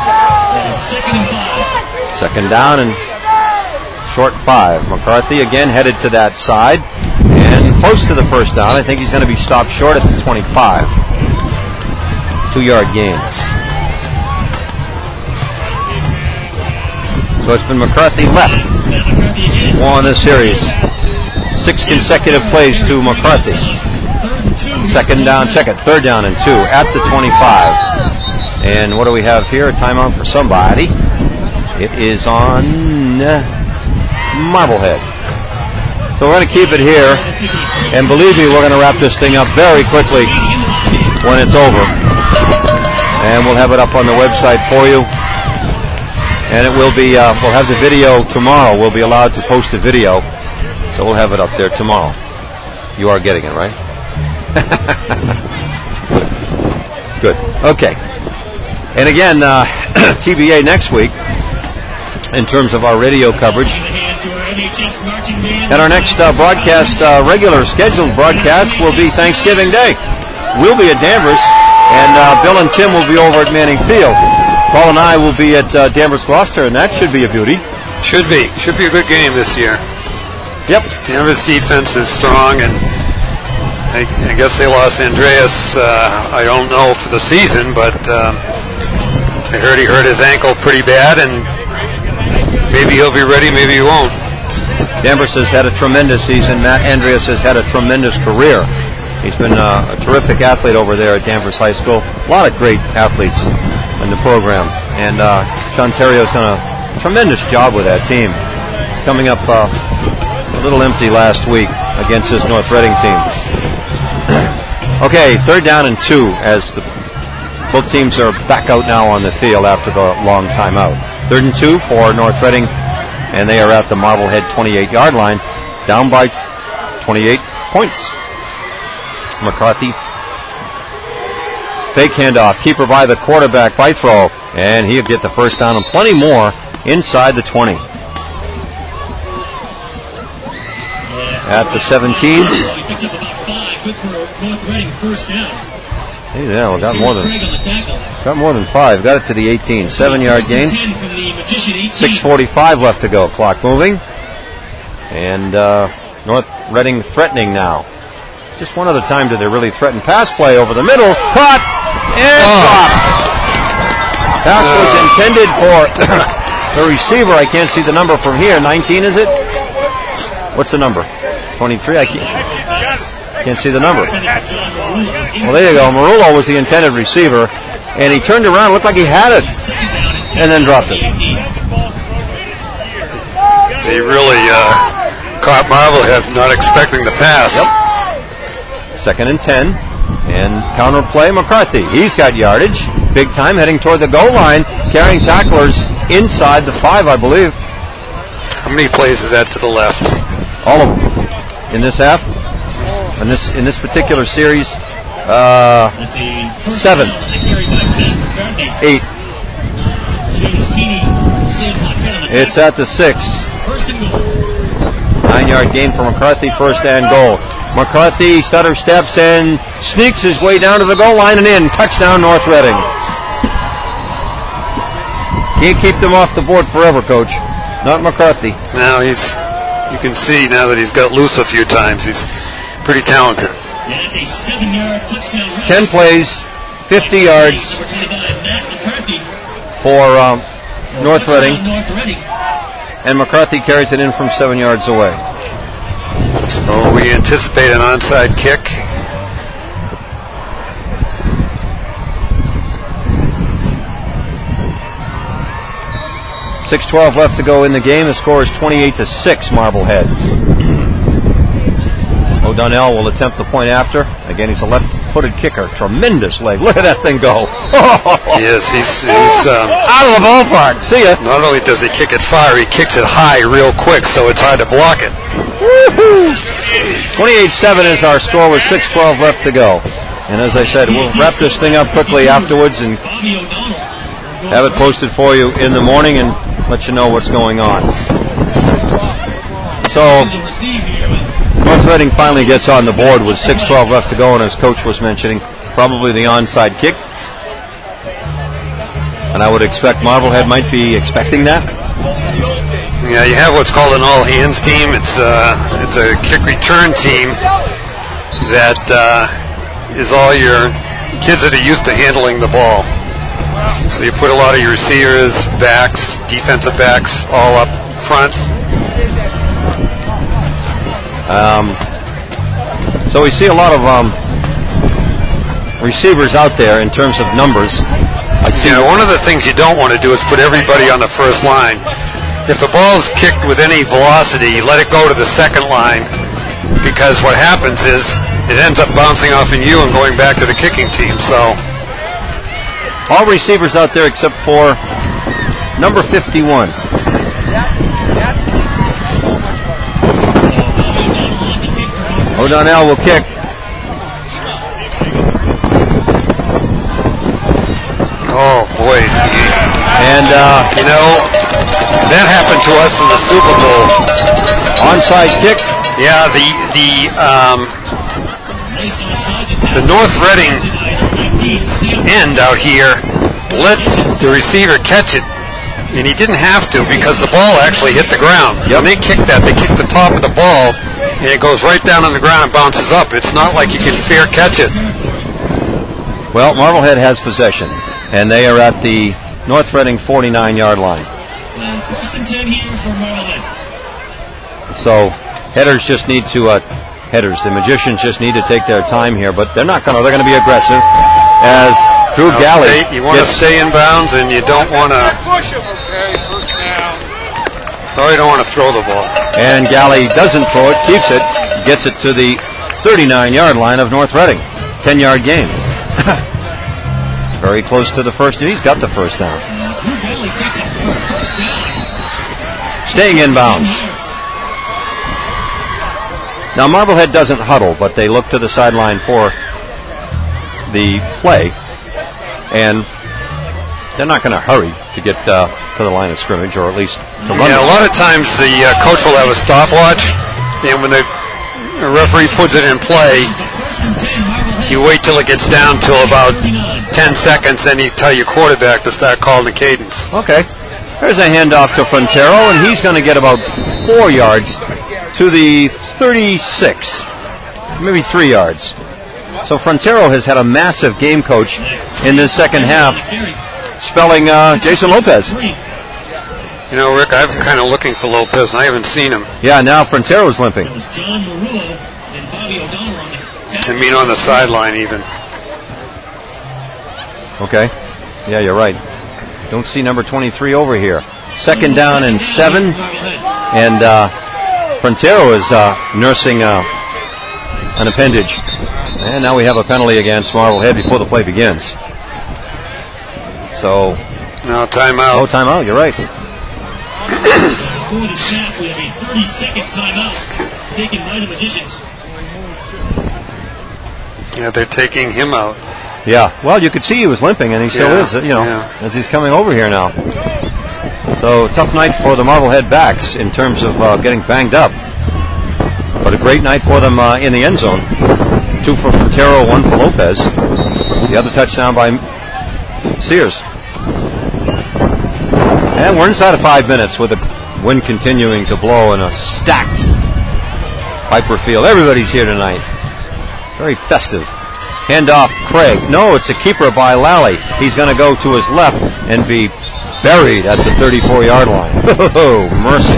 Speaker 2: Second down and short five. McCarthy again headed to that side and close to the first down. I think he's going to be stopped short at the twenty-five. Two-yard gain. So it's been McCarthy left. More in this series. Six consecutive plays to McCarthy. Second down, check it, third down and two at the twenty-five. And what do we have here? A timeout for somebody. It is on Marblehead. So we're going to keep it here. And believe me, we're going to wrap this thing up very quickly when it's over. And we'll have it up on the website for you. And it will be, uh, we'll have the video tomorrow. We'll be allowed to post a video. So we'll have it up there tomorrow. You are getting it, right? Good. Okay. And again, uh, T B A next week in terms of our radio coverage. And our next uh, broadcast, uh, regular scheduled broadcast, will be Thanksgiving Day. We'll be at Danvers, and uh, Bill and Tim will be over at Manning Field. Paul and I will be at uh, Danvers Gloucester, and that should be a beauty.
Speaker 3: Should be. Should be a good game this year.
Speaker 2: Yep.
Speaker 3: Danvers' defense is strong, and I, I guess they lost Andreas, uh, I don't know for the season, but um, I heard he hurt his ankle pretty bad, and maybe he'll be ready, maybe he won't.
Speaker 2: Danvers has had a tremendous season. Matt Andreas has had a tremendous career. He's been uh, a terrific athlete over there at Danvers High School. A lot of great athletes in the program. And uh, Sean Terrio's done a tremendous job with that team. Coming up uh, a little empty last week against this North Reading team. Okay, third down and two as the, both teams are back out now on the field after the long timeout. Third and two for North Reading, and they are at the Marblehead twenty-eight-yard line, down by twenty-eight points. McCarthy, fake handoff, keeper by the quarterback, Bythrow, and he'll get the first down and plenty more inside the twenty. At the seventeen,
Speaker 1: quick for North Reading, first down.
Speaker 2: Hey, yeah, well, got more than
Speaker 1: Craig on the tackle.
Speaker 2: got more than five. Got it to the eighteen. Seven-yard gain.
Speaker 1: ten from the Magician, eighteen.
Speaker 2: six forty-five left to go. Clock moving. And uh, North Reading threatening now. Just one other time did they really threaten. Pass play over the middle. Caught and
Speaker 3: oh.
Speaker 2: dropped. Pass was intended for the receiver. I can't see the number from here. nineteen, is it? What's the number? twenty-three? I can't, can't see the number. Well, there you go. Marullo was the intended receiver, and he turned around, looked like he had it, and then dropped it.
Speaker 3: He really uh, caught Marblehead not expecting the pass.
Speaker 2: Yep. Second and ten, and counter play McCarthy. He's got yardage, big time, heading toward the goal line, carrying tacklers inside the five, I believe.
Speaker 3: How many plays is that to the left?
Speaker 2: All of them. In this half, in this in this particular series, uh, seven, eight. It's at the six. Nine-yard gain for McCarthy, first and goal. McCarthy stutter steps and sneaks his way down to the goal line and in. Touchdown, North Reading. Can't keep them off the board forever, Coach. Not McCarthy.
Speaker 3: No, he's. You can see now that he's got loose a few times. He's pretty talented.
Speaker 1: Yeah, it's a seven-yard touchdown rush.
Speaker 2: Ten plays, fifty yards for um, North Reading.
Speaker 1: North Reading.
Speaker 2: And McCarthy carries it in from seven yards away.
Speaker 3: So we anticipate an onside kick.
Speaker 2: six twelve left to go in the game. The score is twenty-eight to six, Marblehead. O'Donnell will attempt the point after. Again, he's a left-footed kicker. Tremendous leg. Look at that thing go.
Speaker 3: Yes, he's, he's um,
Speaker 2: out of the ballpark. See ya.
Speaker 3: Not only does he kick it far, he kicks it high real quick, so it's hard to block it.
Speaker 2: twenty-eight seven is our score with six twelve left to go. And as I said, we'll wrap this thing up quickly afterwards and have it posted for you in the morning and let you know what's going on. So, North Reading finally gets on the board with six twelve left to go, and as Coach was mentioning, probably the onside kick. And I would expect Marblehead might be expecting that.
Speaker 3: Yeah, you have what's called an all-hands team. It's, uh, it's a kick return team that uh, is all your kids that are used to handling the ball. So you put a lot of your receivers, backs, defensive backs, all up front.
Speaker 2: Um, so we see a lot of um, receivers out there in terms of numbers. I see.
Speaker 3: You know, one of the things you don't want to do is put everybody on the first line. If the ball is kicked with any velocity, let it go to the second line, because what happens is it ends up bouncing off in you and going back to the kicking team. So.
Speaker 2: All receivers out there except for number fifty-one. O'Donnell will kick.
Speaker 3: Oh, boy.
Speaker 2: And, uh,
Speaker 3: you know, that happened to us in the Super Bowl.
Speaker 2: Onside kick?
Speaker 3: Yeah, the, the, um, the North Reading end out here let the receiver catch it, and he didn't have to because the ball actually hit the ground.
Speaker 2: Yep.
Speaker 3: When they kick that, they kick the top of the ball, and it goes right down on the ground and bounces up. It's not like you can fair catch it.
Speaker 2: Well, Marblehead has possession, and they are at the North Reading forty-nine-yard line.
Speaker 1: First and ten here for Marblehead.
Speaker 2: So headers just need to uh, headers. The Magicians just need to take their time here, but they're not going to. They're going to be aggressive. As Drew
Speaker 3: Now
Speaker 2: Galley,
Speaker 3: stay, you want to stay in bounds, and you don't want to. No, you don't want to throw the ball.
Speaker 2: And Galley doesn't throw it, keeps it, gets it to the thirty-nine-yard line of North Reading. ten-yard gain. Very close to the first. He's got the first down.
Speaker 1: Drew Galley takes it for a first down.
Speaker 2: Staying in bounds. Now Marblehead doesn't huddle, but they look to the sideline for the play, and they're not going to hurry to get uh, to the line of scrimmage, or at least to run.
Speaker 3: Yeah, a lot of times the uh, coach will have a stopwatch, and when the a referee puts it in play, you wait till it gets down to about ten seconds, then you tell your quarterback to start calling the cadence.
Speaker 2: Okay. There's a handoff to Frontero, and he's going to get about four yards to the thirty-six, maybe three yards. So Frontero has had a massive game coach in this second half, spelling uh, Jason Lopez.
Speaker 3: You know, Rick, I'm kind of looking for Lopez, and I haven't seen him.
Speaker 2: Yeah, now Frontero's limping.
Speaker 3: I mean, on the sideline even.
Speaker 2: Okay. Yeah, you're right. Don't see number twenty-three over here. Second down and seven, and uh, Frontero is uh, nursing uh, an appendage. And now we have a penalty against Marblehead before the play begins. So,
Speaker 3: no timeout.
Speaker 2: Oh, timeout. You're right.
Speaker 1: Before the snap, we have a thirty-second timeout taken by the Magicians.
Speaker 3: Yeah, they're taking him out.
Speaker 2: Yeah, well, you could see he was limping, and he still
Speaker 3: yeah,
Speaker 2: is, you know,
Speaker 3: yeah.
Speaker 2: as he's coming over here now. So, tough night for the Marblehead backs in terms of uh, getting banged up. But a great night for them uh, in the end zone. Two for Frontero, one for Lopez. The other touchdown by Sears. And we're inside of five minutes with the wind continuing to blow in a stacked Piper Field. Everybody's here tonight. Very festive. Handoff, Craig. No, it's a keeper by Lally. He's going to go to his left and be buried at the thirty-four-yard line. Oh, mercy.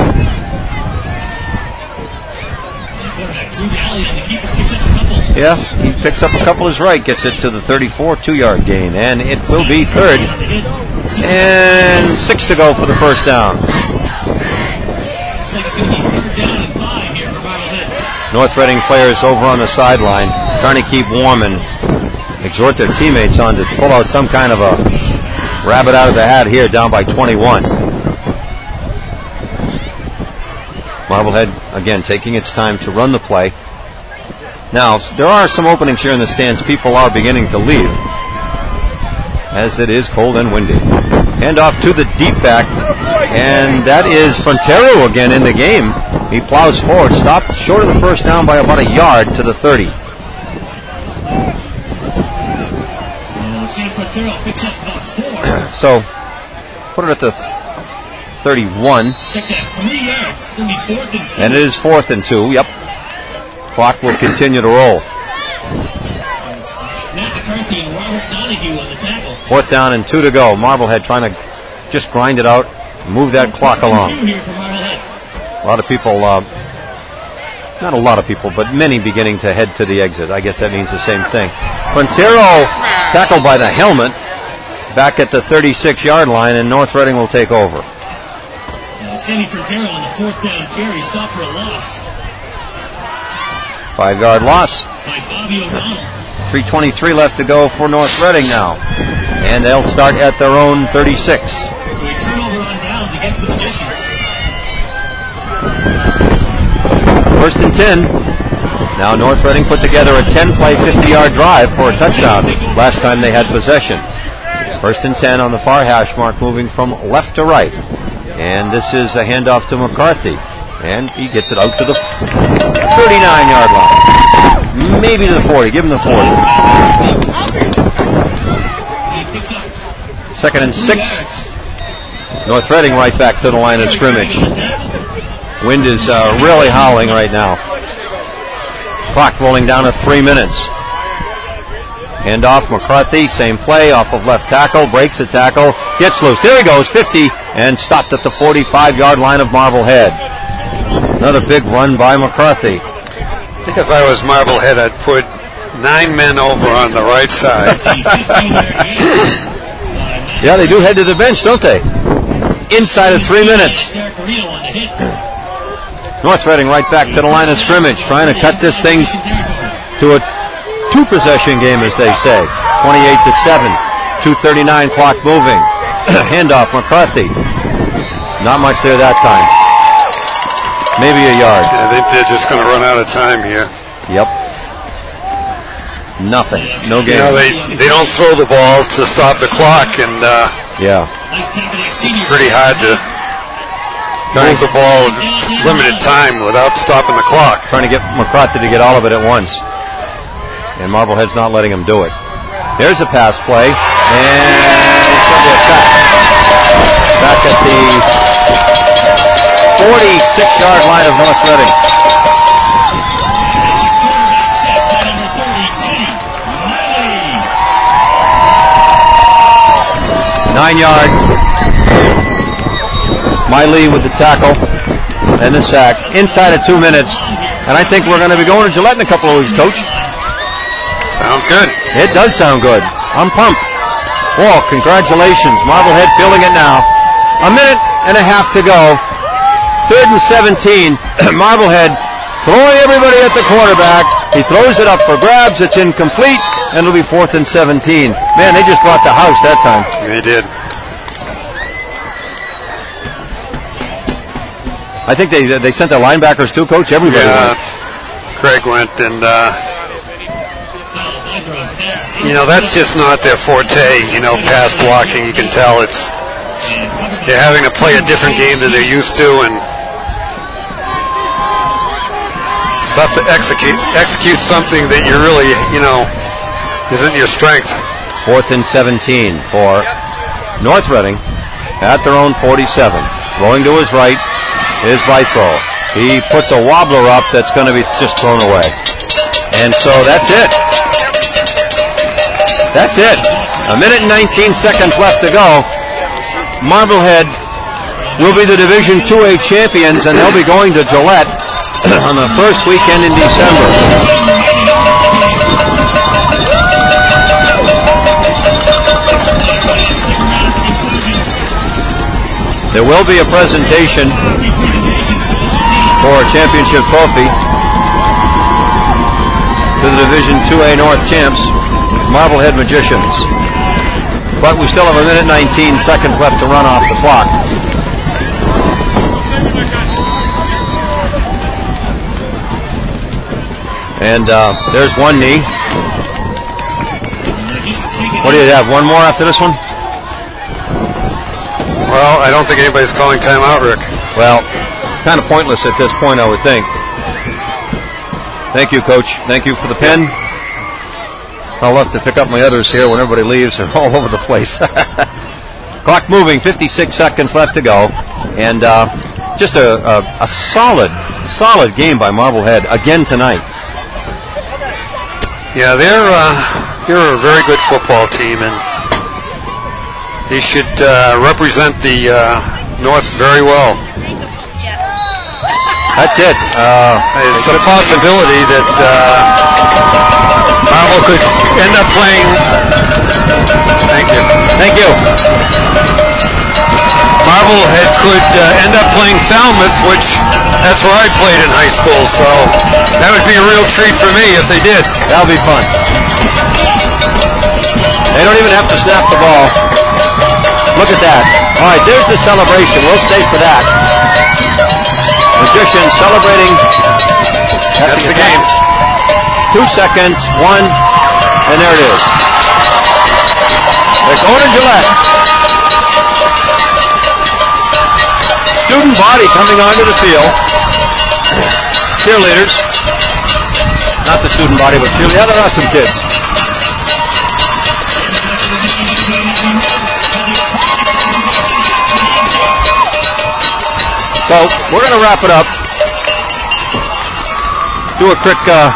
Speaker 2: Yeah, he picks up a couple is right, gets it to the thirty-four, two-yard gain, and it will be third. And six to go for the first down.
Speaker 1: Looks like it's going to be third down and five here for Marblehead.
Speaker 2: North Reading players over on the sideline trying to keep warm and exhort their teammates on to pull out some kind of a rabbit out of the hat here, down by twenty-one. Marblehead, again, taking its time to run the play. Now, there are some openings here in the stands. People are beginning to leave, as it is cold and windy. Hand off to the deep back, and that is Frontero again in the game. He plows forward, stopped short of the first down by about a yard to the thirty.
Speaker 1: Uh, Sam Frontero picks up about four.
Speaker 2: So, put it at the thirty-one.
Speaker 1: Check that, three yards. It's going to be fourth and two.
Speaker 2: And it is fourth and two, yep. Clock will continue to roll.
Speaker 1: Matt McCarthy and Robert Donahue on the tackle.
Speaker 2: Fourth down and two to go. Marblehead trying to just grind it out, move that clock along.
Speaker 1: Here for Marblehead.
Speaker 2: A lot of people, uh, not a lot of people, but many beginning to head to the exit. I guess that means the same thing. Frontero tackled by the helmet back at the thirty-six-yard line, and North Reading will take over.
Speaker 1: Uh, Sammy Frontero on the fourth down carry, stopped for a loss.
Speaker 2: Five-yard loss.
Speaker 1: By Bobby O'Donnell.
Speaker 2: three twenty-three left to go for North Reading now. And they'll start at their own thirty-six.
Speaker 1: So a turnover on downs against the Magicians.
Speaker 2: First and ten. Now North Reading put together a ten-play, fifty-yard drive for a touchdown last time they had possession. First and ten on the far hash mark, moving from left to right. And this is a handoff to McCarthy. And he gets it out to the thirty-nine-yard line. Maybe to the forty. Give him the forty. Second and six. North Reading right back to the line of scrimmage. Wind is uh, really howling right now. Clock rolling down to three minutes. Hand off McCarthy, same play, off of left tackle, breaks the tackle, gets loose. There he goes, fifty, and stopped at the forty-five-yard line of Marblehead. Another big run by McCarthy.
Speaker 3: I think if I was Marblehead, I'd put nine men over on the right side.
Speaker 2: Yeah, they do head to the bench, don't they? Inside of three minutes. North Reading right back to the line of scrimmage, trying to cut this thing to a two-possession game, as they say. twenty-eight to seven. two thirty-nine clock moving. Handoff, McCarthy. Not much there that time. Maybe a yard.
Speaker 3: Yeah, I think they're just going to run out of time here.
Speaker 2: Yep. Nothing. No game.
Speaker 3: You know, they, they don't throw the ball to stop the clock, and uh,
Speaker 2: yeah,
Speaker 3: it's pretty hard to move the ball limited time without stopping the clock.
Speaker 2: Trying to get McCarthy to get all of it at once. And Marblehead's not letting him do it. There's a pass play, and it's going to be a sack. Back at the forty-six-yard line of North Reading. Nine-yard. Miley with the tackle and the sack. Inside of two minutes. And I think we're going to be going to Gillette in a couple of weeks, Coach.
Speaker 3: Sounds good.
Speaker 2: It does sound good. I'm pumped. Well, congratulations. Marblehead feeling it now. A minute and a half to go. Third and seventeen. Marblehead throwing everybody at the quarterback. He throws it up for grabs. It's incomplete. And it'll be fourth and seventeen. Man, they just brought the house that time.
Speaker 3: They did.
Speaker 2: I think they they sent their linebackers too, Coach. Everybody
Speaker 3: yeah,
Speaker 2: went.
Speaker 3: Craig went, and uh, you know that's just not their forte. You know, pass blocking. You can tell it's they're having to play a different game than they're used to, and it's tough to execute execute something that you really you know isn't your strength.
Speaker 2: Fourth and seventeen for North Reading at their own forty-seven. Going to his right is Vythro. He puts a wobbler up that's going to be just thrown away. And so that's it. That's it. A minute and nineteen seconds left to go. Marblehead will be the Division two A champions, and they'll be going to Gillette on the first weekend in December. There will be a presentation for a championship trophy to the Division two A North champs, Marblehead Magicians. But we still have a minute nineteen seconds left to run off the clock. And uh, there's one knee. What do you have? One more after this one?
Speaker 3: Well, I don't think anybody's calling timeout, Rick.
Speaker 2: Well, kind of pointless at this point, I would think. Thank you, Coach. Thank you for the pen. I'll have to pick up my others here when everybody leaves. They're all over the place. Clock moving, fifty-six seconds left to go. And uh, just a, a, a solid, solid game by Marblehead again tonight.
Speaker 3: Yeah, they're, uh, they're a very good football team, and they should uh, represent the uh, North very well.
Speaker 2: That's it. Uh,
Speaker 3: it's a possibility that uh, Marble could end up playing. Thank you.
Speaker 2: Thank you.
Speaker 3: Marblehead could uh, end up playing Falmouth, which that's where I played in high school. So that would be a real treat for me if they did.
Speaker 2: That'll be fun. They don't even have to snap the ball. Look at that. All right, there's the celebration. We'll stay for that. Magicians celebrating.
Speaker 3: That's the game.
Speaker 2: Two seconds, one, and there it is. They're going to Gillette. Student body coming onto the field. Cheerleaders. Not the student body, but cheerleaders. Yeah, there are some kids. So, we're going to wrap it up. Do a quick uh,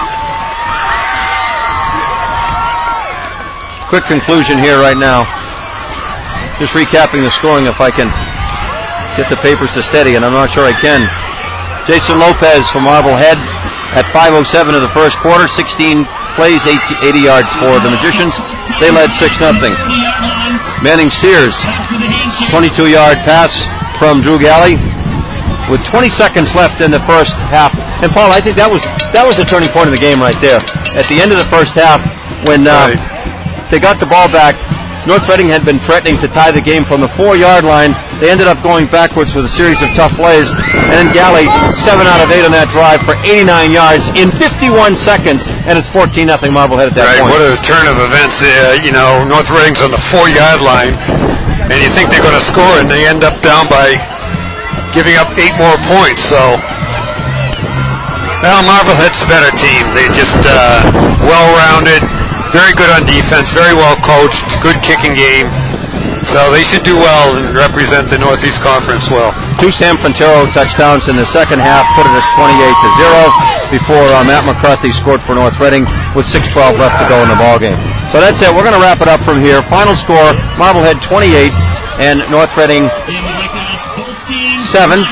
Speaker 2: quick conclusion here right now. Just recapping the scoring if I can get the papers to steady, and I'm not sure I can. Jason Lopez from Marblehead at five oh seven of the first quarter, sixteen plays, eighty yards for the Magicians. They led six nothing. Manning Sears, twenty-two-yard pass from Drew Galley. With twenty seconds left in the first half. And Paul, I think that was that was the turning point of the game right there. At the end of the first half, when uh, right. they got the ball back, North Reading had been threatening to tie the game from the four-yard line. They ended up going backwards with a series of tough plays. And then Galley, seven out of eight on that drive for eighty-nine yards in fifty-one seconds. And it's fourteen nothing Marblehead at that
Speaker 3: right,
Speaker 2: point.
Speaker 3: What a turn of events. Uh, you know, North Reading's on the four-yard line. And you think they're going to score, and they end up down by giving up eight more points. So, well, Marblehead's a better team. They just uh, well-rounded, very good on defense, very well coached, good kicking game. So they should do well and represent the Northeast Conference well.
Speaker 2: Two Sam Quintero touchdowns in the second half, put it at twenty-eight to zero before uh, Matt McCarthy scored for North Reading with six twelve left to go in the ballgame. So that's it. We're going to wrap it up from here. Final score, Marblehead twenty-eight and North Reading seven.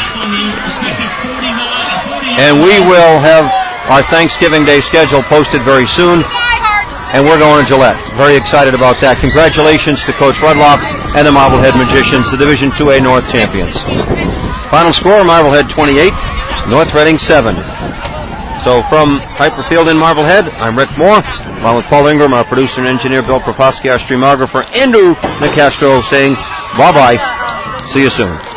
Speaker 2: And we will have our Thanksgiving Day schedule posted very soon. And we're going to Gillette. Very excited about that. Congratulations to Coach Rudloff and the Marblehead Magicians, the Division two A North champions. Final score, Marblehead twenty-eight, North Reading seven. So from Piper Field in Marblehead, I'm Rick Moore, along with Paul Ingram, our producer and engineer, Bill Proposky, our streamographer, Andrew Nicastro, saying bye-bye. See you soon.